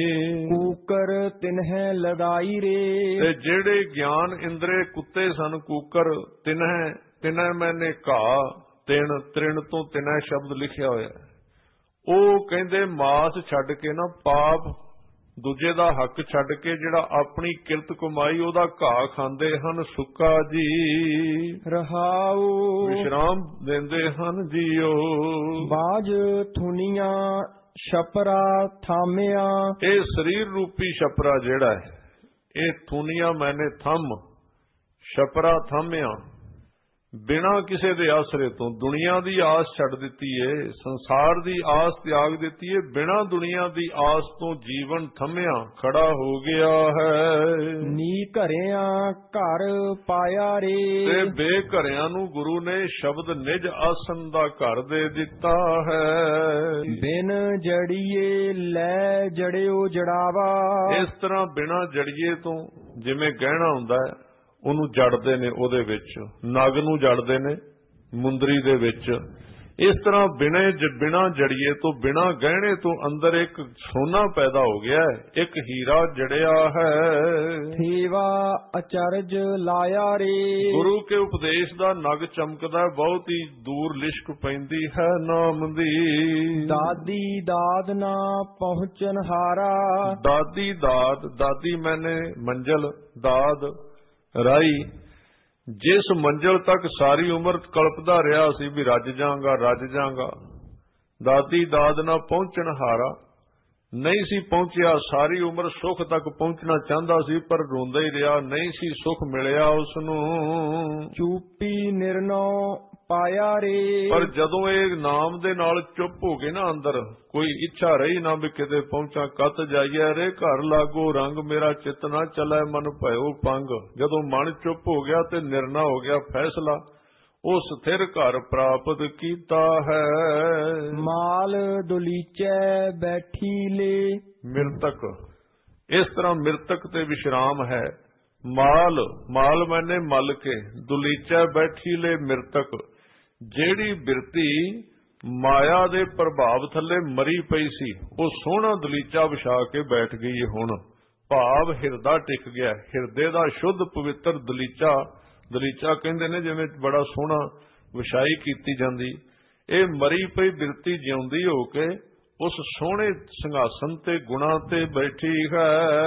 A: ਕੂਕਰ ਤਿਨਹਿ ਲਦਾਈ ਰੇ,
B: ਤੇ ਜਿਹੜੇ ਗਿਆਨ ਇੰਦਰੇ ਕੁੱਤੇ ਸਨ ਕੂਕਰ, ਤਿਨਹਿ ਤਿਨਹਿ ਮੈਨੇ ਘਾਹ, ਤਿਣ ਤ੍ਰਿਣ ਤੋਂ ਤਿਨੈ ਸ਼ਬਦ ਲਿਖਿਆ ਹੋਇਆ। ਉਹ ਕਹਿੰਦੇ ਮਾਸ ਛੱਡ ਕੇ ਨਾ, ਪਾਪ ਦੂਜੇ ਦਾ ਹੱਕ ਛੱਡ ਕੇ ਜਿਹੜਾ ਆਪਣੀ ਕਿਰਤ ਕਮਾਈ ਉਹਦਾ ਘਾਹ ਖਾਂਦੇ ਹਨ ਸੁੱਕਾ ਜੀ।
A: ਰਹਾਉ
B: ਵਿਸ਼ਰਾਮ ਦਿੰਦੇ ਹਨ ਜੀਓ।
A: ਬਾਜ ਥੁਨੀਆਂ ਛਪਰਾ ਥਾਮਿਆ।
B: ਇਹ ਸਰੀਰ ਰੂਪੀ ਛਪਰਾ ਜਿਹੜਾ ਹੈ, ਇਹ ਥੁਨੀਆਂ ਮੈਨੇ ਥੰਮ, ਛਪਰਾ ਥਾਮਿਆ। ਬਿਨਾਂ ਕਿਸੇ ਦੇ ਆਸਰੇ ਤੋਂ ਦੁਨੀਆ ਦੀ ਆਸ ਛੱਡ ਦਿੱਤੀ ਏ, ਸੰਸਾਰ ਦੀ ਆਸ ਤਿਆਗ ਦਿੱਤੀ ਏ। ਬਿਨਾਂ ਦੁਨੀਆ ਦੀ ਆਸ ਤੋਂ ਜੀਵਨ ਥੰਮਿਆ ਖੜਾ ਹੋ ਗਿਆ ਹੈ।
A: ਨੀ ਘਰਿਆਂ ਘਰ ਪਾਇਆ ਰੇ।
B: ਤੇ ਬੇਘਰਿਆਂ ਨੂੰ ਗੁਰੂ ਨੇ ਸ਼ਬਦ ਨਿਜ ਆਸਨ ਦਾ ਘਰ ਦੇ ਦਿੱਤਾ ਹੈ।
A: ਬਿਨ ਜੜੀਏ ਲੈ ਜੜਿਓ ਜੜਾਵਾ।
B: ਇਸ ਤਰ੍ਹਾਂ ਬਿਨਾਂ ਜੜੀਏ ਤੋਂ, ਜਿਵੇਂ ਗਹਿਣਾ ਹੁੰਦਾ ਹੈ ਉਹਨੂੰ ਜੜਦੇ ਨੇ, ਉਹਦੇ ਵਿੱਚ ਨਗ ਨੂੰ ਜੜਦੇ ਨੇ ਮੁੰਦਰੀ ਦੇ ਵਿੱਚ, ਇਸ ਤਰ੍ਹਾਂ ਬਿਨਾਂ ਬਿਨਾਂ ਜੜੀਏ ਤੋਂ, ਬਿਨਾਂ ਗਹਿਣੇ ਤੋਂ ਅੰਦਰ ਇੱਕ ਸੋਨਾ ਪੈਦਾ ਹੋ ਗਿਆ ਹੈ, ਇੱਕ ਹੀਰਾ ਜੜਿਆ ਹੈ।
A: ਸੇਵਾ ਅਚਰਜ ਲਾਇਆ ਰੇ।
B: ਗੁਰੂ ਕੇ ਉਪਦੇਸ਼ ਦਾ ਨਗ ਚਮਕਦਾ, ਬਹੁਤ ਹੀ ਦੂਰ ਲਿਸ਼ਕ ਪੈਂਦੀ ਹੈ ਨਾਮ ਦੀ।
A: ਦਾਦੀ ਦਾਦ ਨਾ ਪਹੁੰਚਨ ਹਾਰਾ।
B: ਦਾਦੀ ਦਾਦ, ਦਾਦੀ ਮੈਨੇ ਮੰਜ਼ਲ, ਦਾਦ ਰਾਈ, ਜਿਸ ਮੰਜ਼ਲ ਤੱਕ ਸਾਰੀ ਉਮਰ ਕਲਪਦਾ ਰਿਹਾ ਸੀ ਵੀ ਰੱਜ ਜਾਵਾਂਗਾ ਰੱਜ ਜਾਵਾਂਗਾ, ਦਾਦੀ ਦਾਦ ਨਾ ਪਹੁੰਚਣ ਹਾਰਾ, ਨਹੀਂ ਸੀ ਪਹੁੰਚਿਆ। ਸਾਰੀ ਉਮਰ ਸੁੱਖ ਤੱਕ ਪਹੁੰਚਣਾ ਚਾਹੁੰਦਾ ਸੀ ਪਰ ਰੋਂਦਾ ਹੀ ਰਿਹਾ, ਨਹੀਂ ਸੀ ਸੁੱਖ ਮਿਲਿਆ ਉਸਨੂੰ।
A: ਚੂਪੀ ਨਿਰਨੋ ਪਾਇਆ ਰੇ।
B: ਪਰ ਜਦੋਂ ਇਹ ਨਾਮ ਦੇ ਨਾਲ ਚੁੱਪ ਹੋ ਗਏ ਨਾ, ਅੰਦਰ ਕੋਈ ਇੱਛਾ ਰਹੀ ਨਾ ਵੀ ਕਿਤੇ ਪਹੁੰਚਾਂ, ਕਤ ਜਾਈਏ ਰੇ ਘਰ ਲਾਗੋ ਰੰਗ, ਮੇਰਾ ਚਿੱਤ ਨਾ ਚਲੇ ਮਨ ਭਇਓ ਪੰਗ। ਜਦੋਂ ਮਨ ਚੁੱਪ ਹੋ ਗਿਆ ਤੇ ਨਿਰਣਾ ਹੋ ਗਿਆ ਫੈਸਲਾ, ਉਹ ਸਥਿਰ ਘਰ ਪ੍ਰਾਪਤ ਕੀਤਾ ਹੈ।
A: ਮਾਲ ਦੁਲੀਚੈ ਬੈਠੀ ਲੇ।
B: ਮਿਰਤਕ, ਇਸ ਤਰ੍ਹਾਂ ਮਿਰਤਕ ਤੇ ਵਿਸ਼ਰਾਮ ਹੈ। ਮਾਲ, ਮਾਲ ਮੈਨੇ ਮਲ ਕੇ, ਦੁਲੀਚੈ ਬੈਠੀ ਲੇ ਮਿਰਤਕ। ਜਿਹੜੀ ਬਿਰਤੀ ਮਾਇਆ ਦੇ ਪ੍ਰਭਾਵ ਥੱਲੇ ਮਰੀ ਪਈ ਸੀ, ਉਹ ਸੋਹਣਾ ਦਲੀਚਾ ਵਿਛਾ ਕੇ ਬੈਠ ਗਈ ਹੈ। ਹੁਣ ਭਾਵ ਹਿਰਦਾ ਟਿਕ ਗਿਆ, ਹਿਰਦੇ ਦਾ ਸ਼ੁੱਧ ਪਵਿੱਤਰ ਦਲੀਚਾ, ਦਲੀਚਾ ਕਹਿੰਦੇ ਨੇ ਜਿਵੇਂ ਬੜਾ ਸੋਹਣਾ ਵਿਛਾਈ ਕੀਤੀ ਜਾਂਦੀ, ਇਹ ਮਰੀ ਪਈ ਬਿਰਤੀ ਜਿਉਂਦੀ ਹੋ ਕੇ ਉਸ ਸੋਹਣੇ ਸਿੰਘਾਸਨ ਤੇ ਗੁਣਾ ਤੇ ਬੈਠੀ ਹੈ।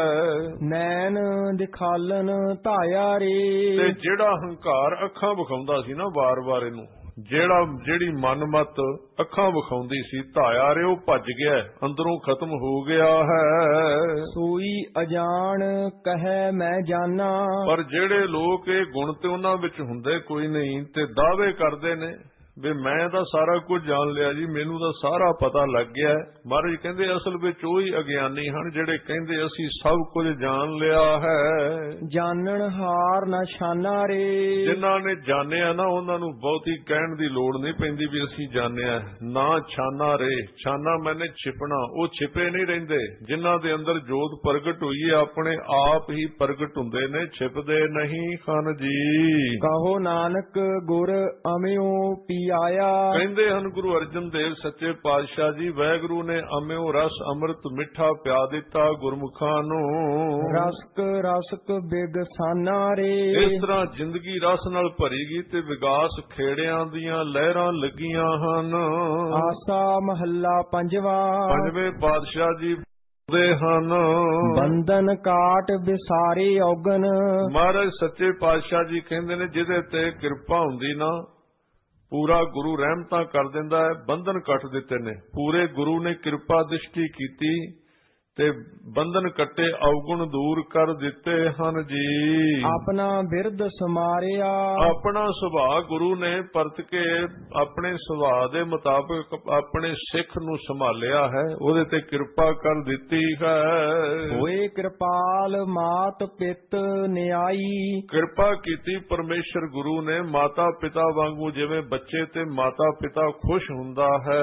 A: ਨੈਣ ਦਿਖਾਲਨ ਧਾਇਆ ਰੇ।
B: ਤੇ ਜਿਹੜਾ ਹੰਕਾਰ ਅੱਖਾਂ ਵਿਖਾਉਂਦਾ ਸੀ ਨਾ ਵਾਰ-ਵਾਰ ਇਹਨੂੰ, ਜਿਹੜਾ ਜਿਹੜੀ ਮਨਮਤ ਅੱਖਾਂ ਵਿਖਾਉਂਦੀ ਸੀ, ਧਾਇਆ ਰੇ, ਉਹ ਭੱਜ ਗਿਆ, ਅੰਦਰੋਂ ਖਤਮ ਹੋ ਗਿਆ ਹੈ।
A: ਸੋਈ ਅਜਾਣ ਕਹੈ ਮੈਂ ਜਾਣਾ।
B: ਪਰ ਜਿਹੜੇ ਲੋਕ ਇਹ ਗੁਣ ਤੇ ਉਹਨਾਂ ਵਿੱਚ ਹੁੰਦੇ ਕੋਈ ਨਹੀਂ ਤੇ ਦਾਅਵੇ ਕਰਦੇ ਨੇ ਵੀ ਮੈਂ ਤਾਂ ਸਾਰਾ ਕੁਝ ਜਾਣ ਲਿਆ ਜੀ, ਮੈਨੂੰ ਤਾਂ ਸਾਰਾ ਪਤਾ ਲੱਗ ਗਿਆ। ਮਹਾਰਾਜ ਕਹਿੰਦੇ ਅਸਲ ਵਿੱਚ ਉਹੀ ਅਗਿਆਨੀ ਹਨ ਜਿਹੜੇ ਕਹਿੰਦੇ ਅਸੀਂ ਸਭ ਕੁਝ ਜਾਣ ਲਿਆ ਹੈ।
A: ਜਾਣਨ ਹਾਰ ਨਾ ਛਾਨਾ ਰੇ।
B: ਜਿਨ੍ਹਾਂ ਨੇ ਜਾਣਿਆ ਨਾ ਉਹਨਾਂ ਨੂੰ ਬਹੁਤੀ ਕਹਿਣ ਦੀ ਲੋੜ ਨਹੀਂ ਪੈਂਦੀ ਵੀ ਅਸੀਂ ਜਾਣਿਆ, ਨਾ ਛਾਨਾ ਰੇ। ਛਾਨਾ ਮੈਨੇ ਛਿਪਣਾ, ਉਹ ਛਿਪੇ ਨਹੀਂ ਰਹਿੰਦੇ। ਜਿਨ੍ਹਾਂ ਦੇ ਅੰਦਰ ਜੋਤ ਪ੍ਰਗਟ ਹੋਈ ਹੈ ਆਪਣੇ ਆਪ ਹੀ ਪ੍ਰਗਟ ਹੁੰਦੇ ਨੇ, ਛਿਪਦੇ ਨਹੀਂ ਹਨ ਜੀ।
A: ਕਹੋ ਨਾਨਕ ਗੁਰ ਅਮਿਓ ਪੀ ਆਇਆ।
B: ਕਹਿੰਦੇ ਹਨ ਗੁਰੂ ਅਰਜਨ ਦੇਵ ਸੱਚੇ ਪਾਤਸ਼ਾਹ ਜੀ, ਵਾਹਿਗੁਰੂ ਨੇ ਅਮਿਓ ਰਸ ਅੰਮ੍ਰਿਤ ਮਿੱਠਾ ਪਿਆ ਦਿੱਤਾ ਗੁਰਮੁਖਾਂ ਨੂੰ।
A: ਰਸਕ ਰਸਕ ਬਿਗਸਾਨਾ ਰੇ।
B: ਇਸ ਤਰ੍ਹਾਂ ਜ਼ਿੰਦਗੀ ਰਸ ਨਾਲ ਭਰੀ ਗਈ ਤੇ ਵਿਗਾਸ ਖੇੜਿਆਂ ਦੀਆਂ ਲਹਿਰਾਂ ਲੱਗੀਆਂ ਹਨ।
A: ਆਸਾ ਮਹੱਲਾ ਪੰਜਵਾ।
B: ਪੰਜਵੇਂ ਪਾਤਸ਼ਾਹ ਜੀ ਦੇ ਹਨ,
A: ਬੰਧਨ ਕਾਟ ਵਿਸਾਰੇ ਔਗਨ।
B: ਮਹਾਰਾਜ ਸੱਚੇ ਪਾਤਸ਼ਾਹ ਜੀ ਕਹਿੰਦੇ ਨੇ ਜਿਹਦੇ ਤੇ ਕਿਰਪਾ ਹੁੰਦੀ ਨਾ, ਪੂਰਾ ਗੁਰੂ ਰਹਿਮਤਾਂ ਕਰ ਦਿੰਦਾ ਹੈ, ਬੰਧਨ ਕੱਟ ਦਿੱਤੇ ਨੇ। ਪੂਰੇ ਗੁਰੂ ਨੇ ਕਿਰਪਾ ਦ੍ਰਿਸ਼ਟੀ ਕੀਤੀ ਤੇ ਬੰਧਨ ਕੱਟੇ, ਔਗੁਣ ਦੂਰ ਕਰ ਦਿੱਤੇ ਹਨ ਜੀ।
A: ਆਪਣਾ ਬਿਰਧ ਸਮਾਰਿਆ।
B: ਆਪਣਾ ਸੁਭਾਅ ਗੁਰੂ ਨੇ ਪਰਤ ਕੇ ਆਪਣੇ ਸੁਭਾਅ ਦੇ ਮੁਤਾਬਕ ਆਪਣੇ ਸਿੱਖ ਨੂੰ ਸੰਭਾਲਿਆ ਹੈ, ਉਹਦੇ ਤੇ ਕਿਰਪਾ ਕਰ ਦਿੱਤੀ ਹੈ।
A: ਹੋਏ ਕਿਰਪਾਲ ਮਾਤ ਪਿਤ ਨਿਆਈ।
B: ਕਿਰਪਾ ਕੀਤੀ ਪਰਮੇਸ਼ਰ ਗੁਰੂ ਨੇ ਮਾਤਾ ਪਿਤਾ ਵਾਂਗੂ, ਜਿਵੇਂ ਬੱਚੇ ਤੇ ਮਾਤਾ ਪਿਤਾ ਖੁਸ਼ ਹੁੰਦਾ ਹੈ।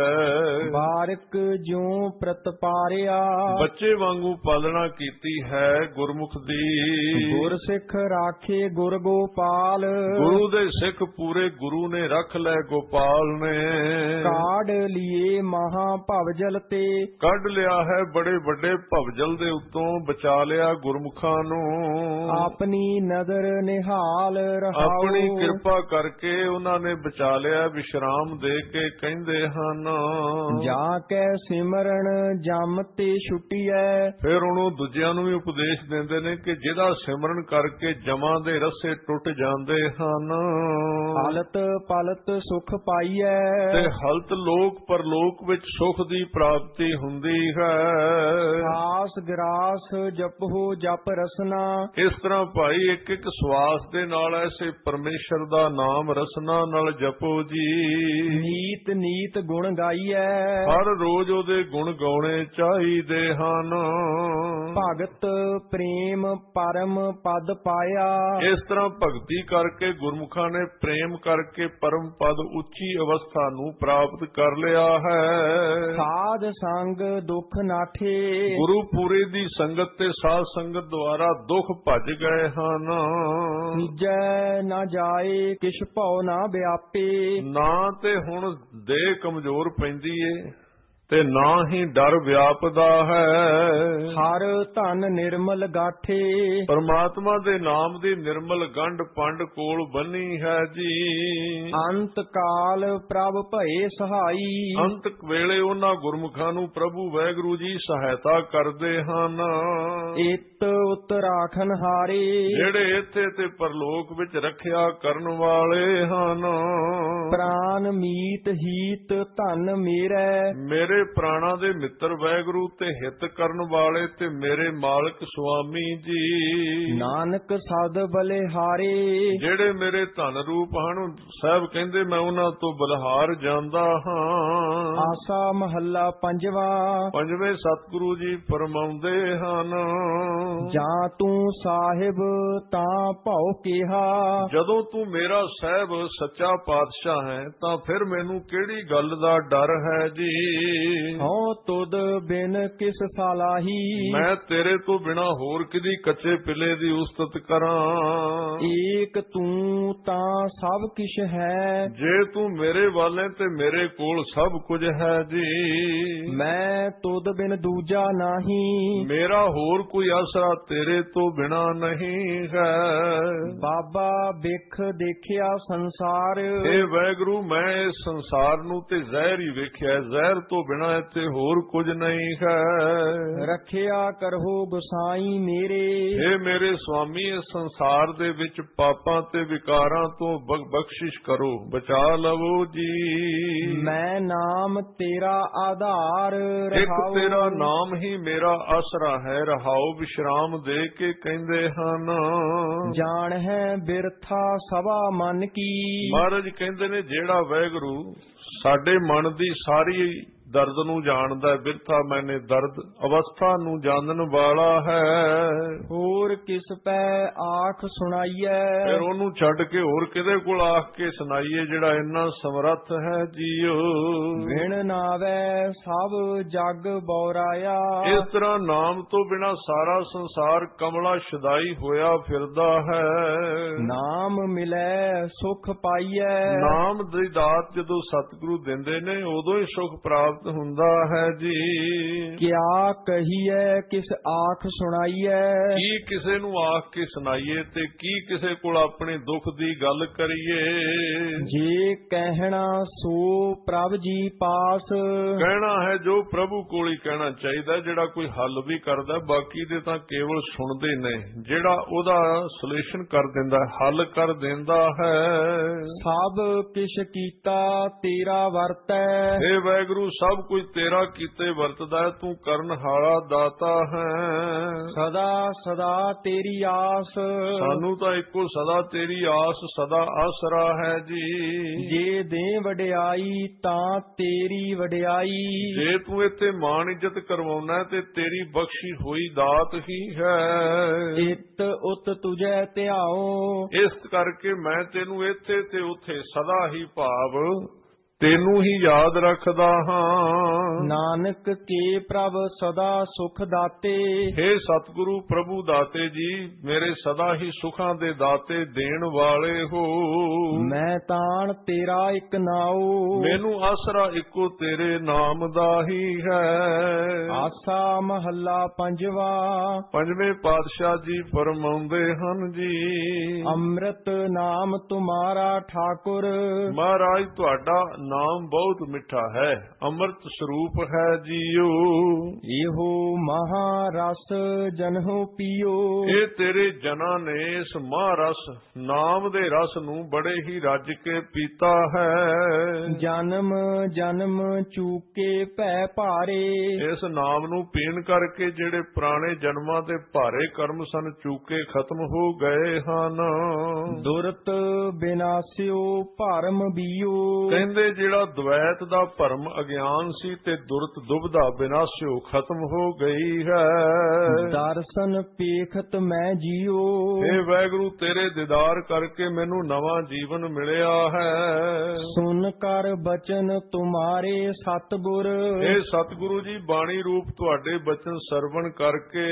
A: ਬਾਰਿਕ ਜਿਉ ਪ੍ਰਤਪਾਰਿਆ।
B: ਬੱਚੇ ਵਾਂਗੂ ਪਾਲਣਾ ਕੀਤੀ ਹੈ ਗੁਰਮੁਖ ਦੀ।
A: ਗੁਰ ਸਿੱਖ ਰਾਖੇ ਗੁਰ ਗੋਪਾਲ।
B: ਗੁਰੂ ਦੇ ਸਿੱਖ ਪੂਰੇ ਗੁਰੂ ਨੇ ਰੱਖ ਲੈ ਗੋਪਾਲ ਨੇ।
A: ਕਾਢ ਲਿਏ ਮਹਾ ਭਵਜਲ ਤੇ।
B: ਕੱਢ ਲਿਆ ਹੈ ਬੜੇ ਵੱਡੇ ਭਵਜਲ ਦੇ ਉੱਤੋਂ, ਬਚਾ ਲਿਆ ਗੁਰਮੁਖਾਂ ਨੂੰ।
A: ਆਪਣੀ ਨਦਰ ਨਿਹਾਲ ਰਹਾਉ।
B: ਆਪਣੀ ਕਿਰਪਾ ਕਰਕੇ ਉਹਨਾਂ ਨੇ ਬਚਾ ਲਿਆ, ਵਿਸ਼ਰਾਮ ਦੇ ਕੇ ਕਹਿੰਦੇ ਹਨ।
A: ਜਾ ਕੈ ਸਿਮਰਨ ਜਮ ਤੇ ਛੁਟੀਐ।
B: ਫਿਰ ਉਹਨੂੰ ਦੂਜਿਆਂ ਨੂੰ ਵੀ ਉਪਦੇਸ਼ ਦਿੰਦੇ ਨੇ ਕਿ ਜਿਹਦਾ ਸਿਮਰਨ ਕਰਕੇ ਜਮਾਂ ਦੇ ਰੱਸੇ ਟੁੱਟ ਜਾਂਦੇ ਹਨ।
A: ਹਲਤ ਪਲਤ ਸੁਖ ਪਾਈਐ।
B: ਤੇ ਹਲਤ ਲੋਕ ਪਰਲੋਕ ਵਿੱਚ ਸੁਖ ਦੀ ਪ੍ਰਾਪਤੀ ਹੁੰਦੀ ਹੈ।
A: ਸਾਸ ਗਰਾਸ ਜਪਹੁ ਜਪ ਰਸਨਾ।
B: ਇਸ ਤਰ੍ਹਾਂ ਭਾਈ ਇੱਕ ਇੱਕ ਸਵਾਸ ਦੇ ਨਾਲ ਐਸੇ ਪਰਮੇਸ਼ਰ ਦਾ ਨਾਮ ਰਸਨਾ ਨਾਲ ਜਪੋ ਜੀ।
A: ਨੀਤ ਨੀਤ ਗੁਣ ਗਾਈਐ।
B: ਹਰ ਰੋਜ਼ ਉਹਦੇ ਗੁਣ ਗਾਉਣੇ ਚਾਹੀਦੇ ਹਨ।
A: ਭਗਤ ਪ੍ਰੇਮ ਪਰਮ ਪਦ ਪਾਇਆ।
B: ਇਸ ਤਰ੍ਹਾਂ ਭਗਤੀ ਕਰਕੇ ਗੁਰਮੁਖਾਂ ਨੇ ਪ੍ਰੇਮ ਕਰਕੇ ਪਰਮ ਪਦ ਉੱਚੀ ਅਵਸਥਾ ਨੂੰ ਪ੍ਰਾਪਤ ਕਰ ਲਿਆ ਹੈ।
A: ਸਾਧ ਸੰਗ ਦੁੱਖ ਨਾਠੇ।
B: ਗੁਰੂ ਪੂਰੇ ਦੀ ਸੰਗਤ ਤੇ ਸਾਧ ਸੰਗਤ ਦੁਆਰਾ ਦੁੱਖ ਭੱਜ ਗਏ ਹਨ।
A: ਜੈ ਨਾ ਜਾਏ ਕਿਛ ਭਉ ਨਾ ਵਿਆਪੇ।
B: ਨਾ ਤੇ ਹੁਣ ਦੇਹ ਕਮਜ਼ੋਰ ਪੈਂਦੀ ਏ ਤੇ ਨਾ ਹੀ ਡਰ ਵਿਆਪਦਾ ਹੈ।
A: ਹਰ ਧਨ ਨਿਰਮਲ ਗਾਠੇ।
B: ਪਰਮਾਤਮਾ ਦੇ ਨਾਮ ਦੀ ਨਿਰਮਲ ਗੰਢ ਪੰਡ ਕੋਲ ਬੰਨੀ ਹੈ ਜੀ।
A: ਅੰਤ ਕਾਲ ਪ੍ਰਭ ਭਏ ਸਹਾਈ।
B: ਅੰਤ ਵੇਲੇ ਉਹਨਾਂ ਗੁਰਮੁਖਾਂ ਨੂੰ ਪ੍ਰਭੂ ਵਾਹਿਗੁਰੂ ਜੀ ਸਹਾਇਤਾ ਕਰਦੇ ਹਨ।
A: ਇਤ ਉਤਰਾਖਨ ਹਾਰੇ।
B: ਜਿਹੜੇ ਇੱਥੇ ਤੇ ਪਰਲੋਕ ਵਿੱਚ ਰੱਖਿਆ ਕਰਨ ਵਾਲੇ ਹਨ।
A: ਪ੍ਰਾਨ ਮੀਤ ਹੀਤ ਧਨ ਮੇਰਾ।
B: ਮੇਰੇ ਪ੍ਰਾਣਾ ਦੇ ਮਿੱਤਰ ਵਾਹਿਗੁਰੂ ਤੇ ਹਿੱਤ ਕਰਨ ਵਾਲੇ ਤੇ ਮੇਰੇ ਮਾਲਕ ਸੁਆਮੀ ਜੀ।
A: ਨਾਨਕ ਸਦ ਬਲਿਹਾਰੇ।
B: ਜਿਹੜੇ ਮੇਰੇ ਧਨ ਰੂਪ ਹਨ, ਸਾਹਿਬ ਕਹਿੰਦੇ ਮੈਂ ਉਹਨਾਂ ਤੋਂ ਬਲਿਹਾਰ ਜਾਂਦਾ ਹਾਂ।
A: ਆਸਾ ਮਹੱਲਾ ਪੰਜਵਾ।
B: ਪੰਜਵੇਂ ਸਤਿਗੁਰੂ ਜੀ ਫਰਮਾਉਂਦੇ ਹਨ।
A: ਜਾਂ ਤੂੰ ਸਾਹਿਬ ਤਾਂ ਭਉ ਕਿਹਾ।
B: ਜਦੋਂ ਤੂੰ ਮੇਰਾ ਸਾਹਿਬ ਸੱਚਾ ਪਾਤਸ਼ਾਹ ਹੈ ਤਾਂ ਫਿਰ ਮੈਨੂੰ ਕਿਹੜੀ ਗੱਲ ਦਾ ਡਰ ਹੈ ਜੀ।
A: ਹਉ ਤੁਧ ਬਿਨ ਕਿਸ ਸਾਲਾਹੀ।
B: ਮੈਂ ਤੇਰੇ ਤੋਂ ਬਿਨਾ ਹੋਰ ਕਿਦੀ ਕੱਚੇ ਪਿੱਲੇ ਦੀ ਉਸਤਤ ਕਰਾਂ।
A: ਏਕ ਤੂੰ ਤਾਂ ਸਭ ਕਿਛ ਹੈ।
B: ਜੇ ਤੂੰ ਮੇਰੇ ਵਾਲੇ ਤੇ ਮੇਰੇ ਕੋਲ ਸਭ ਕੁਝ ਹੈ ਜੀ।
A: ਮੈਂ ਤੁਧ ਬਿਨ ਦੂਜਾ ਨਹੀਂ।
B: ਮੇਰਾ ਹੋਰ ਕੋਈ ਆਸਰਾ ਤੇਰੇ ਤੋਂ ਬਿਨਾ ਨਹੀਂ ਹੈ।
A: ਬਾਬਾ ਬਿਖ ਦੇਖਿਆ ਸੰਸਾਰ।
B: ਇਹ ਵਾਹਿਗੁਰੂ ਮੈਂ ਇਸ ਸੰਸਾਰ ਨੂੰ ਤੇ ਜ਼ਹਿਰ ਹੀ ਵੇਖਿਆ, ਜ਼ਹਿਰ ਤੋਂ ਬਿਨਾ ਇੱਥੇ ਹੋਰ ਕੁਝ ਨਹੀਂ ਹੈ।
A: ਰੱਖਿਆ ਕਰੋ ਗੁਸਾਈ ਮੇਰੇ।
B: ਇਹ ਮੇਰੇ ਸੁਆਮੀ ਇਸ ਸੰਸਾਰ ਦੇ ਵਿੱਚ ਪਾਪਾਂ ਤੇ ਵਿਕਾਰਾਂ ਤੋਂ ਬਖਸ਼ਿਸ਼ ਕਰੋ, ਬਚਾ ਲਵੋ ਜੀ।
A: ਮੈਂ ਨਾਮ ਤੇਰਾ ਆਧਾਰ ਰਹਾਉ।
B: ਇੱਕ ਤੇਰਾ ਨਾਮ ਹੀ ਮੇਰਾ ਆਸਰਾ ਹੈ, ਰਹਾਉ ਵਿਸ਼ਰਾਮ ਦੇ ਕੇ ਕਹਿੰਦੇ ਹਨ।
A: ਜਾਣ ਹੈ ਬਿਰਥਾ ਸਭਾ ਮਨ ਕੀ।
B: ਮਹਾਰਾਜ ਕਹਿੰਦੇ ਨੇ ਜਿਹੜਾ ਵਾਹਿਗੁਰੂ ਸਾਡੇ ਮਨ ਦੀ ਸਾਰੀ ਦਰਦ ਨੂੰ ਜਾਣਦਾ, ਬਿਰਥਾ ਮੈਨੇ ਦਰਦ ਅਵਸਥਾ ਨੂੰ ਜਾਣਨ ਵਾਲਾ ਹੈ।
A: ਹੋਰ ਕਿਸ ਪੈ ਆਖ ਸੁਣਾਈਐ।
B: ਫਿਰ ਉਹਨੂੰ ਛੱਡ ਕੇ ਹੋਰ ਕਿਹਦੇ ਕੋਲ ਆਖ ਕੇ ਸੁਣਾਈਏ ਜਿਹੜਾ ਇੰਨਾ ਸਮਰੱਥ ਹੈ ਜੀਓ।
A: ਵਿਣ ਨਾਵੈ ਸਭ ਜਗ ਬੌਰਾਇਆ।
B: ਇਸ ਤਰ੍ਹਾਂ ਨਾਮ ਤੋਂ ਬਿਨਾ ਸਾਰਾ ਸੰਸਾਰ ਕਮਲਾ ਸ਼ਦਾਈ ਹੋਇਆ ਫਿਰਦਾ ਹੈ।
A: ਨਾਮ ਮਿਲੈ ਸੁਖ ਪਾਈਐ।
B: ਨਾਮ ਦੀ ਦਾਤ ਜਦੋਂ ਸਤਿਗੁਰੂ ਦਿੰਦੇ ਨੇ ਉਦੋਂ ਹੀ ਸੁਖ ਪ੍ਰਾਪਤ ਹੁੰਦਾ ਹੈ ਜੀ।
A: ਕਿਆ ਕਹੀਐ ਕਿਸ ਆਖ ਸੁਣਾਈਐ।
B: ਕੀ ਕਿਸੇ ਨੂੰ ਆਖ ਕੇ ਸੁਣਾਈਏ ਤੇ ਕੀ ਕਿਸੇ ਕੋਲ ਆਪਣੇ ਦੁੱਖ ਦੀ ਗੱਲ ਕਰੀਏ।
A: ਜੇ ਕਹਿਣਾ ਸੋ ਪ੍ਰਭ ਜੀ ਪਾਸ।
B: ਕਹਿਣਾ ਹੈ ਜੋ ਪ੍ਰਭੂ ਕੋਲ ਹੀ ਕਹਿਣਾ ਚਾਹੀਦਾ, ਜਿਹੜਾ ਕੋਈ ਹੱਲ ਵੀ ਕਰਦਾ, ਬਾਕੀ ਦੇ ਤਾਂ ਕੇਵਲ ਸੁਣਦੇ ਨੇ। ਜਿਹੜਾ ਉਹਦਾ ਸੋਲੂਸ਼ਨ ਕਰ ਦਿੰਦਾ, ਹੱਲ ਕਰ ਦਿੰਦਾ ਹੈ।
A: ਸਭ ਕਿਛ ਕੀਤਾ ਤੇਰਾ ਵਰਤੈ।
B: ਹੇ ਵਾਹਿਗੁਰੂ ਸਭ ਕੁਝ ਤੇਰਾ ਕੀਤੇ ਵਰਤਦਾ ਹੈ, ਤੂੰ ਕਰਨ ਹਾਲਾ ਦਾਤਾ ਹੈ।
A: ਸਦਾ ਸਦਾ ਤੇਰੀ ਆਸ।
B: ਸਾਨੂੰ ਤਾਂ ਇੱਕੋ ਸਦਾ ਤੇਰੀ ਆਸ, ਸਦਾ ਆਸਰਾ ਹੈ ਜੀ।
A: ਜੇ ਦੇ ਵਡਿਆਈ ਤਾਂ ਤੇਰੀ ਵਡਿਆਈ।
B: ਜੇ ਤੂੰ ਇੱਥੇ ਮਾਣ ਇੱਜ਼ਤ ਕਰਵਾਉਣਾ ਤੇ ਤੇਰੀ ਬਖਸ਼ੀ ਹੋਈ ਦਾਤ ਹੀ ਹੈ।
A: ਇਤ ਉਤ ਤੁਝੈ ਧਿਆਉ।
B: ਇਸ ਕਰਕੇ ਮੈਂ ਤੈਨੂੰ ਇੱਥੇ ਤੇ ਉੱਥੇ ਸਦਾ ਹੀ ਭਾਵ ਤੈਨੂੰ ਹੀ ਯਾਦ ਰੱਖਦਾ ਹਾਂ।
A: ਨਾਨਕ ਕੇ ਪ੍ਰਭ ਸਦਾ ਸੁਖ ਦਾਤੇ,
B: ਹੇ ਸਤਿਗੁਰੂ ਪ੍ਰਭੂ ਦਾਤੇ ਜੀ, ਮੇਰੇ ਸਦਾ ਹੀ ਸੁਖਾਂ ਦੇ ਦਾਤੇ ਦੇਣ ਵਾਲੇ ਹੋ।
A: ਮੈਂ ਤਾਣ ਤੇਰਾ ਇੱਕ ਨਾਉ,
B: ਮੈਨੂੰ ਆਸਰਾ ਇੱਕੋ ਤੇਰੇ ਨਾਮ ਦਾ ਹੀ ਹੈ।
A: ਆਸਾ ਮਹੱਲਾ ਪੰਜਵਾ।
B: ਪੰਜਵੇਂ ਪਾਤਸ਼ਾਹ ਜੀ ਫਰਮਾਉਂਦੇ ਹਨ ਜੀ,
A: ਅੰਮ੍ਰਿਤ ਨਾਮ ਤੁਮਾਰਾ ਠਾਕੁਰ,
B: ਮਹਾਰਾਜ ਤੁਹਾਡਾ ਨਾਮ ਬਹੁਤ ਮਿੱਠਾ ਹੈ, ਅੰਮ੍ਰਿਤ ਸਰੂਪ ਹੈ ਜੀਓ।
A: ਇਹੋ ਮਹਾਰਸ ਜਨਹੁ ਪੀਓ,
B: ਇਹ ਤੇਰੇ ਜਨਾਂ ਨੇ ਇਸ ਮਹਾਰਸ ਨਾਮ ਦੇ ਰਸ ਨੂੰ ਬੜੇ ਹੀ ਰੱਜ ਕੇ ਪੀਤਾ ਹੈ।
A: ਜਨਮ ਜਨਮ ਚੂਕੇ ਭੈ ਭਾਰੇ,
B: ਇਸ ਨਾਮ ਨੂੰ ਪੀਣ ਕਰਕੇ ਜਿਹੜੇ ਪੁਰਾਣੇ ਜਨਮਾਂ ਦੇ ਭਾਰੇ ਕਰਮ ਸਨ ਚੂਕੇ ਖਤਮ ਹੋ ਗਏ ਹਨ।
A: ਦੁਰਤ ਬਿਨਾਸਿਓ ਭਰਮ ਬੀਓ,
B: ਕਹਿੰਦੇ ਜਿਹੜਾ ਦ્વੈਤ ਦਾ ਭਰਮ ਅਗਿਆਨ ਸੀ ਤੇ ਦੁਰਤ ਦੁਬਦਾ ਬਿਨਾਸਿਓ ਖਤਮ ਹੋ ਗਈ ਹੈ।
A: ਦਰਸ਼ਨ ਪੇਖਤ ਮੈਂ ਜੀਓ,
B: ਇਹ ਵਾਹਿਗੁਰੂ ਤੇਰੇ ਦੀਦਾਰ ਕਰਕੇ ਮੈਨੂੰ ਨਵਾਂ ਜੀਵਨ ਮਿਲਿਆ ਹੈ।
A: ਸੁਨ ਕਰ ਬਚਨ ਤੁਮਾਰੇ ਸਤਿਗੁਰ,
B: ਇਹ ਸਤਿਗੁਰੂ ਜੀ ਬਾਣੀ ਰੂਪ ਤੁਹਾਡੇ ਬਚਨ ਸਰਵਣ ਕਰਕੇ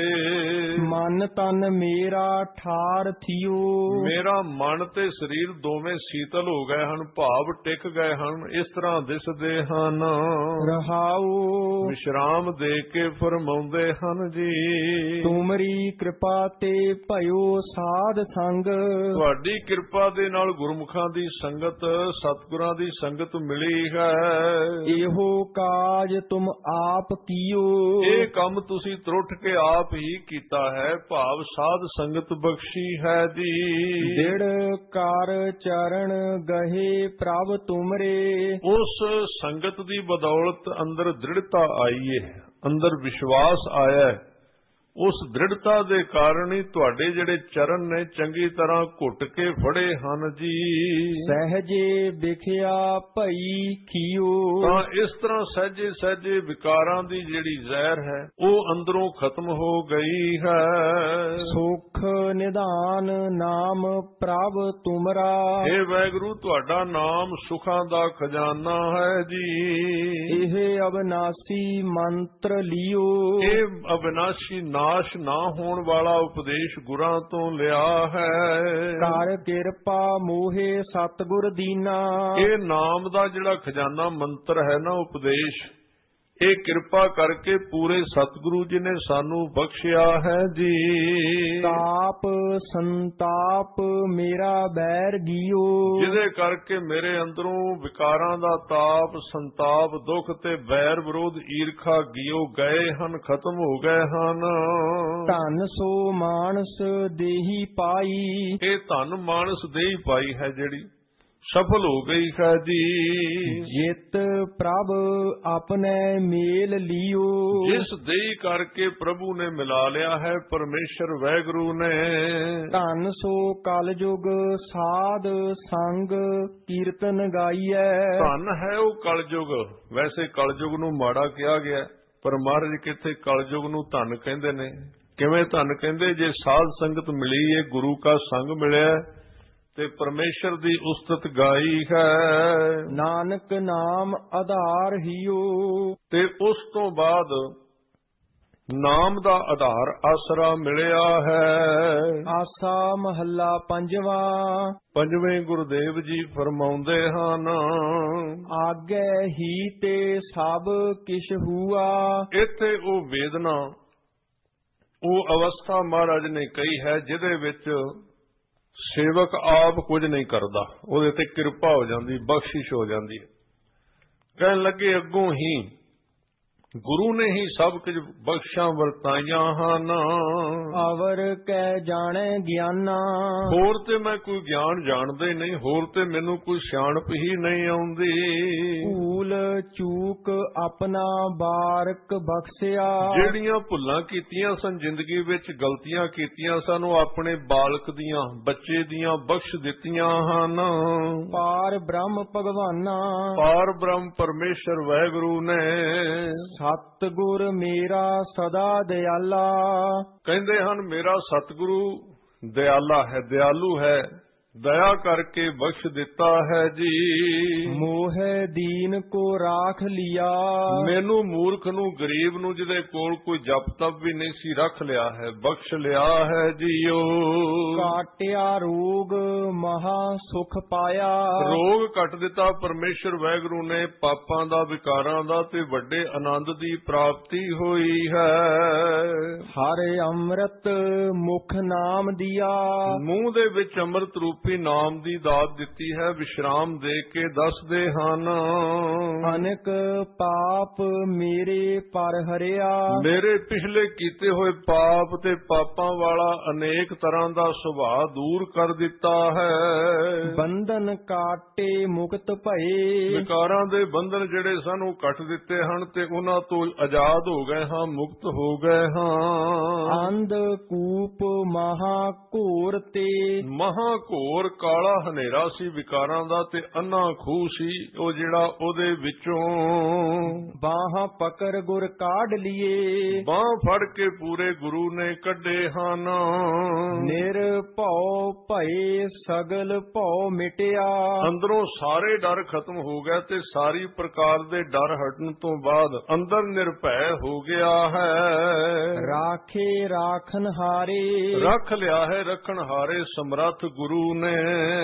A: ਮਨ ਤਨ ਮੇਰਾ ਠਾਰ ਥਿਓ,
B: ਮੇਰਾ ਮਨ ਤੇ ਸਰੀਰ ਦੋਵੇਂ ਸੀਤਲ ਹੋ ਗਏ ਹਨ, ਭਾਵ ਟਿਕ ਗਏ ਹਨ, ਇਸ ਤਰ੍ਹਾਂ ਦਿਸਦੇ ਹਨ।
A: ਰਹਾਉ
B: ਵਿਸ਼ਰਾਮ ਦੇ ਕੇ ਫਰਮਾਉਂਦੇ ਹਨ ਜੀ,
A: ਤੁਮਰੀ ਕਿਰਪਾ ਤੇ ਭਇਓ ਸਾਧ ਸੰਗ,
B: ਤੁਹਾਡੀ ਕਿਰਪਾ ਦੇ ਨਾਲ ਗੁਰਮੁਖਾਂ ਦੀ ਸੰਗਤ ਸਤਿਗੁਰਾਂ ਦੀ ਸੰਗਤ ਮਿਲੀ ਹੈ।
A: ਇਹੋ ਕਾਜ ਤੁਮ ਆਪ ਕੀਓ,
B: ਇਹ ਕੰਮ ਤੁਸੀਂ ਤਰੁੱਠ ਕੇ ਆਪ ਹੀ ਕੀਤਾ ਹੈ, ਭਾਵ ਸਾਧ ਸੰਗਤ ਬਖਸ਼ੀ ਹੈ ਜੀ।
A: ਦਿੜ ਕਰ ਚਰਨ ਗਹੇ ਪ੍ਰਭ ਤੁਮਰੇ,
B: ਉਸ ਸੰਗਤ ਦੀ ਬਦੌਲਤ ਅੰਦਰ ਦ੍ਰਿੜਤਾ ਆਈ ਹੈ, ਅੰਦਰ ਵਿਸ਼ਵਾਸ ਆਇਆ ਹੈ। ਉਸ ਦ੍ਰਿੜਤਾ ਦੇ ਕਾਰਨ ਹੀ ਤੁਹਾਡੇ ਜਿਹੜੇ ਚਰਨ ਨੇ ਚੰਗੀ ਤਰ੍ਹਾਂ ਘੁੱਟ ਕੇ ਫੜੇ ਹਨ ਜੀ।
A: ਸਹਜੇ ਵਿਖਿਆ ਭਈ ਖੀਓ,
B: ਤਾਂ ਇਸ ਤਰ੍ਹਾਂ ਸਹਜੇ ਸਹਜੇ ਵਿਕਾਰਾਂ ਦੀ ਜਿਹੜੀ ਜ਼ਹਿਰ ਹੈ ਉਹ ਅੰਦਰੋਂ ਖਤਮ ਹੋ ਗਈ ਹੈ।
A: ਸੁਖ ਨਿਧਾਨ ਨਾਮ ਪ੍ਰਭ ਤੁਮਰਾ,
B: ਇਹ ਵਾਹਿਗੁਰੂ ਤੁਹਾਡਾ ਨਾਮ ਸੁਖਾਂ ਦਾ ਖਜ਼ਾਨਾ ਹੈ ਜੀ।
A: ਇਹ ਅਬਨਾਸੀ ਮੰਤਰ ਲਿਓ,
B: ਇਹ ਅਬਿਨਾਸ਼ੀ ਨਾਸ਼ ਨਾ ਹੋਣ ਵਾਲਾ ਉਪਦੇਸ਼ ਗੁਰਾਂ ਤੋਂ ਲਿਆ ਹੈ।
A: ਕਰ ਕਿਰਪਾ ਮੋਹੇ ਸਤਿਗੁਰ ਦੀਨਾ,
B: ਇਹ ਨਾਮ ਦਾ ਜਿਹੜਾ ਖਜ਼ਾਨਾ ਮੰਤਰ ਹੈ ਨਾ ਉਪਦੇਸ਼, ਇਹ ਕਿਰਪਾ ਕਰਕੇ ਪੂਰੇ ਸਤਿਗੁਰੂ ਜੀ ਨੇ ਸਾਨੂੰ ਬਖਸ਼ਿਆ ਹੈ ਜੀ।
A: ਤਾਪ ਸੰਤਾਪ ਮੇਰਾ ਬੈਰ ਗੀਓ,
B: ਜਿਹਦੇ ਕਰਕੇ ਮੇਰੇ ਅੰਦਰੋਂ ਵਿਕਾਰਾਂ ਦਾ ਤਾਪ ਸੰਤਾਪ ਦੁੱਖ ਤੇ ਵੈਰ ਵਿਰੋਧ ਈਰਖਾ ਗਿਓ ਗਏ ਹਨ, ਖਤਮ ਹੋ ਗਏ ਹਨ।
A: ਧਨ ਸੋ ਮਾਨਸ ਦੇਹੀ ਪਾਈ,
B: ਇਹ ਧਨ ਮਾਨਸ ਦੇਹੀ ਪਾਈ ਹੈ ਜਿਹੜੀ ਸਫਲ ਹੋ ਗਈ ਹੈ ਜੀ।
A: ਜਿਤ ਪ੍ਰਭ ਆਪਣੇ ਮੇਲ ਲਿਓ,
B: ਜਿਸ ਦੇਹੀ ਕਰਕੇ ਪ੍ਰਭੂ ਨੇ ਮਿਲਾ ਲਿਆ ਹੈ ਪਰਮੇਸ਼ਰ ਵਾਹਿਗੁਰੂ ਨੇ।
A: ਧਨ ਸੋ ਕਲਯੁਗ ਸਾਧ ਸੰਗ ਕੀਰਤਨ ਗਾਈਐ,
B: ਧਨ ਹੈ ਉਹ ਕਲਯੁਗ। ਵੈਸੇ ਕਲਯੁਗ ਨੂੰ ਮਾੜਾ ਕਿਹਾ ਗਿਆ, ਪਰ ਮਹਾਰਾਜ ਕਿੱਥੇ ਕਲਯੁਗ ਨੂੰ ਧਨ ਕਹਿੰਦੇ ਨੇ। ਕਿਵੇਂ ਧਨ ਕਹਿੰਦੇ? ਜੇ ਸਾਧ ਸੰਗਤ ਮਿਲੀ ਏ, ਗੁਰੂ ਕਾ ਸੰਗ ਮਿਲਿਆ ਤੇ ਪਰਮੇਸ਼ਰ ਦੀ ਉਸਤਤ ਗਾਈ ਹੈ।
A: ਨਾਨਕ ਨਾਮ ਆਧਾਰ ਹੀਓ,
B: ਤੇ ਉਸ ਤੋਂ ਬਾਅਦ ਨਾਮ ਦਾ ਆਧਾਰ ਆਸਰਾ ਮਿਲਿਆ ਹੈ।
A: ਆਸਾ ਮਹੱਲਾ ਪੰਜਵਾ।
B: ਪੰਜਵੇਂ ਗੁਰਦੇਵ ਜੀ ਫਰਮਾਉਂਦੇ ਹਨ,
A: ਆਗੇ ਹੀ ਤੇ ਸਭ ਕਿਛ ਹੁਆ।
B: ਇੱਥੇ ਉਹ ਵੇਦਨਾ, ਉਹ ਅਵਸਥਾ ਮਹਾਰਾਜ ਨੇ ਕਹੀ ਹੈ ਜਿਹਦੇ ਵਿੱਚ ਸੇਵਕ ਆਪ ਕੁਝ ਨਹੀਂ ਕਰਦਾ, ਉਹਦੇ ਤੇ ਕਿਰਪਾ ਹੋ ਜਾਂਦੀ, ਬਖਸ਼ਿਸ਼ ਹੋ ਜਾਂਦੀ ਹੈ। ਕਹਿਣ ਲੱਗੇ ਅੱਗੋਂ ਹੀ ਗੁਰੂ ਨੇ ਹੀ ਸਭ ਕੁਝ ਬਖਸ਼ਾਂ ਵਰਤਾਈਆਂ ਹਨ।
A: ਅਵਰ ਕੈ ਜਾਣੇ ਗਿਆਨਾ,
B: ਹੋਰ ਤੇ ਮੈਂ ਕੋਈ ਗਿਆਨ ਜਾਣਦਾ ਹੀ ਨਹੀਂ, ਹੋਰ ਤੇ ਮੈਨੂੰ ਕੋਈ ਸਿਆਣਪ ਹੀ ਨਹੀਂ ਆਉਂਦੀ।
A: ਭੂਲ ਚੂਕ ਆਪਣਾ ਬਾਰਕ ਬਖਸ਼ਿਆ,
B: ਜਿਹੜੀਆਂ ਭੁੱਲਾਂ ਕੀਤੀਆਂ ਸਨ ਜ਼ਿੰਦਗੀ ਵਿੱਚ, ਗਲਤੀਆਂ ਕੀਤੀਆਂ ਸਨ, ਉਹ ਆਪਣੇ ਬਾਲਕ ਦੀਆਂ, ਬੱਚੇ ਦੀਆਂ ਬਖਸ਼ ਦਿੱਤੀਆਂ ਹਨ।
A: ਪਾਰ ਬ੍ਰਹਮ ਭਗਵਾਨਾ,
B: ਪਾਰ ਬ੍ਰਹਮ ਪਰਮੇਸ਼ਰ ਵਾਹਿਗੁਰੂ ਨੇ।
A: ਸਤਿਗੁਰ ਮੇਰਾ ਸਦਾ ਦਿਆਲਾ,
B: ਕਹਿੰਦੇ ਹਨ ਮੇਰਾ ਸਤਿਗੁਰੂ ਦਿਆਲਾ ਹੈ, ਦਿਆਲੂ ਹੈ, ਦਇਆ ਕਰਕੇ ਬਖਸ਼ ਦਿੱਤਾ ਹੈ ਜੀ।
A: ਮੋਹਿ ਦੀਨ ਕੋ ਰਾਖ ਲਿਆ,
B: ਮੈਨੂੰ ਮੂਰਖ ਨੂੰ ਗਰੀਬ ਨੂੰ ਜਿਹਦੇ ਕੋਲ ਕੋਈ ਜਪ ਤਪ ਵੀ ਨਹੀਂ ਸੀ ਰੱਖ ਲਿਆ ਹੈ, ਬਖਸ਼ ਲਿਆ ਹੈ ਜੀਓ।
A: ਕਾਟਿਆ ਰੋਗ ਮਹਾ ਸੁਖ ਪਾਇਆ,
B: ਰੋਗ ਕੱਟ ਦਿੱਤਾ ਪਰਮੇਸ਼ਰ ਵਾਹਿਗੁਰੂ ਨੇ, ਪਾਪਾਂ ਦਾ ਵਿਕਾਰਾਂ ਦਾ ਤੇ ਵੱਡੇ ਆਨੰਦ ਦੀ ਪ੍ਰਾਪਤੀ ਹੋਈ ਹੈ।
A: ਹਰ ਅੰਮ੍ਰਿਤ ਮੁਖ ਨਾਮ ਦਿਆ,
B: ਮੂੰਹ ਦੇ ਵਿੱਚ ਅੰਮ੍ਰਿਤ ਰੂਪੀ ਨਾਮ ਦੀ ਦਾਤ ਦਿੱਤੀ ਹੈ, ਵਿਸ਼ਰਾਮ ਦੇ ਕੇ ਦੱਸਦੇ ਹਨ।
A: ਅਨੇਕ ਪਾਪ ਮੇਰੇ ਪਰ ਹਰਿਆ,
B: ਮੇਰੇ ਪਿਛਲੇ ਕੀਤੇ ਹੋਏ ਪਾਪ ਤੇ ਪਾਪਾਂ ਵਾਲਾ ਅਨੇਕ ਤਰ੍ਹਾਂ ਦਾ ਸੁਭਾਅ ਦੂਰ ਕਰ ਦਿੱਤਾ ਹੈ।
A: ਬੰਧਨ ਕਾਟੇ ਮੁਕਤ ਭਏ,
B: ਵਿਕਾਰਾਂ ਦੇ ਬੰਧਨ ਜਿਹੜੇ ਸਨ ਉਹ ਕੱਟ ਦਿੱਤੇ ਹਨ ਤੇ ਉਹਨਾਂ ਤੋਂ ਆਜ਼ਾਦ ਹੋ ਗਏ ਹਾਂ, ਮੁਕਤ ਹੋ ਗਏ ਹਾਂ।
A: ਅੰਧ ਕੂਪ ਮਹਾ ਘੋਰ ਤੇ,
B: ਮਹਾ ਘੋਰ ਕਾਲਾ ਹਨੇਰਾ ਸੀ ਵਿਕਾਰਾਂ ਦਾ ਤੇ ਅੰਨਾ ਖੂਹ ਸੀ ਉਹ ਜਿਹੜਾ ਉਹਦੇ ਵਿੱਚੋਂ
A: ਬਾਹਾਂ ਪਕੜ ਗੁਰ ਕਾਢ ਲਿਏ,
B: ਬਾਹ ਫੜ ਕੇ ਪੂਰੇ ਗੁਰੂ ਨੇ ਕੱਢੇ ਹਨ।
A: ਨਿਰਭਉ ਭਏ ਸਗਲ ਭਉ ਮਿਟਿਆ,
B: ਅੰਦਰੋਂ ਸਾਰੇ ਡਰ ਖਤਮ ਹੋ ਗਏ ਤੇ ਸਾਰੀ ਪ੍ਰਕਾਰ ਦੇ ਡਰ ਹਟਣ ਤੋਂ ਬਾਅਦ ਅੰਦਰ ਨਿਰਭੈ ਹੋ ਗਿਆ ਹੈ।
A: ਰਾਖੇ ਰਾਖਨ ਹਾਰੇ,
B: ਰੱਖ ਲਿਆ ਹੈ ਰੱਖਣ ਹਾਰੇ ਸਮਰੱਥ ਗੁਰੂ ਨੇ।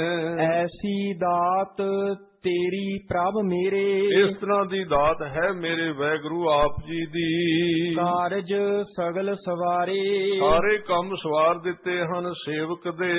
A: ਐਸੀ ਦਾਤ ਤੇਰੀ ਪ੍ਰਭ ਮੇਰੇ,
B: ਇਸ ਤਰ੍ਹਾਂ ਦੀ ਦਾਤ ਹੈ ਮੇਰੇ ਵਾਹਿਗੁਰੂ ਆਪ ਜੀ ਦੀ।
A: ਕਾਰਜ ਸਗਲ ਸਵਾਰੇ,
B: ਸਾਰੇ ਕੰਮ ਸਵਾਰ ਦਿੱਤੇ ਹਨ ਸੇਵਕ ਦੇ।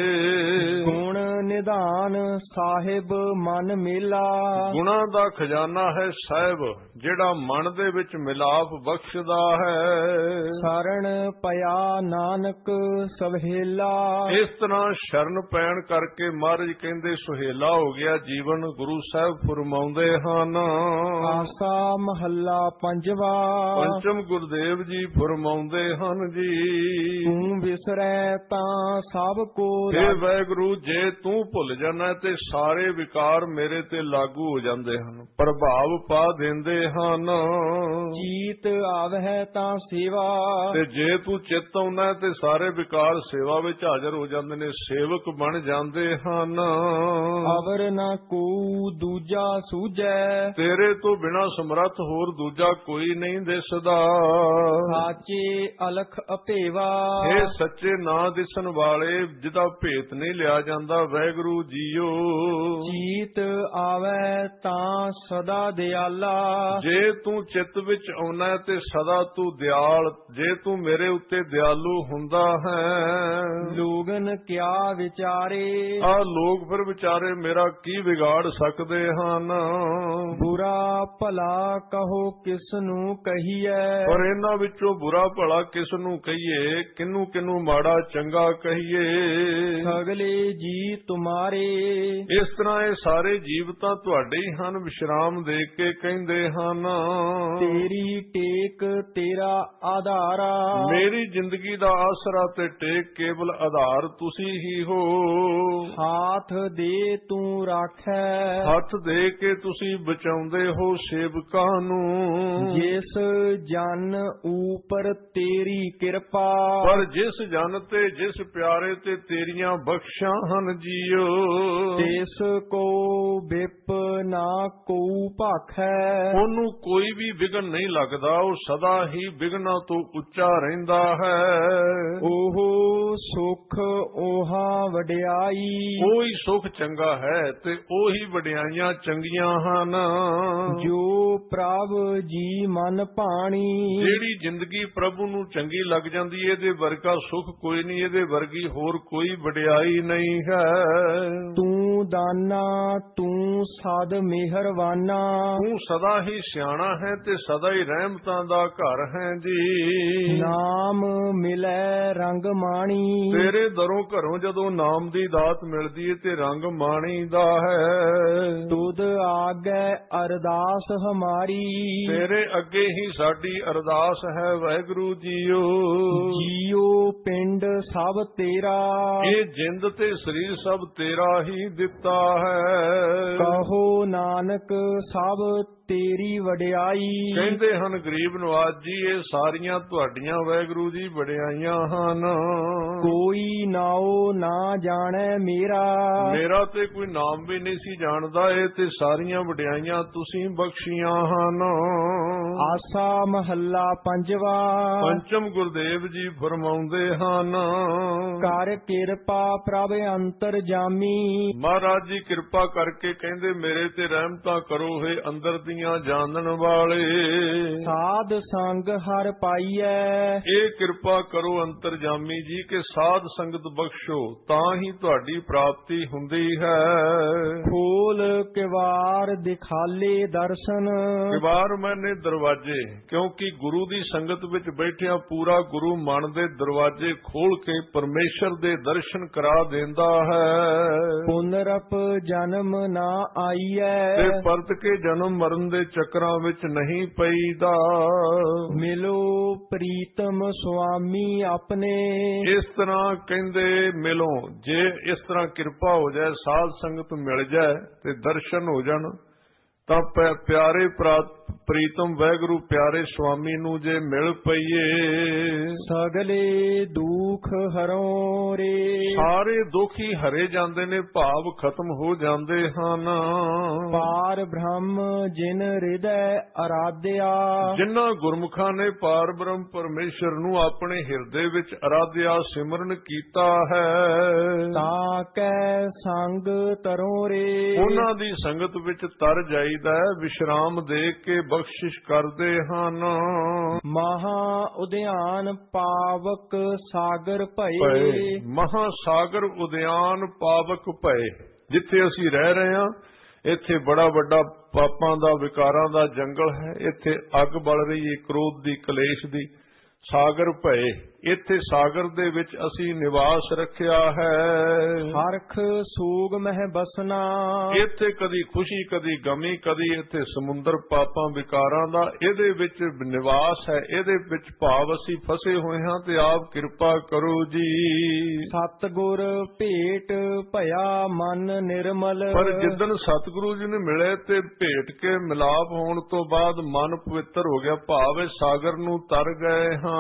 A: ਗੁਣ ਨਿਧਾਨ ਸਾਹਿਬ ਮਨ ਮੇਲਾ,
B: ਗੁਣਾਂ ਦਾ ਖਜ਼ਾਨਾ ਹੈ ਸਾਹਿਬ ਜਿਹੜਾ ਮਨ ਦੇ ਵਿੱਚ ਮਿਲਾਪ ਬਖਸ਼ਦਾ ਹੈ।
A: ਸਰਣ ਪਿਆ ਨਾਨਕ ਸਵਹੇਲਾ,
B: ਇਸ ਤਰ੍ਹਾਂ ਸ਼ਰਨ ਪੈਣ ਕਰਕੇ ਮਹਾਰਾਜ ਕਹਿੰਦੇ ਸੁਹੇਲਾ ਹੋ ਗਿਆ ਜੀਵਨ। ਗੁਰੂ ਸਾਹਿਬ ਫਰਮਾਉਂਦੇ ਹਨ।
A: ਆਸਾ ਮਹੱਲਾ ਪੰਜਵਾ,
B: ਪੰਚਮ ਗੁਰਦੇਵ ਜੀ ਫਰਮਾਉਂਦੇ ਹਨ ਜੀ।
A: ਤੂੰ ਵਿਸਰੈ ਤਾਂ ਸਭ ਕੋ,
B: ਇਹ ਵਾਹਿਗੁਰੂ ਜੇ ਤੂੰ ਭੁੱਲ ਜਾਣਾ ਤੇ ਸਾਰੇ ਵਿਕਾਰ ਮੇਰੇ ਤੇ ਲਾਗੂ ਹੋ ਜਾਂਦੇ ਹਨ, ਪ੍ਰਭਾਵ ਪਾ ਦਿੰਦੇ ਹਨ।
A: ਚੀਤ ਆਵਹਿ ਤਾਂ ਸੇਵਾ,
B: ਤੇ ਜੇ ਤੂੰ ਚਿੱਤ ਆਉਣਾ ਤੇ ਸਾਰੇ ਵਿਕਾਰ ਸੇਵਾ ਵਿੱਚ ਹਾਜ਼ਰ ਹੋ ਜਾਂਦੇ ਨੇ, ਸੇਵਕ ਬਣ ਜਾਂਦੇ ਹਨ।
A: ਅਵਰ ਨਾ ਕੋ ਦੂਜਾ ਸੂਝੈ,
B: ਤੇਰੇ ਤੋਂ ਬਿਨਾ ਸਮਰੱਥ ਹੋਰ ਦੂਜਾ ਕੋਈ ਨਹੀਂ ਦਿਸਦਾ।
A: ਸਾਚੇ ਅਲਖ ਅਭੇਵਾ,
B: ਇਹ ਸੱਚੇ ਨਾ ਦਿਸਣ ਵਾਲੇ ਜਿਹਦਾ ਭੇਤ ਨਹੀਂ ਲਿਆ ਜਾਂਦਾ ਵਾਹਿਗੁਰੂ ਜੀਓ।
A: ਚੀਤ ਆਵੈ ਤਾਂ ਸਦਾ ਦਿਆਲਾ,
B: ਜੇ ਤੂੰ ਚਿੱਤ ਵਿੱਚ ਆਉਣਾ ਤੇ ਸਦਾ ਤੂੰ ਦਿਆਲ, ਜੇ ਤੂੰ ਮੇਰੇ ਉੱਤੇ ਦਿਆਲੂ ਹੁੰਦਾ ਹੈ।
A: ਲੋਗਨ ਕਿਆ ਵਿਚਾਰੇ,
B: ਆ ਲੋਕ ਫਿਰ ਵਿਚਾਰੇ ਮੇਰਾ ਕੀ ਵਿਗਾੜ ਸਕਦੇ ਹਨ।
A: ਬੁਰਾ ਭਲਾ ਕਹੋ ਕਿਸ ਨੂੰ ਕਹੀਐ,
B: ਪਰ ਇਹਨਾਂ ਵਿੱਚੋਂ ਬੁਰਾ ਭਲਾ ਕਿਸ ਨੂੰ ਕਹੀਏ, ਕਿਨੂੰ ਕਿਨੂੰ ਮਾੜਾ ਚੰਗਾ ਕਹੀਏ।
A: ਸਗਲੇ ਜੀ ਤੁਮਾਰੇ,
B: ਇਸ ਤਰ੍ਹਾਂ ਇਹ ਸਾਰੇ ਜੀਵ ਤਾਂ ਤੁਹਾਡੇ ਹੀ ਹਨ, ਵਿਸ਼ਰਾਮ ਦੇ ਕੇ ਕਹਿੰਦੇ ਹਨ।
A: ਤੇਰੀ ਟੇਕ ਤੇਰਾ ਆਧਾਰਾ,
B: ਮੇਰੀ ਜ਼ਿੰਦਗੀ ਦਾ ਆਸਰਾ ਤੇ ਟੇਕ ਕੇਵਲ ਆਧਾਰ ਤੁਸੀਂ ਹੀ ਹੋ।
A: ਹਾਥ ਦੇ ਤੂੰ ਰਾਖੈ,
B: ਹੱਥ ਦੇ ਕੇ ਤੁਸੀਂ ਬਚਾਉਂਦੇ ਹੋ ਸੇਵਕਾਂ ਨੂੰ।
A: ਜਿਸ ਜਨ ਉਪਰ ਤੇਰੀ ਕਿਰਪਾ,
B: ਪਰ ਜਿਸ ਜਨ ਤੇ ਜਿਸ ਪਿਆਰੇ ਤੇ ਤੇਰੀਆਂ ਬਖਸ਼ਾਂ ਹਨ ਜੀਓ।
A: ਤਿਸ ਕੋ ਵਿਪ ਨਾ ਕੋ ਭਾਖੈ,
B: ਉਹਨੂੰ ਕੋਈ ਵੀ ਵਿਘਨ ਨਹੀਂ ਲੱਗਦਾ, ਉਹ ਸਦਾ ਹੀ ਵਿਘਨਾਂ ਤੋਂ ਉੱਚਾ ਰਹਿੰਦਾ ਹੈ।
A: ਉਹ ਸੁਖ 오ਹਾ ਵਡਿਆਈ,
B: ਉਹੀ ਸੁਖ ਚੰਗਾ ਹੈ ਤੇ ਉਹੀ ਵਡਿਆਈਆਂ ਚੰਗੀਆਂ ਹਨ।
A: ਜੋ ਪ੍ਰਭ ਜੀ ਮਨ ਭਾਣੀ,
B: ਜਿਹੜੀ ਜ਼ਿੰਦਗੀ ਪ੍ਰਭੂ ਨੂੰ ਚੰਗੀ ਲੱਗ ਜਾਂਦੀ ਹੈ, ਇਹਦੇ ਵਰਗਾ ਸੁਖ ਕੋਈ ਨਹੀਂ, ਇਹਦੇ ਵਰਗੀ ਹੋਰ ਕੋਈ ਵਡਿਆਈ ਨਹੀਂ ਹੈ।
A: ਤੂੰ ਦਾਨਾ ਤੂੰ ਸਦ ਮਿਹਰਵਾਨਾ,
B: ਤੂੰ ਸਦਾ ਹੀ ਸਿਆਣਾ ਹੈ ਤੇ ਸਦਾ ਹੀ ਰਹਿਮਤਾਂ ਦਾ ਘਰ ਹੈ ਜੀ।
A: ਨਾਮ ਮਿਲੈ ਰੰਗ ਮਾਣੀ,
B: ਤੇਰੇ ਦਰੋਂ ਘਰੋਂ ਜਦੋਂ ਨਾਮ ਦੀ ਦਾਤ ਮਿਲਦੀ ਹੈ ਤੇ ਰੰਗ ਮਾਣੀ ਦਾ ਹੈ।
A: ਤੁਧ ਆਗੇ ਅਰਦਾਸ ਹਮਾਰੀ,
B: ਤੇਰੇ ਅੱਗੇ ਹੀ ਸਾਡੀ ਅਰਦਾਸ ਹੈ ਵਾਹਿਗੁਰੂ ਜੀਓ।
A: ਜੀਓ ਪਿੰਡ ਸਭ ਤੇਰਾ,
B: ਇਹ ਜਿੰਦ ਤੇ ਸਰੀਰ ਸਭ ਤੇਰਾ ਹੀ ਦਿੱਤਾ ਹੈ।
A: ਕਹੋ ਨਾਨਕ ਸਭ ਤੇਰੀ ਵਡਿਆਈ।
B: ਕਹਿੰਦੇ ਹਨ ਗਰੀਬ ਨਵਾਜ ਜੀ ਇਹ ਸਾਰੀਆਂ ਤੁਹਾਡੀਆਂ ਵਾਹਿਗੁਰੂ ਜੀ ਵਡਿਆਈਆਂ ਹਨ।
A: ਕੋਈ ਨਾਉ ਨਾ ਜਾਣੈ ਮੇਰਾ,
B: ਮੇਰਾ ਤੇ ਕੋਈ ਨਾਮ ਵੀ ਨਹੀਂ ਸੀ ਜਾਣਦਾ, ਇਹ ਤੇ ਸਾਰੀਆਂ ਵਡਿਆਈਆਂ ਤੁਸੀਂ ਬਖਸ਼ੀਆਂ ਹਨ।
A: ਆਸਾ ਮਹੱਲਾ ਪੰਜਵਾ।
B: ਪੰਚਮ ਗੁਰਦੇਵ ਜੀ ਫਰਮਾਉਂਦੇ ਹਨ,
A: ਕਰ ਕਿਰਪਾ ਪ੍ਰਭ ਅੰਤਰ ਜਾਮੀ।
B: ਮਹਾਰਾਜ ਜੀ ਕਿਰਪਾ ਕਰਕੇ ਕਹਿੰਦੇ ਮੇਰੇ ਤੇ ਰਹਿਮਤਾਂ ਕਰੋ ਹੈ ਅੰਦਰ ਦੀਆਂ ਜਾਣਨ ਵਾਲੇ।
A: ਸਾਧ ਸੰਗ ਹਰ ਪਾਈਐ,
B: ਇਹ ਕਿਰਪਾ ਕਰੋ ਅੰਤਰਜਾਮੀ ਜੀ ਕਿ ਸਾਧ ਸੰਗਤ ਬਖਸ਼ੋ ਤਾਂ ਹੀ ਤੁਹਾਡੀ ਪ੍ਰਾਪਤੀ ਹੁੰਦੀ ਹੈ।
A: ਖੋਲ ਕਿਵਾਰ ਦਿਖਾਲੇ ਦਰਸ਼ਨ,
B: ਕਿਵਾਰ ਮੈਨੇ ਦਰਵਾਜੇ, ਕਿਉਂਕਿ ਗੁਰੂ ਦੀ ਸੰਗਤ ਵਿੱਚ ਬੈਠਿਆਂ ਪੂਰਾ ਗੁਰੂ ਮਨ ਦੇ ਦਰਵਾਜੇ ਖੋਲ ਕੇ ਪਰਮੇਸ਼ਰ ਦੇ ਦਰਸ਼ਨ ਕਰਾ ਦਿੰਦਾ ਹੈ।
A: ਪੁਨਰਪ ਜਨਮ ਨਾ ਆਈਐ,
B: ਤੇ ਪਰਤ ਕੇ ਜਨਮ ਮਰਨ ਦੇ ਚੱਕਰਾਂ ਵਿੱਚ ਨਹੀਂ ਪਈਦਾ।
A: ਮਿਲੋ ਪ੍ਰੀਤਮ ਸੁਆਮੀ ਆਪਣੇ,
B: ਇਸ ਤਰ੍ਹਾਂ ਕਹਿੰਦੇ ਮਿਲੋ, ਜੇ ਇਸ ਤਰ੍ਹਾਂ ਕਿਰਪਾ ਹੋ ਜਾਏ ਸਾਧ ਸੰਗਤ ਮਿਲ ਜਾਏ ਤੇ ਦਰਸ਼ਨ ਹੋ ਜਾਣ ਤਾਂ ਪਿਆਰੇ ਪ੍ਰੀਤਮ ਵਾਹਿਗੁਰੂ ਪਿਆਰੇ ਸੁਆਮੀ ਨੂੰ ਜੇ ਮਿਲ ਪਈਏ,
A: ਸਗਲੇ ਦੁੱਖ ਹਰੋ ਰੇ,
B: ਸਾਰੇ ਦੁੱਖ ਹੀ ਹਰੇ ਜਾਂਦੇ ਨੇ, ਭਾਵ ਖਤਮ ਹੋ ਜਾਂਦੇ ਹਨ।
A: ਪਾਰ ਬ੍ਰਹਮ ਜਿਨ ਹਿਰਦੈ ਅਰਾਧਿਆ, ਜਿਨ੍ਹਾਂ
B: ਗੁਰਮੁਖਾਂ ਨੇ ਪਾਰ ਬ੍ਰਹਮ ਪਰਮੇਸ਼ਰ ਨੂੰ ਆਪਣੇ ਹਿਰਦੇ ਵਿੱਚ ਅਰਾਧਿਆ ਸਿਮਰਨ ਕੀਤਾ ਹੈ,
A: ਤਾਂ ਕੈ ਸੰਗ ਤਰੋ ਰੇ,
B: ਉਹਨਾਂ ਦੀ ਸੰਗਤ ਵਿੱਚ ਤਰ ਜਾਈਦਾ, ਵਿਸ਼ਰਾਮ ਦੇ ਕੇ ਬਖਸ਼ਿਸ਼ ਕਰਦੇ ਹਨ।
A: ਮਹਾ ਉਦਿਆਨ ਪਾਵਕ ਸਾਗਰ ਭਏ,
B: ਮਹਾ ਸਾਗਰ ਉਦਿਆਨ ਪਾਵਕ ਭਏ, ਜਿੱਥੇ ਅਸੀਂ ਰਹਿ ਰਹੇ ਹਾਂ ਇੱਥੇ ਬੜਾ ਵੱਡਾ ਪਾਪਾਂ ਦਾ ਵਿਕਾਰਾਂ ਦਾ ਜੰਗਲ ਹੈ, ਇੱਥੇ ਅੱਗ ਬਲ ਰਹੀ ਹੈ ਕ੍ਰੋਧ ਦੀ ਕਲੇਸ਼ ਦੀ। ਸਾਗਰ ਭਏ, ਇੱਥੇ ਸਾਗਰ ਦੇ ਵਿੱਚ ਅਸੀਂ ਨਿਵਾਸ ਰੱਖਿਆ ਹੈ।
A: ਹਰਖ ਸੂਗ ਮਹਿ ਬਸਨਾ,
B: ਇੱਥੇ ਕਦੀ ਖੁਸ਼ੀ ਕਦੀ ਗਮੀ, ਕਦੀ ਇੱਥੇ ਸਮੁੰਦਰ ਪਾਪਾਂ ਵਿਕਾਰਾਂ ਦਾ ਇਹਦੇ ਵਿੱਚ ਨਿਵਾਸ ਹੈ, ਇਹਦੇ ਵਿੱਚ ਭਾਵ ਅਸੀਂ ਫਸੇ ਹੋਏ ਹਾਂ ਤੇ ਆਪ ਕਿਰਪਾ ਕਰੋ ਜੀ।
A: ਸਤਿਗੁਰ ਭੇਟ ਭਇਆ ਮਨ ਨਿਰਮਲ,
B: ਪਰ ਜਿੱਦਣ ਸਤਿਗੁਰੂ ਜੀ ਨੂੰ ਮਿਲੇ ਤੇ ਭੇਟ ਕੇ ਮਿਲਾਪ ਹੋਣ ਤੋਂ ਬਾਅਦ ਮਨ ਪਵਿੱਤਰ ਹੋ ਗਿਆ, ਭਾਵ ਸਾਗਰ ਨੂੰ ਤਰ ਗਏ ਹਾਂ।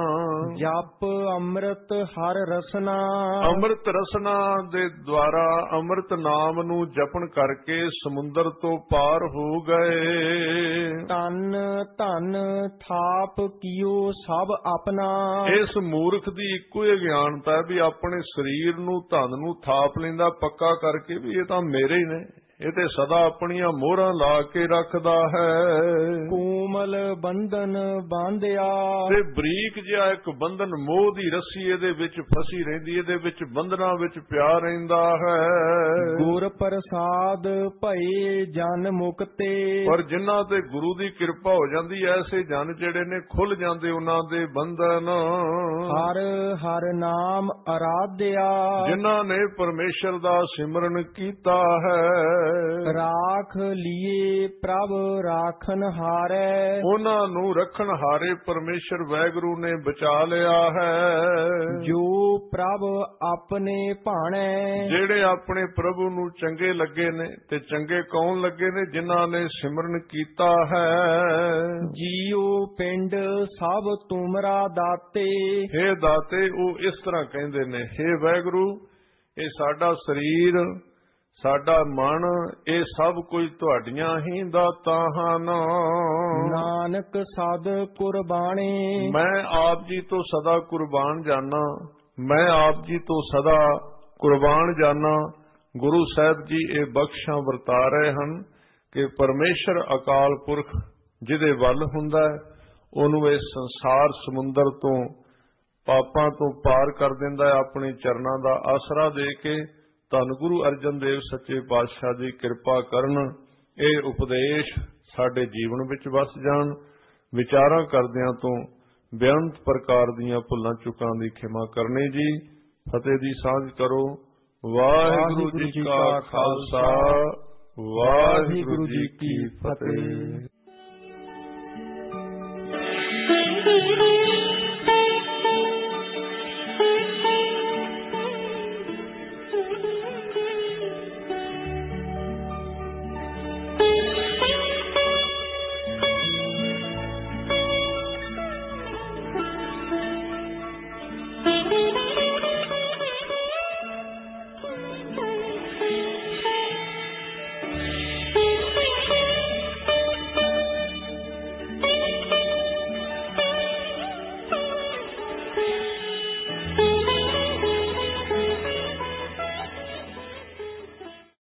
A: ਜਪ ਅੰਮ੍ਰਿਤ ਹਰ ਰਸਨਾ,
B: ਅੰਮ੍ਰਿਤ ਰਸਨਾ ਦੇ ਦੁਆਰਾ ਅੰਮ੍ਰਿਤ ਨਾਮ ਨੂੰ ਜਪਣ ਕਰਕੇ ਸਮੁੰਦਰ ਤੋਂ ਪਾਰ ਹੋ ਗਏ।
A: ਤਨ ਧਨ ਥਾਪ ਕੀਓ ਸਭ ਆਪਣਾ,
B: ਇਸ ਮੂਰਖ ਦੀ ਇੱਕੋ ਹੀ ਗਿਆਨਤਾ ਵੀ ਆਪਣੇ ਸਰੀਰ ਨੂੰ ਧਨ ਨੂੰ ਥਾਪ ਲੈਂਦਾ ਪੱਕਾ ਕਰਕੇ ਵੀ ਇਹ ਤਾਂ ਮੇਰੇ ਹੀ ਨੇ, ਇਹ ਤੇ ਸਦਾ ਆਪਣੀਆਂ ਮੋਹਰਾਂ ਲਾ ਕੇ ਰੱਖਦਾ ਹੈ।
A: ਕੋਮਲ ਬੰਧਨ ਬਾਂਧਿਆ,
B: ਤੇ ਬਰੀਕ ਜਿਹਾ ਇੱਕ ਬੰਧਨ ਮੋਹ ਦੀ ਰੱਸੀ ਇਹਦੇ ਵਿੱਚ ਫਸੀ ਰਹਿੰਦੀ, ਇਹਦੇ ਵਿੱਚ ਬੰਧਨਾਂ ਵਿੱਚ ਪਿਆ ਰਹਿੰਦਾ ਹੈ।
A: ਗੁਰ ਪ੍ਰਸਾਦ ਭਏ ਜਨ ਮੁਕਤੇ,
B: ਪਰ ਜਿਨ੍ਹਾਂ ਤੇ ਗੁਰੂ ਦੀ ਕਿਰਪਾ ਹੋ ਜਾਂਦੀ ਐਸੇ ਜਨ ਜਿਹੜੇ ਨੇ ਖੁੱਲ ਜਾਂਦੇ ਉਹਨਾਂ ਦੇ ਬੰਧਨ।
A: ਹਰ ਹਰ ਨਾਮ ਅਰਾਧਿਆ,
B: ਜਿਨ੍ਹਾਂ ਨੇ ਪਰਮੇਸ਼ਰ ਦਾ ਸਿਮਰਨ ਕੀਤਾ ਹੈ।
A: ਰਾਖ ਲੀਏ ਪ੍ਰਭ ਰਾਖਨ ਹਾਰੈ,
B: ਉਹਨਾਂ ਨੂੰ ਰੱਖਣ ਹਾਰੇ ਪਰਮੇਸ਼ਰ ਵਾਹਿਗੁਰੂ ਨੇ ਬਚਾ ਲਿਆ ਹੈ।
A: ਜੋ ਪ੍ਰਭ ਆਪਣੇ ਭਾਣੈ,
B: ਜਿਹੜੇ ਆਪਣੇ ਪ੍ਰਭੂ ਨੂੰ ਚੰਗੇ ਲੱਗੇ ਨੇ, ਤੇ ਚੰਗੇ ਕੌਣ ਲੱਗੇ ਨੇ? ਜਿਨ੍ਹਾਂ ਨੇ ਸਿਮਰਨ ਕੀਤਾ ਹੈ।
A: ਜੀਉ ਪਿੰਡ ਸਭ ਤੁਮਰਾ ਦਾਤੇ,
B: ਹੇ ਦਾਤੇ, ਉਹ ਇਸ ਤਰ੍ਹਾਂ ਕਹਿੰਦੇ ਨੇ, ਹੇ ਵਾਹਿਗੁਰੂ ਇਹ ਸਾਡਾ ਸਰੀਰ ਸਾਡਾ ਮਨ ਇਹ ਸਭ ਕੁਝ ਤੁਹਾਡੀਆਂ ਹੀ ਦਾਤਾਂ ਹਨ।
A: ਨਾਨਕ ਸਦ ਕੁਰਬਾਨੀ,
B: ਮੈਂ ਆਪ ਜੀ ਤੋਂ ਸਦਾ ਕੁਰਬਾਨ ਜਾਨਾ, ਮੈਂ ਆਪ ਜੀ ਤੋਂ ਸਦਾ ਕੁਰਬਾਨ ਜਾਨਾ। ਗੁਰੂ ਸਾਹਿਬ ਜੀ ਇਹ ਬਖਸ਼ਾਂ ਵਰਤਾ ਰਹੇ ਹਨ ਕਿ ਪਰਮੇਸ਼ਰ ਅਕਾਲ ਪੁਰਖ ਜਿਹਦੇ ਵੱਲ ਹੁੰਦਾ ਉਹਨੂੰ ਇਸ ਸੰਸਾਰ ਸਮੁੰਦਰ ਤੋਂ ਪਾਪਾਂ ਤੋਂ ਪਾਰ ਕਰ ਦਿੰਦਾ ਹੈ, ਆਪਣੇ ਚਰਨਾਂ ਦਾ ਆਸਰਾ ਦੇ ਕੇ। ਧੰਨ ਗੁਰੂ ਅਰਜਨ ਦੇਵ ਸੱਚੇ ਪਾਤਸ਼ਾਹ ਦੀ ਕਿਰਪਾ ਕਰਨ, ਇਹ ਉਪਦੇਸ਼ ਸਾਡੇ ਜੀਵਨ ਵਿੱਚ ਵਸ ਜਾਣ। ਵਿਚਾਰਾਂ ਕਰਦਿਆਂ ਤੋਂ ਬੇਅੰਤ ਪ੍ਰਕਾਰ ਦੀਆਂ ਭੁੱਲਾਂ ਚੁੱਕਾਂ ਦੀ ਖਿਮਾ ਕਰਨੀ ਜੀ। ਫਤਿਹ ਦੀ ਸਾਂਝ ਕਰੋ। ਵਾਹਿਗੁਰੂ ਜੀ ਕਾ ਖਾਲਸਾ, ਵਾਹਿਗੁਰੂ ਜੀ ਕੀ ਫਤਿਹ।